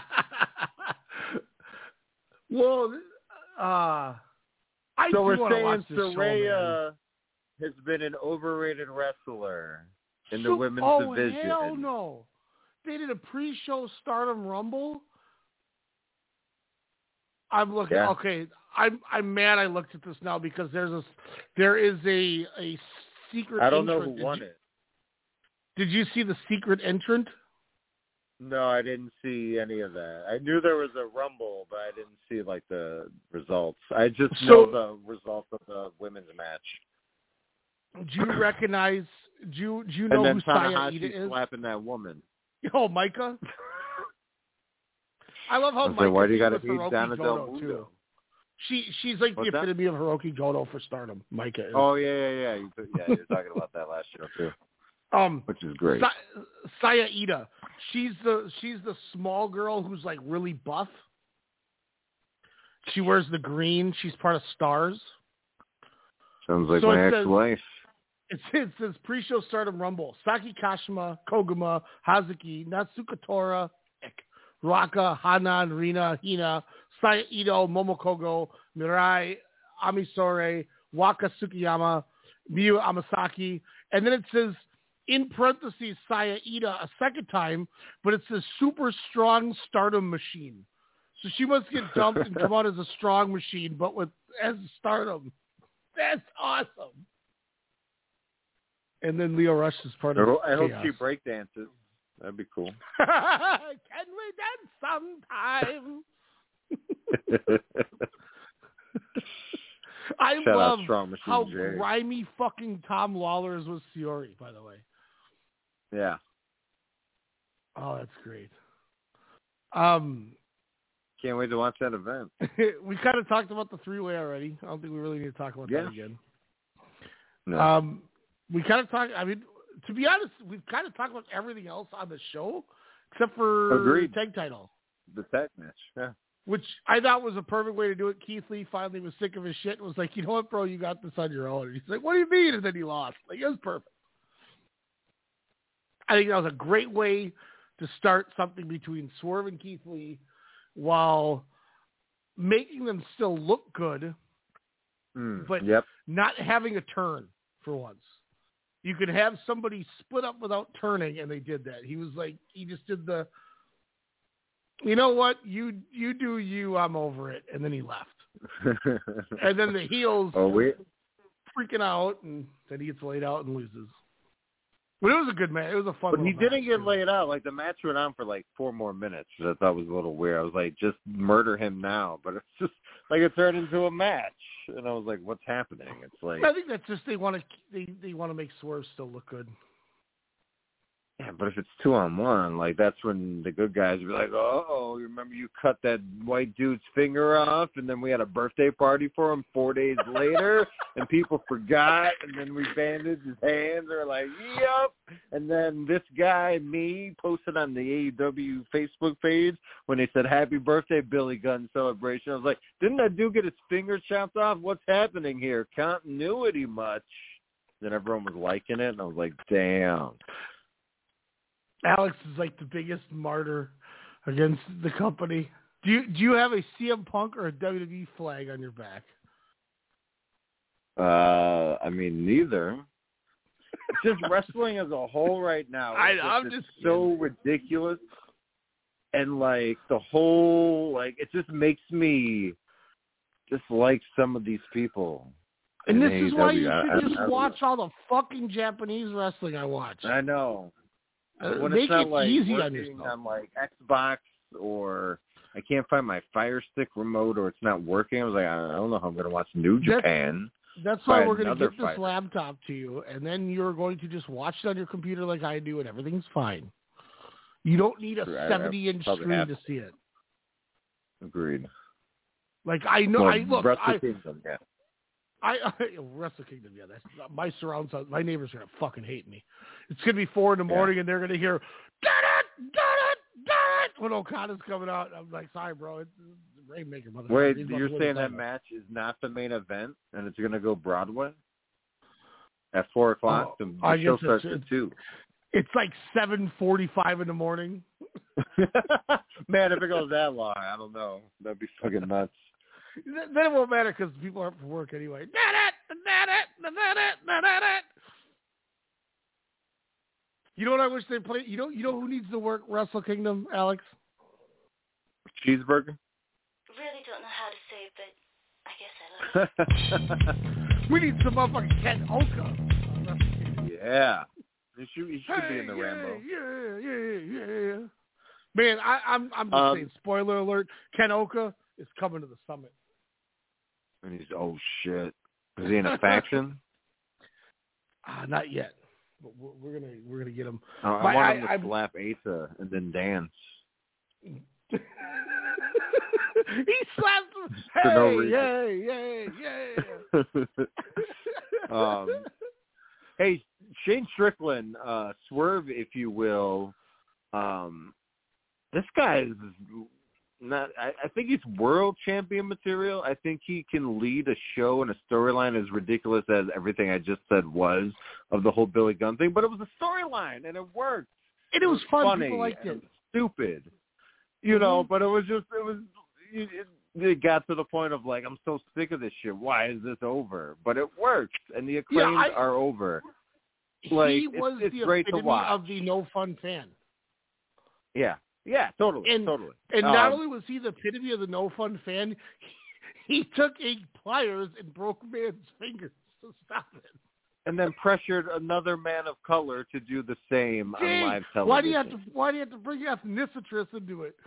Well, uh, I
So
do
we're
wanna
saying
watch this show, man.
Saraya has been an overrated wrestler in the
So-
women's
oh,
division.
hell no. They did a pre-show Stardom Rumble. I'm looking.
Yeah.
Okay, I'm I'm mad. I looked at this now because there's a there is a a secret.
I don't know
entrant.
who won
did you,
it.
Did you see the secret entrant?
No, I didn't see any of that. I knew there was a Rumble, but I didn't see like the results. I just
So-
know the results of the women's match.
Do you recognize? Do you, do you know
And then
who Saya
Tanahashi
Ida is?
slapping that woman.
Oh, Micah. I love how
I was
Micah
like, why do you
got
gotta
to
hate
Hiroki
Donna Del
Goto
Mundo?
too. She she's like
What's
the
that?
epitome of Hiroki Goto for Stardom. Micah is.
Oh yeah, yeah, yeah. You, yeah, you were talking about that last show too,
um,
which is great.
Sa- Saya Ida. She's the she's the small girl who's like really buff. She wears the green. She's part of Stars.
Sounds like
So
my
it says-
ex-wife.
It says, it says pre-show Stardom Rumble. Saki Kashima, Koguma, Hazuki, Natsuka Tora, Ruaka, Hanan, Rina, Hina, Saya Ito, Momokogo, Mirai, Amisore, Waka Tsukiyama, Miyu Amasaki, and then it says, in parentheses, Saya Ida a second time, but it says super strong stardom machine. So she must get dumped and come out as a strong machine, but with as stardom. That's awesome. And then Leo Rush is part of
I hope
Chaos.
she breakdances. That'd be cool.
Can we dance sometime? I
Shout
love how
Jerry.
grimy fucking Tom Lawler is with Siori, by the way.
Yeah.
Oh, that's great. Um,
Can't wait to watch that event.
we kind of talked about the three-way already. I don't think we really need to talk about
yeah.
that again.
No.
Um, we kind of talked, I mean, to be honest, we've kind of talked about everything else on the show except for
Agreed.
tag title.
The tag match, yeah.
Which I thought was a perfect way to do it. Keith Lee finally was sick of his shit and was like, you know what, bro, you got this on your own. And he's like, what do you mean? And then he lost. Like, it was perfect. I think that was a great way to start something between Swerve and Keith Lee while making them still look good,
mm,
but
yep.
not having a turn for once. You could have somebody split up without turning, and they did that. He was like, he just did the, you know what, you you do you, I'm over it, and then he left. And then the heels
oh, we...
freaking out, and then he gets laid out and loses. But it was a good match. It was a fun.
But he didn't
match,
get
too.
laid out. Like the match went on for like four more minutes, which I thought was a little weird. I was like, just murder him now. But it's just like it turned into a match, and I was like, what's happening? It's like
I think that's just they want to they they want to make Swerve still look good.
yeah, but if it's two on one, like that's when the good guys will be like, oh, you remember you cut that white dude's finger off, and then we had a birthday party for him four days later, and people forgot, and then we bandaged his hands. They're like, yep. And then this guy, me, posted on the A E W Facebook page when they said, happy birthday, Billy Gunn celebration. I was like, didn't that dude get his finger chopped off? What's happening here? Continuity much? Then everyone was liking it, and I was like, damn.
Alex is like the biggest martyr against the company. Do you do you have a C M Punk or a W W E flag on your back?
Uh, I mean, neither. It's just wrestling as a whole right now.
I,
It's,
I'm
just,
just
it's so ridiculous, and like the whole like it just makes me dislike some of these people.
And this
in
is
A E W.
why you
I-
should
I-
just
I-
watch all the fucking Japanese wrestling I watch.
I know.
Uh,
When
make
it's not
it
like
easy on
working
yourself.
on like Xbox or I can't find my Fire Stick remote or it's not working. I was like, I don't know how I'm going to watch New
That's-
Japan.
That's why
Try
we're going to
another
get this
fighter.
laptop to you, and then you're going to just watch it on your computer like I do, and everything's fine. You don't need a
True, I- I
seventy-inch
probably
screen
have-
to see it.
Agreed.
Like I know,
Well,
I look,
Wrestle
I,
Kingdom, yeah.
I, I Wrestle Kingdom, yeah. That's my surround sound. My neighbors are gonna fucking hate me. It's gonna be four in the morning,
Yeah.
and they're gonna hear, "Dun it, dun it, dun it," when Okada's coming out. I'm like, sorry, bro, it's, it's Rainmaker, motherfucker.
Wait,
He's
you're
about to win
saying
the
that
title.
match is not the main event and it's going to go Broadway at four o'clock?
Oh,
the
I
the show
guess
starts
it's-
at two.
It's like seven forty-five in the morning.
Man, if it goes that long, I don't know. That'd be fucking nuts.
Then it won't matter because people aren't for work anyway. Dun it, dun it, dun it, dun it. You know what I wish they played? You know, you know who needs to work Wrestle Kingdom, Alex?
Cheeseburger?
Really don't know how to say, but I guess I love it.
We need some motherfucking Ken Oka.
Yeah. You should, you should
Hey,
be in the
yeah,
Rambo.
Yeah, yeah, yeah. Man, I, I'm I'm just
Um,
saying, spoiler alert, Ken Oka is coming to the summit.
And he's, oh, shit. Is he in a faction?
Uh, not yet. But we're, we're gonna we're gonna get him.
I, I
My-
want him
I-
to
I'm-
slap Asa and then dance.
He slapped him.
For
Hey,
no reason.
yay, yay, yay.
um, hey, Shane Strickland, uh, Swerve, if you will. Um, this guy is not. I, I think he's world champion material. I think he can lead a show and a storyline as ridiculous as everything I just said was of the whole Billy Gunn thing. But it was a storyline and it worked.
And it was fun.
Funny
People liked
and
it.
Stupid. You know, but it was just, it was, it, it got to the point of like, I'm so sick of this shit. Why is this over? But it worked, and the acclaims
yeah, I,
are over. Like,
he was
it's, it's
the
great to
epitome
watch.
of the no fun fan.
Yeah, yeah, totally,
and,
totally.
And
um,
not only was he the epitome of the no fun fan, he, he took eight pliers and broke man's fingers to stop it.
And then pressured another man of color to do the same
Dang,
on live television.
Why do you have to? Why do you have to bring ethnicity into it?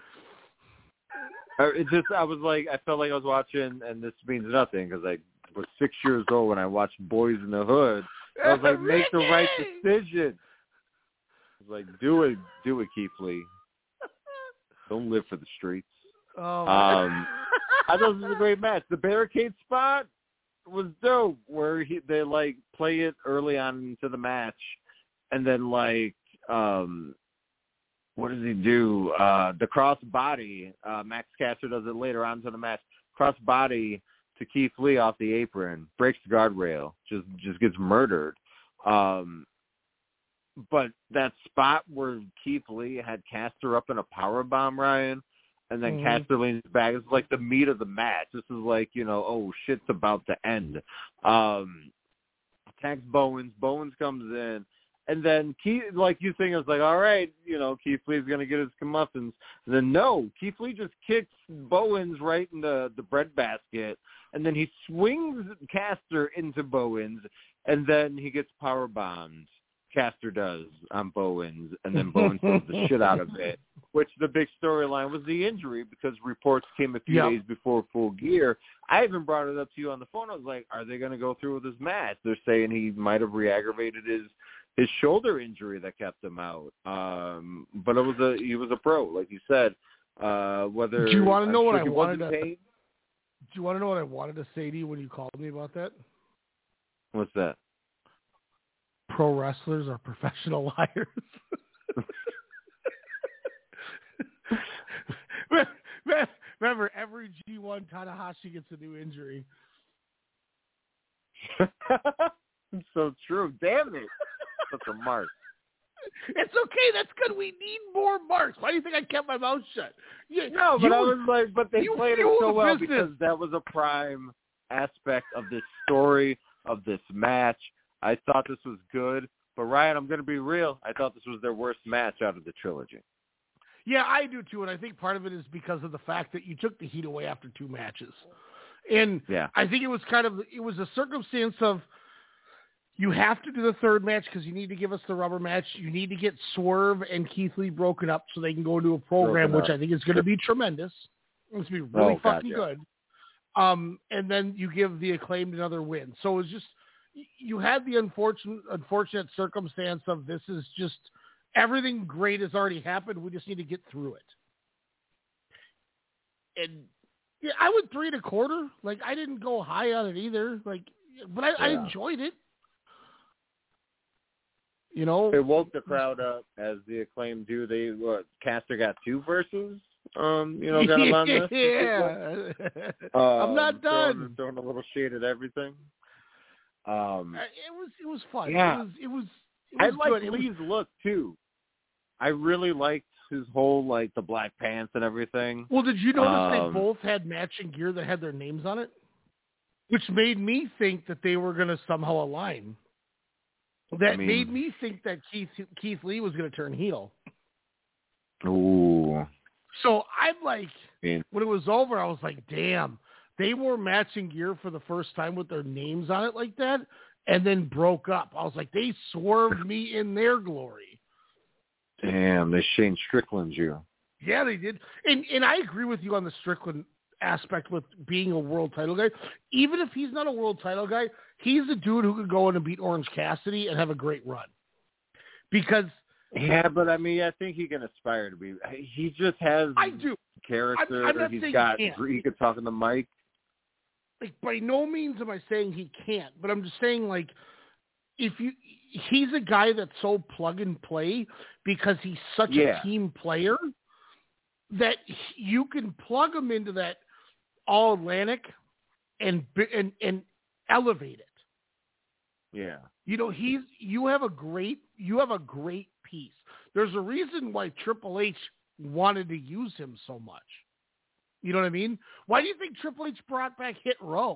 It just, I was like, I felt like I was watching, and this means nothing because I was six years old when I watched Boys in the Hood. I was like, make the right decision. I was like, do it, do it, Keith Lee. Don't live for the streets.
Oh,
um, I thought this was a great match. The barricade spot was dope, where he, they like play it early on into the match, and then like, um, what does he do? Uh, the cross body. Uh, Max Caster does it later on to the match. Cross body to Keith Lee off the apron, breaks the guardrail, just just gets murdered. Um, but that spot where Keith Lee had Caster up in a powerbomb, Ryan, and then mm-hmm. Caster leans back. It's like the meat of the match. This is like, you know, oh, shit's about to end. Um, attacks Bowens. Bowens comes in. And then Keith, like you think, it's like, all right, you know, Keith Lee's going to get his comeuppance. And then no, Keith Lee just kicks Bowens right in the, the breadbasket. And then he swings Caster into Bowens. And then he gets powerbombed. Caster does on Bowens, and then Bowens does the shit out of it, which the big storyline was the injury because reports came a few
yep.
days before Full Gear. I even brought it up to you on the phone. I was like, are they going to go through with this match? They're saying he might have re-aggravated his, his shoulder injury that kept him out. Um, but it was a he was a pro, like you said. Uh, whether
Do you want to know
I'm
what
sure
I wanted to
paid.
Do you want to know what I wanted to say to you when you called me about that?
What's that?
Pro wrestlers are professional liars. Remember, every G one Tanahashi gets a new injury.
So true. Damn it. That's a mark.
It's okay. That's good. We need more marks. Why do you think I kept my mouth shut? You,
no, but
you,
I was like, but they played it so well
business.
because that was a prime aspect of this story, of this match. I thought this was good, but Ryan, I'm going to be real. I thought this was their worst match out of the trilogy.
Yeah, I do too, and I think part of it is because of the fact that you took the heat away after two matches. And
yeah.
I think it was kind of, it was a circumstance of you have to do the third match because you need to give us the rubber match. You need to get Swerve and Keith Lee broken up so they can go into a program, which I think is going to be tremendous. It's going to be really
oh,
fucking
God, yeah.
good. Um, and then you give the Acclaimed another win. So it's just, you had the unfortunate, unfortunate circumstance of this is just everything great has already happened. We just need to get through it. And yeah, I went three and a quarter. Like I didn't go high on it either. Like, but I, yeah. I enjoyed it. You know,
it woke the crowd up as the Acclaimed do. They what? Caster got two verses. Um, you know, got him on this.
Yeah,
um,
I'm not done.
Throwing, throwing a little shade at everything. Um,
it was it was fun.
Yeah,
it was it was. It
I
was
liked
good.
Lee's
was,
look too. I really liked his whole like the black pants and everything.
Well, did you notice
um,
they both had matching gear that had their names on it, which made me think that they were going to somehow align. That
I mean,
made me think that Keith Keith Lee was going to turn heel.
Ooh.
So I'm like,
yeah.
when it was over, I was like, damn. They wore matching gear for the first time with their names on it like that, and then broke up. I was like, they swerved me in their glory.
Damn, they Shane Strickland you.
Yeah, they did. And and I agree with you on the Strickland aspect with being a world title guy. Even if he's not a world title guy, he's a dude who could go in and beat Orange Cassidy and have a great run. Because
yeah, but I mean, I think he can aspire to be. He just has
I do.
character.
I'm, I'm
he's got.
he,
he could talk on the mic.
Like, by no means am I saying he can't, but I'm just saying, like, if you, he's a guy that's so plug and play because he's such
yeah.
a team player that you can plug him into that All Atlantic and and and elevate it.
Yeah.
You know, he's you have a great you have a great piece. There's a reason why Triple H wanted to use him so much. You know what I mean? Why do you think Triple H brought back Hit Row?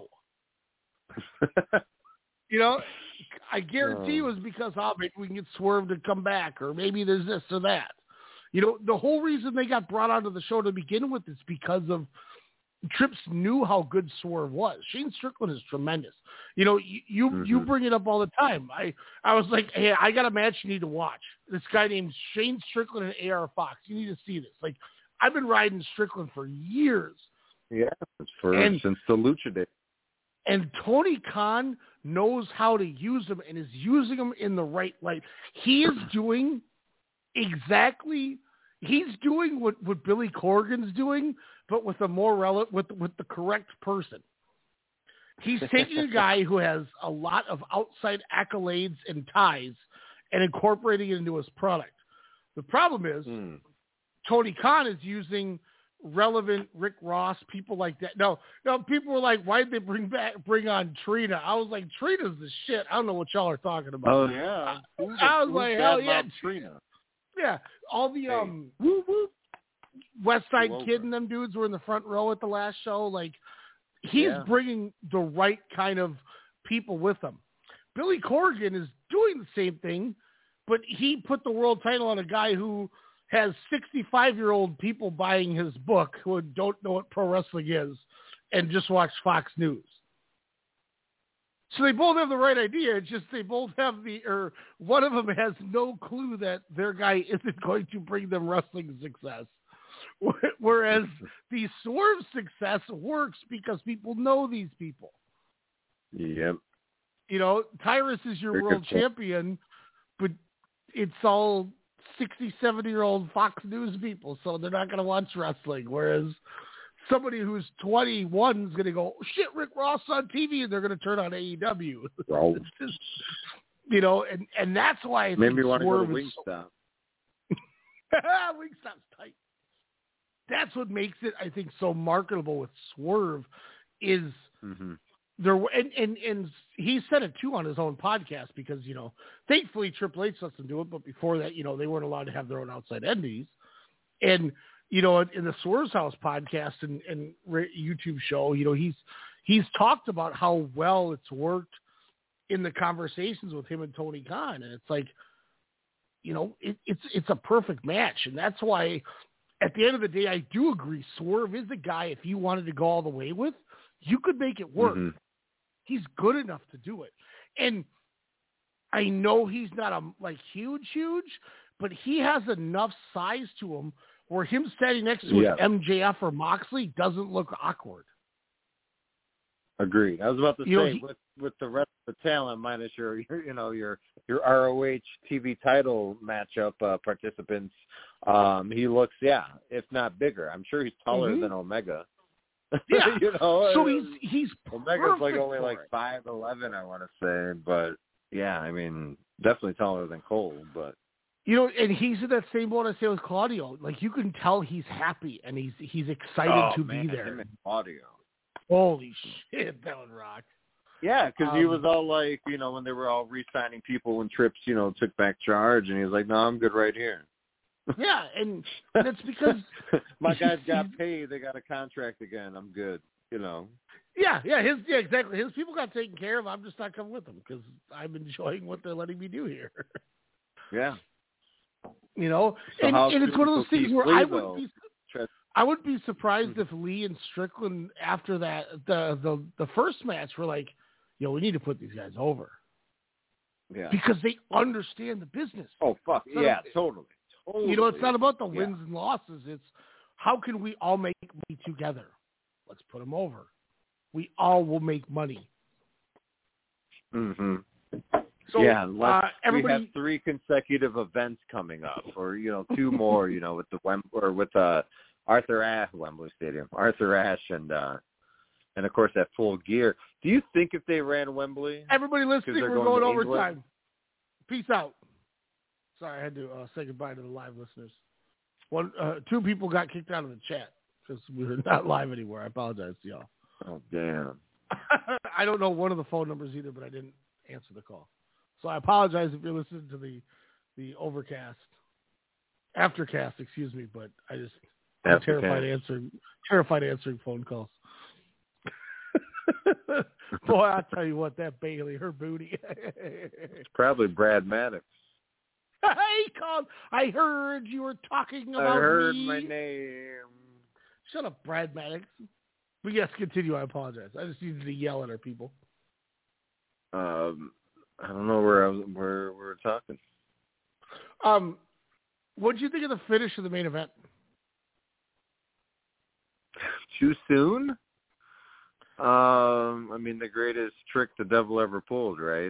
You know, I guarantee oh. it was because, oh, maybe we can get Swerve to come back, or maybe there's this or that. You know, the whole reason they got brought onto the show to begin with is because of Trips knew how good Swerve was. Shane Strickland is tremendous. You know, you you, mm-hmm. you bring it up all the time. I, I was like, hey, I got a match you need to watch. This guy named Shane Strickland and A R Fox. You need to see this. Like, I've been riding Strickland for years.
Yeah, for
and,
since the Lucha days.
And Tony Khan knows how to use them and is using them in the right light. He is doing exactly, he's doing what, what Billy Corgan's doing, but with a more relevant, with, with the correct person. He's taking a guy who has a lot of outside accolades and ties and incorporating it into his product. The problem is mm. Tony Khan is using relevant Rick Ross, people like that. No, no, people were like, why'd they bring back, bring on Trina? I was like, Trina's the shit. I don't know what y'all are talking about.
Oh, yeah.
Who's I was like, hell yeah.
Trina.
Yeah. All the,
hey.
um,
woo, woo.
West Side Kid and them dudes were in the front row at the last show. Like, he's yeah. bringing the right kind of people with him. Billy Corgan is doing the same thing, but he put the world title on a guy who has sixty-five-year-old people buying his book who don't know what pro wrestling is and just watch Fox News. So they both have the right idea. It's just they both have the, or one of them has no clue that their guy isn't going to bring them wrestling success. Whereas the Swerve success works because people know these people.
Yep.
You know, Tyrus is your world champion, but it's all sixty, seventy-year-old Fox News people, so they're not going to watch wrestling. Whereas somebody who's twenty-one is going to go, shit, Rick Ross on T V, and they're going to turn on A E W.
Oh.
Just, you know, and, and that's why I
Maybe
think
you want
Swerve
to go to
Wingstop.
So...
Wingstop's tight. That's what makes it, I think, so marketable with Swerve is
mm-hmm.
there, and, and, and he said it too on his own podcast because, you know, thankfully Triple H lets them do it, but before that, you know, they weren't allowed to have their own outside entities. And, you know, in the Swerve's House podcast and, and YouTube show, you know, he's, he's talked about how well it's worked in the conversations with him and Tony Khan. And it's like, you know, it, it's, it's a perfect match. And that's why at the end of the day, I do agree. Swerve is a guy, if you wanted to go all the way with, you could make it work.
Mm-hmm.
He's good enough to do it. And I know he's not a like huge, huge, but he has enough size to him where him standing next to
yeah.
M J F or Moxley doesn't look awkward.
Agreed. I was about to
you
say,
know, he,
with with the rest of the talent, minus your, your you know, your your R O H T V title matchup uh, participants, um, he looks, yeah, if not bigger. I'm sure he's taller
mm-hmm.
than Omega.
Yeah.
you know,
so he's he's
Omega's like only like
it.
five eleven, I want to say, but yeah, I mean, definitely taller than Cole, but.
You know, and he's in that same boat I say with Claudio. Like, you can tell he's happy and he's he's excited
oh,
to
man,
be there.
Him and Claudio.
Holy shit, that would rock.
Yeah, because
um,
he was all like, you know, when they were all re-signing people when Trips, you know, took back charge, and he was like, no, I'm good right here.
Yeah, and that's because...
My guys got paid. They got a contract again. I'm good, you know.
Yeah, yeah, his yeah, exactly. His people got taken care of. I'm just not coming with them because I'm enjoying what they're letting me do here.
Yeah.
You know,
so
and, and it's one of those things where
Lee,
I
though,
would be...
Tre-
I would be surprised mm-hmm. if Lee and Strickland after that the, the the first match were like, yo, we need to put these guys over.
Yeah.
Because they understand the business.
Oh fuck. Yeah, a, totally. Totally.
You know, it's not about the wins
yeah.
and losses. It's how can we all make money together? Let's put them over. We all will make money.
Mhm.
So,
yeah,
uh, everybody...
we have three consecutive events coming up, or you know, two more. You know, with the Wem- or with uh, Arthur Ashe, Wembley Stadium, Arthur Ashe, and uh, and of course that Full Gear. Do you think if they ran Wembley,
everybody listening, we're
going,
going overtime.
England?
Peace out. Sorry, I had to uh, say goodbye to the live listeners. One, uh, two people got kicked out of the chat because we were not live anywhere. I apologize to y'all.
Oh damn!
I don't know one of the phone numbers either, but I didn't answer the call. So I apologize if you're listening to the, the overcast. Aftercast, excuse me, but I just I'm terrified answering terrified answering phone calls. Boy, I'll tell you what, that Bailey, her booty.
It's probably Brad Maddox.
He called. I heard you were talking about me.
I heard me. my name.
Shut up, Brad Maddox. But yes, continue. I apologize. I just needed to yell at our people.
Um, I don't know where I was, where we were talking.
Um, what did you think of the finish of the main event?
Too soon? Um, I mean, the greatest trick the devil ever pulled, right?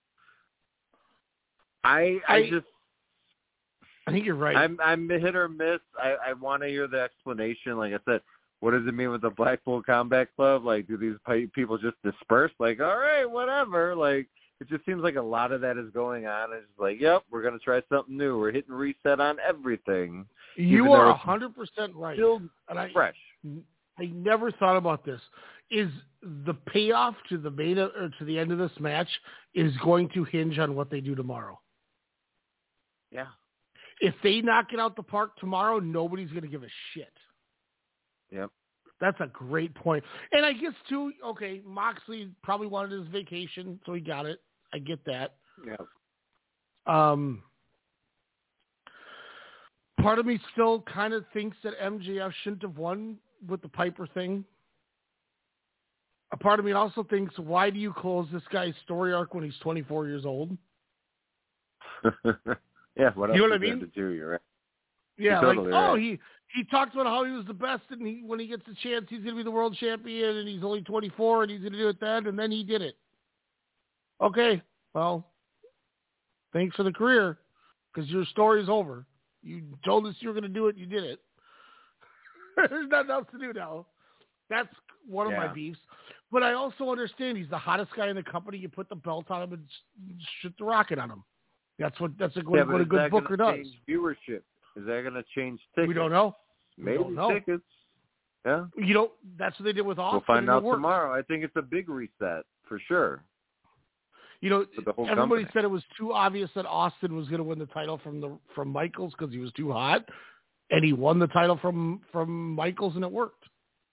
I I, I just
I think you're right.
I'm I'm hit or miss. I, I want to hear the explanation. Like I said, what does it mean with the Blackpool Combat Club? Like, do these people just disperse? Like, all right, whatever. Like, it just seems like a lot of that is going on. It's just like, yep, we're going to try something new. We're hitting reset on everything.
You are one hundred percent right.
Still
and I,
fresh.
I never thought about this. Is the payoff to the beta or to the end of this match is going to hinge on what they do tomorrow.
Yeah.
If they knock it out the park tomorrow, nobody's going to give a shit.
Yep.
That's a great point. And I guess, too, okay, Moxley probably wanted his vacation, so he got it. I get that.
Yeah.
Um, part of me still kind of thinks that M J F shouldn't have won with the Piper thing. A part of me also thinks, why do you close this guy's story arc when he's twenty-four years old?
Yeah, what else
you know what I
is there
mean?
to do? You're right.
Yeah,
You're
like,
totally
oh,
right.
he, he talked about how he was the best, and he, when he gets the chance, he's going to be the world champion, and he's only twenty-four, and he's going to do it then, and then he did it. Okay, well, thanks for the career, because your story's over. You told us you were going to do it, you did it. There's nothing else to do now. That's one of
yeah.
my beefs. But I also understand he's the hottest guy in the company. You put the belt on him and shoot the rocket on him. That's what that's a, what,
yeah,
what a good booker does.
Viewership. Is that going to change tickets?
We don't know. We
Maybe
don't know.
tickets. Yeah.
You know, that's what they did with Austin.
We'll find out
worked.
tomorrow. I think it's a big reset for sure.
You know, everybody
company.
said it was too obvious that Austin was going to win the title from the from Michaels because he was too hot, and he won the title from from Michaels, and it worked.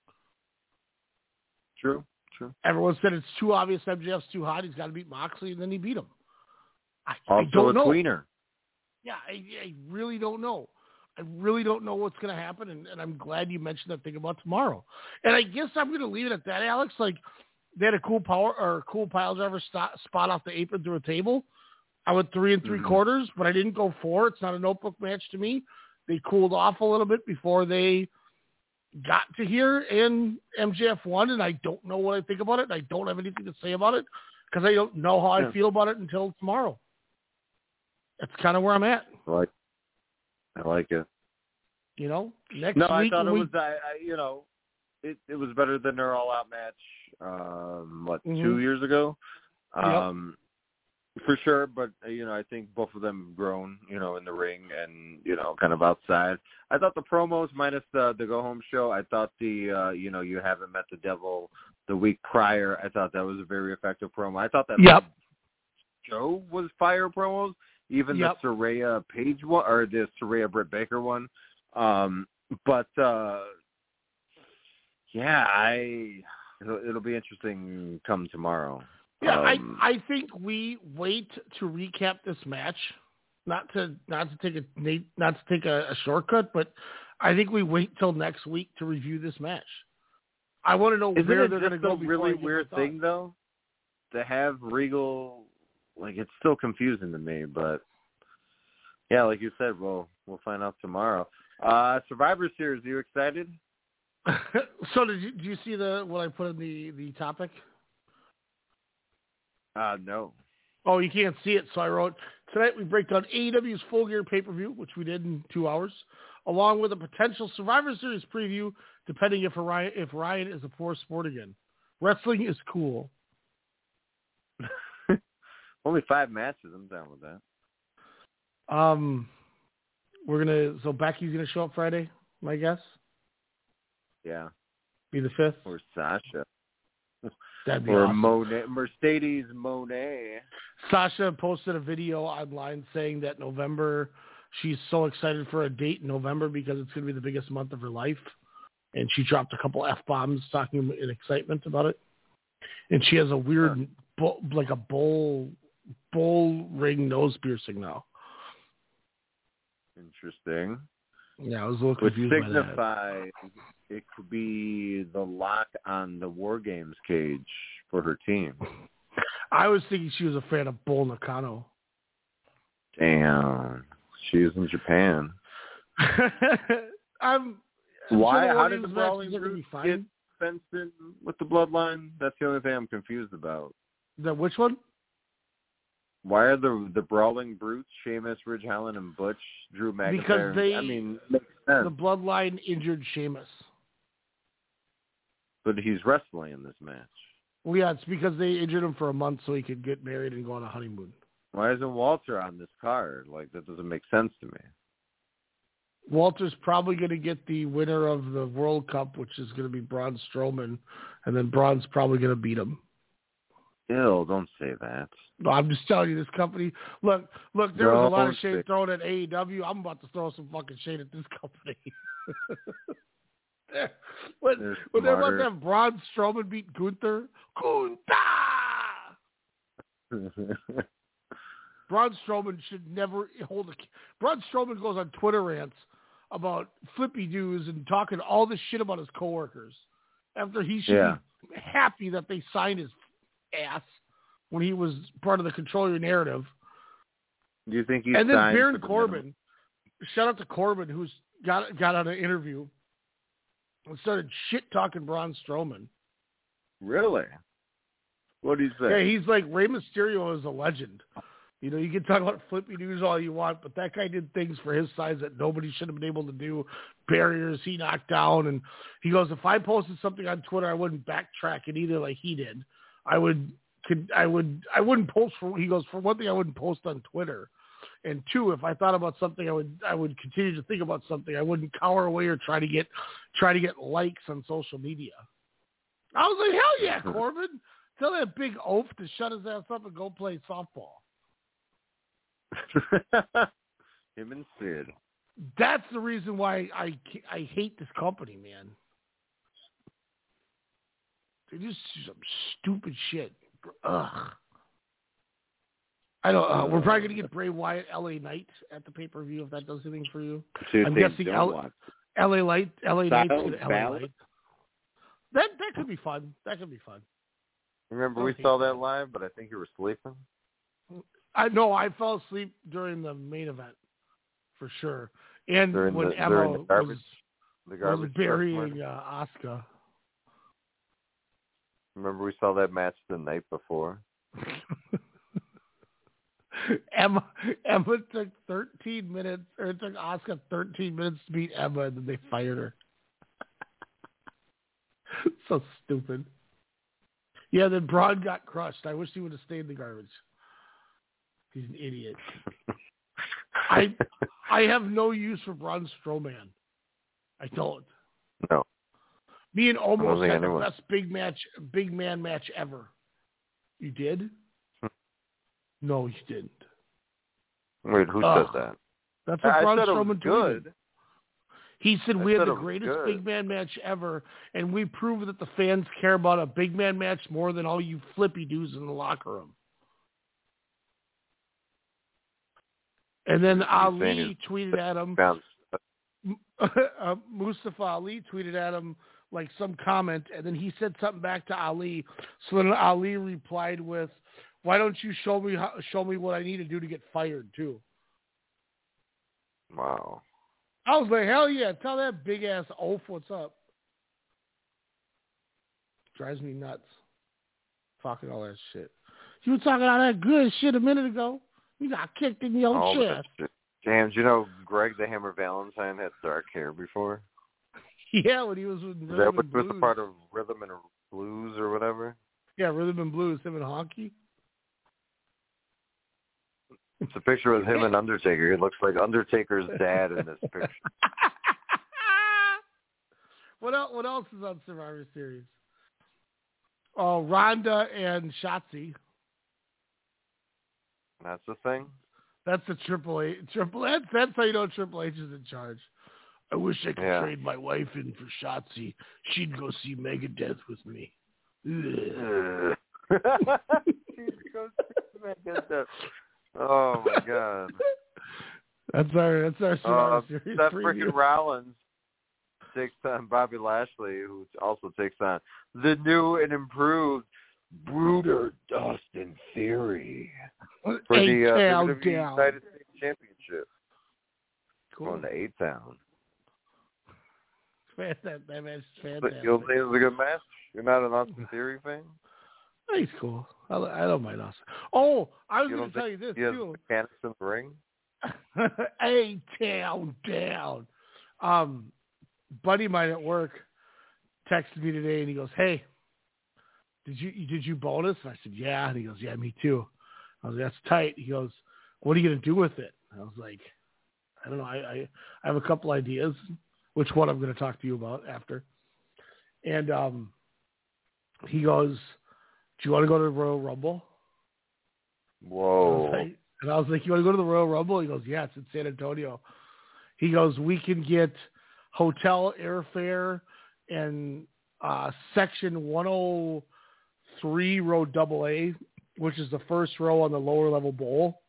True. True.
Everyone said it's too obvious M J F's too hot. He's got to beat Moxley, and then he beat him. I,
also
I don't
a
know.
tweener.
Yeah, I, I really don't know. I really don't know what's going to happen, and, and I'm glad you mentioned that thing about tomorrow. And I guess I'm going to leave it at that, Alex. Like, they had a cool power or cool pile driver st- spot off the apron through a table. I went three and three
mm-hmm.
quarters, but I didn't go four. It's not a notebook match to me. They cooled off a little bit before they got to here, and M J F won, and I don't know what I think about it, and I don't have anything to say about it because I don't know how
yeah.
I feel about it until tomorrow. That's kind of where I'm at.
I like, I like it.
You know, next
no,
week.
I thought it
we...
was, I, I, you know, it, it was better than their all-out match, um, what,
mm-hmm.
two years ago? Um,
yep.
For sure, but, you know, I think both of them have grown, you know, in the ring and, you know, kind of outside. I thought the promos, minus the, the go-home show, I thought the, uh, you know, you haven't met the devil the week prior, I thought that was a very effective promo. I thought that
yep.
show was fire promos. Even
yep.
the Saraya Page one, or the Saraya Britt Baker one. Um, but, uh, yeah, I it'll, it'll be interesting come tomorrow.
Yeah,
um,
I I think we wait to recap this match, not to not to take a not to take a, a shortcut, but I think we wait till next week to review this match. I want to know
Isn't
where
it
they're going to go.
It's a really weird thing, though, to have Regal. Like, it's still confusing to me, but yeah, like you said, we'll we'll find out tomorrow. Uh, Survivor Series, are you excited?
So did you, did you see the what I put in the, the topic?
Uh, no.
Oh, you can't see it, so I wrote, tonight we break down A E W's Full Gear pay-per-view, which we did in two hours, along with a potential Survivor Series preview, depending if Ryan, if Ryan is a poor sport again. Wrestling is cool.
Only five matches. I'm down with that.
Um, we're gonna. So Becky's gonna show up Friday, my guess.
Yeah.
Be the fifth.
Or Sasha.
That'd be
or
awesome.
Monet, Mercedes Monet.
Sasha posted a video online saying that November she's so excited for a date in November because it's going to be the biggest month of her life. And she dropped a couple F-bombs talking in excitement about it. And she has a weird, bull, like a bull, bull ring nose piercing now.
Interesting.
Yeah, I was a little
Would
confused
signify
by that.
It could be the lock on the War Games cage for her team.
I was thinking she was a fan of Bull Nakano.
Damn. She's in Japan.
I'm...
Why?
Sure,
How did the
matches
Brawling
are gonna
Brutes
be
get
fine.
fenced in with the Bloodline? That's the only thing I'm confused about.
The which one?
Why are the the Brawling Brutes, Sheamus, Ridge Holland, and Butch, Drew McIntyre?
Because they,
I mean, makes sense.
the Bloodline injured Sheamus.
But he's wrestling in this match.
Well, yeah, it's because they injured him for a month so he could get married and go on a honeymoon.
Why isn't Walter on this card? Like, that doesn't make sense to me.
Walter's probably going to get the winner of the World Cup, which is going to be Braun Strowman, and then Braun's probably going to beat him.
Ew, don't say that.
No, I'm just telling you, this company. Look, look. There was a lot of shade
Don't say-
thrown at A E W. I'm about to throw some fucking shade at this company. when
They're
when they're about
smarter.
to have Braun Strowman beat Gunther, Gunther. Braun Strowman should never hold a. Braun Strowman goes on Twitter rants about flippy dudes and talking all this shit about his coworkers after he should
Yeah.
be happy that they signed his ass when he was part of the Control Your Narrative.
Do you think he's
And then
signed
Baron
for the
Corbin,
minimum?
shout out to Corbin, who's got got on an interview and started shit talking Braun Strowman.
Really? What do you say?
Yeah, he's like, Rey Mysterio is a legend. You know, you can talk about flippy news all you want, but that guy did things for his size that nobody should have been able to do. Barriers he knocked down, and he goes, if I posted something on Twitter, I wouldn't backtrack it either like he did. I would, could, I would, I wouldn't post for. He goes, for one thing, I wouldn't post on Twitter, and two, if I thought about something, I would, I would continue to think about something. I wouldn't cower away or try to get, try to get likes on social media. I was like, hell yeah, Corbin. Tell that big oaf to shut his ass up and go play softball.
Him and Sid.
That's the reason why I, I hate this company, man. They just do some stupid shit. Ugh. I don't. Uh, we're probably gonna get Bray Wyatt, L A Knight at the pay per view if that does anything for you.
Two
I'm
things
guessing
don't
L-
watch.
L A Light, L A Knight's
Styles
gonna L A
Ballad?
Light. That that could be fun. That could be fun.
Remember we
Okay.
saw that live, but I think you were sleeping.
I know I fell asleep during the main event for sure, and
During
when
the-
Emma
during the garbage-
was,
The
was
garbage truck
burying
match.
uh, Asuka.
Remember we saw that match the night before.
Emma Emma took thirteen minutes, or it took Asuka thirteen minutes to beat Emma, and then they fired her. So stupid. Yeah, then Braun got crushed. I wish he would have stayed in the garbage. He's an idiot. I I have no use for Braun Strowman. I don't.
No.
Me and
I don't
Omos
think
had the
anyone-
best big match, big man match ever. You did? No, you didn't.
Wait, who
Ugh.
said that?
That's what
I
Braun
said it was
Strowman
good.
tweeted. He said
I
we had
said
the
it was
greatest
good.
big man match ever, and we proved that the fans care about a big man match more than all you flippy dudes in the locker room. And then Ali tweeted at him,
Sounds-
uh, Mustafa Ali tweeted at him like some comment, and then he said something back to Ali. So then Ali replied with, "Why don't you show me how, show me what I need to do to get fired too?"
Wow.
I was like, hell yeah, tell that big ass oaf what's up. Drives me nuts. Talking all that shit. You were talking all that good shit a minute ago. You got kicked in the old
All
chest.
that shit. James, you know Greg the Hammer Valentine had dark hair before?
Yeah, when he was with
Is
Rhythm
that
and
what was
Blues.
a part of Rhythm and Blues or whatever?
Yeah, Rhythm and Blues, him and Honky.
It's a picture of him and Undertaker. He looks like Undertaker's dad in this picture.
What else, what else is on Survivor Series? Oh, Rhonda and Shotzi.
That's the thing?
That's a Triple H. Triple H. That's how you know Triple H is in charge. I wish I could
Yeah.
trade my wife in for Shotzi. She'd go see Megadeth with me.
She'd go see Megadeth. Oh my God.
That's our that's our Survivor
Uh,
Series
Seth
preview.
freaking Rollins takes on Bobby Lashley, who also takes on the new and improved Bruder Dustin Theory for the uh,
A-town
W W E
down.
United States Championship.
Cool.
Going to A-Town.
That, that match is
But
fantastic.
you'll say it was a good match? You're not an Austin Theory fan?
He's cool. I, I don't mind Austin. Oh, I was
You
going to
don't
tell you this,
He has
too.
mechanics in the ring?
A-town down. Um, buddy of mine at work texted me today, and he goes, hey, did you did you bonus? And I said, yeah. And he goes, yeah, me too. I was like, that's tight. He goes, what are you going to do with it? And I was like, I don't know. I, I, I have a couple ideas, which one I'm going to talk to you about after. And um, he goes, do you want to go to the Royal Rumble?
Whoa.
And I was like, and I was like, you want to go to the Royal Rumble? He goes, yeah, it's in San Antonio. He goes, we can get hotel airfare and uh, section one oh three, row double A, which is the first row on the lower level bowl,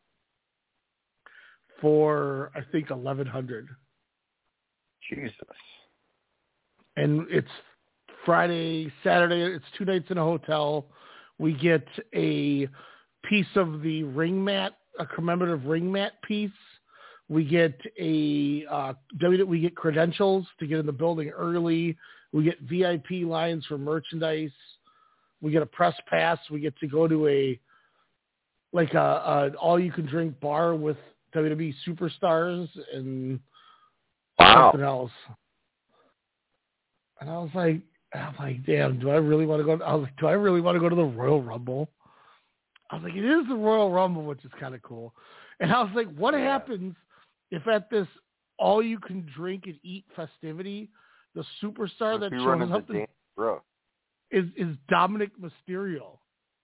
for, I think, eleven hundred.
Jesus.
And it's Friday, Saturday. It's two nights in a hotel. We get a piece of the ring mat, a commemorative ring mat piece. We get a uh, we get credentials to get in the building early. We get V I P lines for merchandise. We get a press pass. We get to go to a like a, a all you can drink bar with W W E superstars and
Wow.
something else. And I was like, I'm like, damn, do I really want to go? I was like, do I really want to go to the Royal Rumble? I was like, it is the Royal Rumble, which is kind of cool. And I was like, what
Yeah.
happens if at this all-you-can-drink and eat festivity, the superstar that
If you
shows
run into
up
Dan Brooke.
is, is Dominic Mysterio?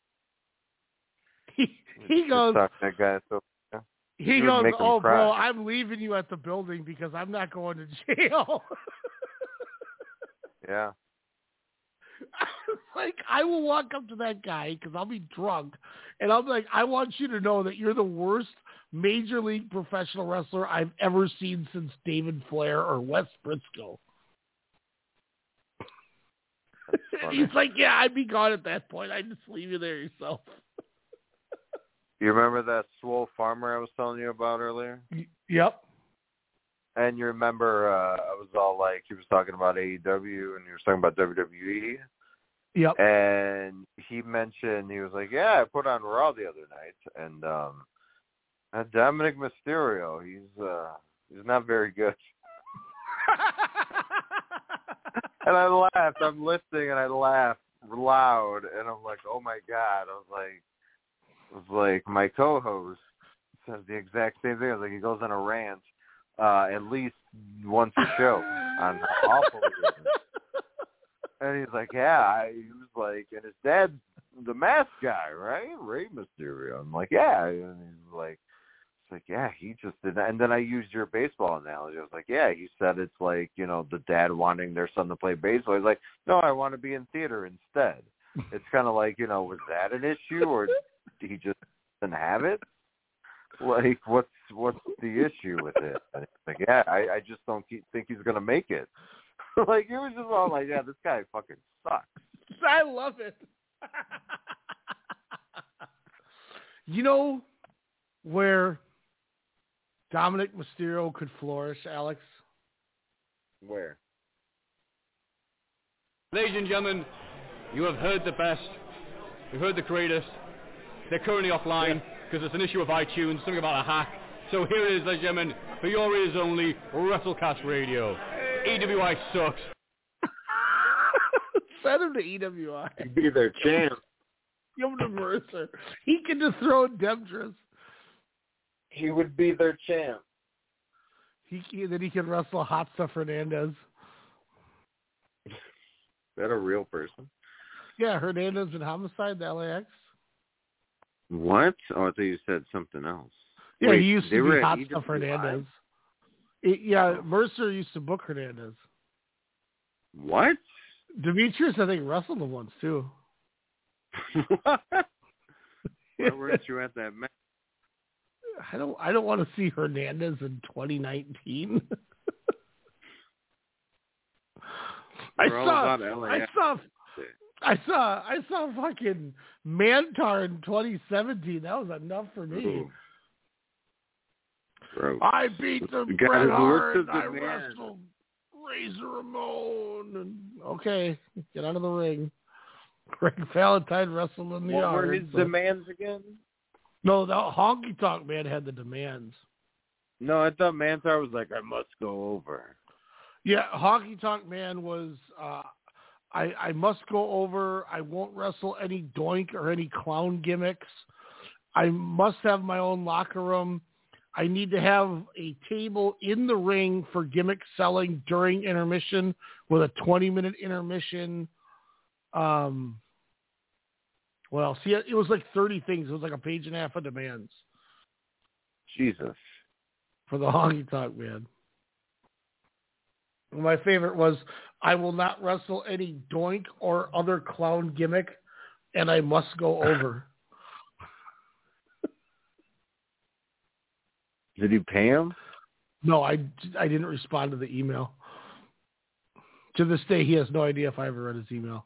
He, he
Just
goes,
talk to that guy, so, yeah.
he
You would
goes,
make him
oh,
cry.
bro, I'm leaving you at the building because I'm not going to jail.
Yeah.
Like, I will walk up to that guy because I'll be drunk, and I'm like, I want you to know that you're the worst major league professional wrestler I've ever seen since David Flair or Wes Briscoe. He's like, yeah, I'd be gone at that point. I'd just leave you there yourself.
You remember that swole farmer I was telling you about earlier?
Yep.
And you remember uh, I was all like, he was talking about A E W and he was talking about W W E.
Yep.
And he mentioned, he was like, yeah, I put on Raw the other night. And um, that Dominic Mysterio, he's uh, he's not very good. And I laughed. I'm listening and I laughed loud. And I'm like, oh my God. I was like, I was like, my co-host says the exact same thing. I was like, he goes on a rant uh, at least once a show on how awful it is. And he's like, yeah, I, he was like, and his dad's the mask guy, right? Rey Mysterio. I'm like, yeah. And he's like, it's like, yeah, he just did that. And then I used your baseball analogy. I was like, yeah, he said it's like, you know, the dad wanting their son to play baseball. He's like, no, I want to be in theater instead. It's kind of like, you know, was that an issue or he just didn't have it? Like, what's what's the issue with it? And it's like, yeah, I, I just don't keep, think he's gonna make it. Like, it was just all like, yeah, this guy fucking sucks.
I love it. You know where Dominic Mysterio could flourish, Alex?
Where?
Ladies and gentlemen, you have heard the best. You've heard the greatest. They're currently offline because it's an issue of iTunes, something about a hack. So here it is, ladies and gentlemen, for your ears only, WrestleCast Radio. E W I sucks.
Send him to E W I.
He'd be their champ.
Give him the Mercer. He can dethrone Demetrius.
He would be their champ.
He can, then he can wrestle Hot Stuff Hernandez.
Is that a real person?
Yeah, Hernandez and Homicide, the L A X.
What? Oh, I thought you said something else.
Yeah,
Wait,
he used
they
to
were
be
at
Hot
E W
Stuff Hernandez.
Live?
It, yeah, Mercer used to book Hernandez.
What?
Demetrius, I think, wrestled him once too.
What? Why weren't you at that match?
I don't. I don't want to see Hernandez in twenty nineteen. I
We're all
saw.
about L A
I
X.
saw. I saw. I saw fucking Mantar in twenty seventeen. That was enough for me.
Ooh. Gross.
I beat the
The guy
Bret
who
Hart.
works
And I
as the man.
wrestled Razor Ramon. And okay, get out of the ring. Greg Valentine wrestled in the
What
yard.
were his
so-
demands again?
No, the Honky Tonk Man had the demands.
No, I thought Mantar was like, I must go over.
Yeah, Honky Tonk Man was, uh, I, I must go over. I won't wrestle any doink or any clown gimmicks. I must have my own locker room. I need to have a table in the ring for gimmick selling during intermission with a twenty-minute intermission. Um, well, see, it was like thirty things. It was like a page and a half of demands.
Jesus.
For the Honky Tonk Man. My favorite was, I will not wrestle any doink or other clown gimmick, and I must go over.
Did you pay him?
No, I, I didn't respond to the email. To this day, he has no idea if I ever read his email.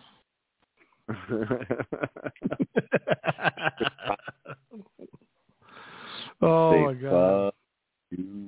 Oh,
Say
my God.
Fuck you.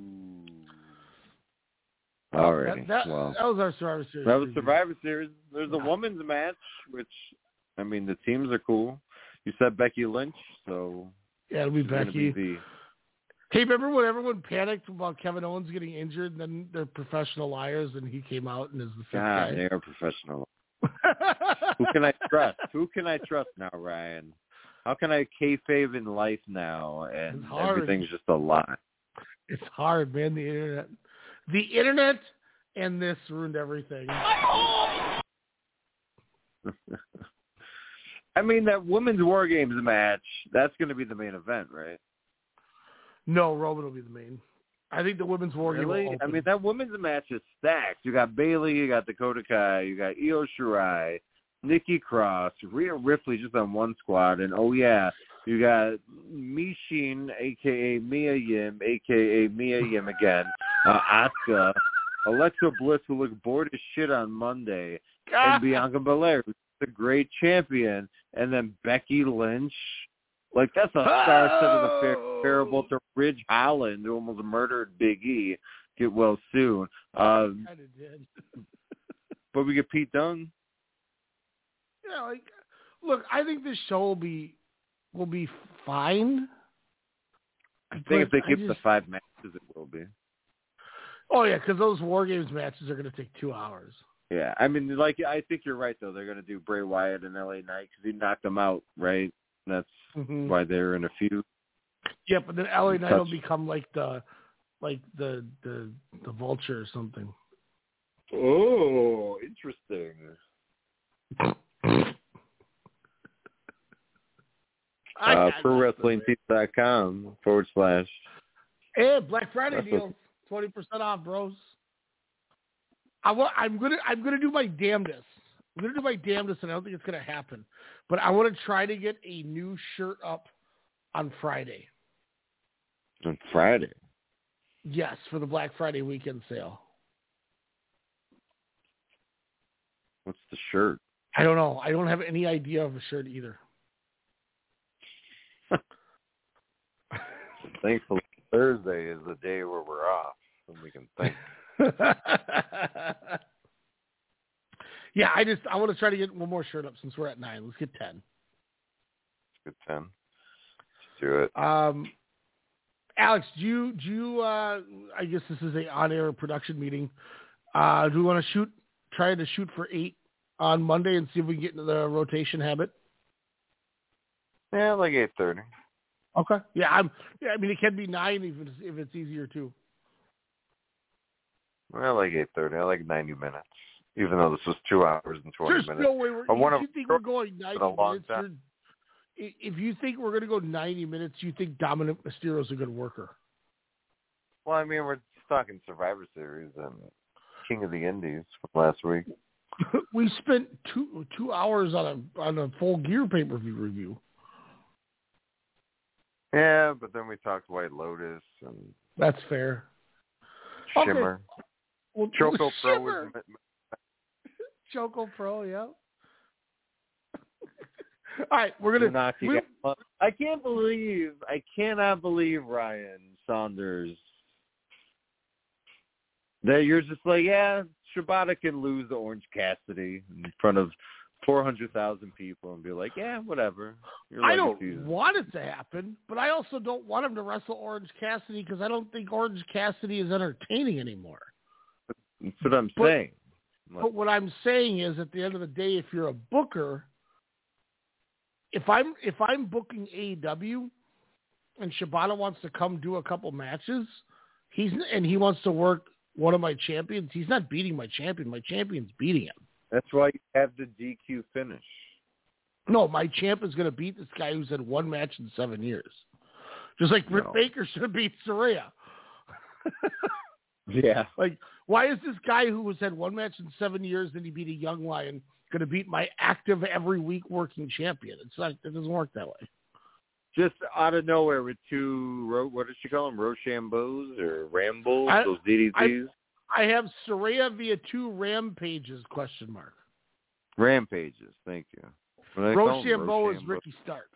All right.
That, that,
well,
that was our Survivor Series.
that was
preview.
Survivor Series. There's a
Yeah.
women's match, which, I mean, the teams are cool. You said Becky Lynch, so
Yeah, it'll be
she's gonna
Becky.
be the
Hey, remember when everyone panicked about Kevin Owens getting injured, and then they're professional liars, and he came out and is the fifth
God,
guy?
they are professional. Who can I trust? Who can I trust now, Ryan? How can I kayfabe in life now, and
It's hard.
everything's just a lie?
It's hard, man. The internet, the internet, and this ruined everything.
I mean, that women's War Games match, that's going to be the main event, right?
No, Roman will be the main. I think the women's war game
Really?
will open.
I mean, that women's match is stacked. You got Bayley, you got Dakota Kai, you got Io Shirai, Nikki Cross, Rhea Ripley just on one squad, and oh yeah, you got Mishin, aka Mia Yim, aka Mia Yim again, uh, Asuka, Alexa Bliss, who looked bored as shit on Monday, and Bianca Belair, who's the great champion, and then Becky Lynch. Like, that's a star-studded oh! affair comparable to Ridge Holland, who almost murdered Big E. Get well soon. Uh,
I did.
But we get Pete Dunne.
Yeah, like, look, I think this show will be will be fine.
I think if they keep
just,
the five matches, it will be.
Oh, yeah, because those War Games matches are going to take two hours.
Yeah, I mean, like, I think you're right, though. They're going to do Bray Wyatt and L A Knight because he knocked them out, right? That's mm-hmm. why they're in a feud.
Yeah, but then L A Knight will become like the, like the the the Vulture or something.
Oh, interesting. uh, Pro Wrestling Tees dot com forward slash.
Hey, Black Friday deals, twenty percent off, bros. I want. I'm gonna. I'm gonna do my damnedest. I'm gonna do my damnedest, and I don't think it's gonna happen. But I want to try to get a new shirt up on Friday.
On Friday?
Yes, for the Black Friday weekend sale.
What's the shirt?
I don't know. I don't have any idea of a shirt either.
Thankfully, Thursday is the day where we're off, and we can think.
Yeah, I just I want to try to get one more shirt up since we're at nine. Let's get ten.
Let's get ten. Let's do it.
Um, Alex, do you do you? Uh, I guess this is a on-air production meeting. Uh, do we want to shoot? Try to shoot for eight on Monday and see if we can get into the rotation habit.
Yeah, like eight thirty.
Okay. Yeah, I'm. Yeah, I mean it can be nine if it's if it's easier too.
Well, like eight thirty. I like ninety minutes. Even though this was two hours and twenty
There's
minutes.
no way we're.
I want
you think we're going ninety minutes? You're, i- if you think we're going to go ninety minutes, you think Dominic Mysterio's a good worker?
Well, I mean, we're talking Survivor Series and King of the Indies from last week.
We spent two two hours on a on a Full Gear pay per view review.
Yeah, but then we talked White Lotus and
That's fair.
Shimmer.
Okay. Well,
Choco Pro
Shimmer.
was
Choco Pro, yeah. All right, we're gonna.
knocking
we,
out. I can't believe, I cannot believe Ryan Saunders. That you're just like, yeah, Shibata can lose to Orange Cassidy in front of four hundred thousand people and be like, yeah, whatever. Your
I don't
legacy is-
want it to happen, but I also don't want him to wrestle Orange Cassidy because I don't think Orange Cassidy is entertaining anymore.
That's what I'm
But-
saying.
But what I'm saying is, at the end of the day, if you're a booker, if I'm if I'm booking A E W, and Shibata wants to come do a couple matches, he's and he wants to work one of my champions, he's not beating my champion. My champion's beating him.
That's why you have the D Q finish.
No, my champ is going to beat this guy who's had one match in seven years. Just like Britt
No.
Baker should have beat Saraya.
Yeah.
Like, why is this guy who has had one match in seven years and he beat a young lion going to beat my active every week working champion? It's not. It doesn't work that way.
Just out of nowhere with two, Ro- what did she call them, Rochambeaus or Rambles,
I-
those D D Ts?
I have Saraya via two rampages, question mark.
Rampages, thank you. What do they call 'em?
Rochambeau is
Rochambeau.
Ricky Starks.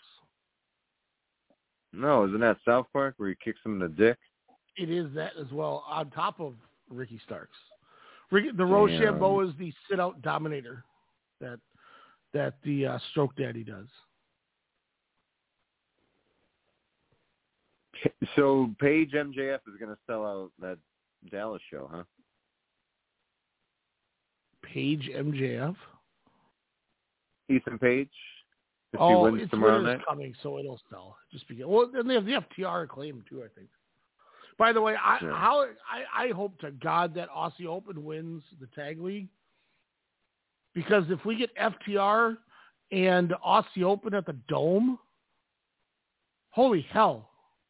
No, isn't that South Park where he kicks him in the dick?
It is that as well, on top of Ricky Starks. Ricky, the Rochambeau is the sit-out dominator that that the uh, Stroke Daddy does.
So Paige M J F is going to sell out that Dallas show, huh?
Paige M J F?
Ethan Page? If he
Oh,
wins
it's
tomorrow
winter's
night?
coming, so it'll sell. Just because. Well, then they have the F T R claim too, I think. By the way, I
Yeah.
how I, I hope to God that Aussie Open wins the tag league, because if we get F T R and Aussie Open at the Dome, holy hell,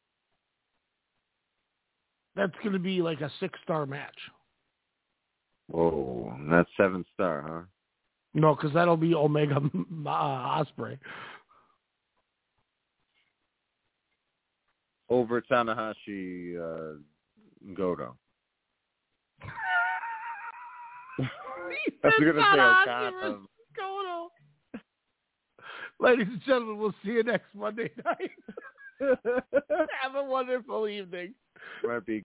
that's going to be like a six-star match.
Whoa, that's seven star, huh?
No, because that'll be Omega uh, Osprey.
Over Tanahashi uh, Goto. I was going to say Okada.
Goto. Ladies and gentlemen, we'll see you next Monday night. Have a wonderful evening.
Might be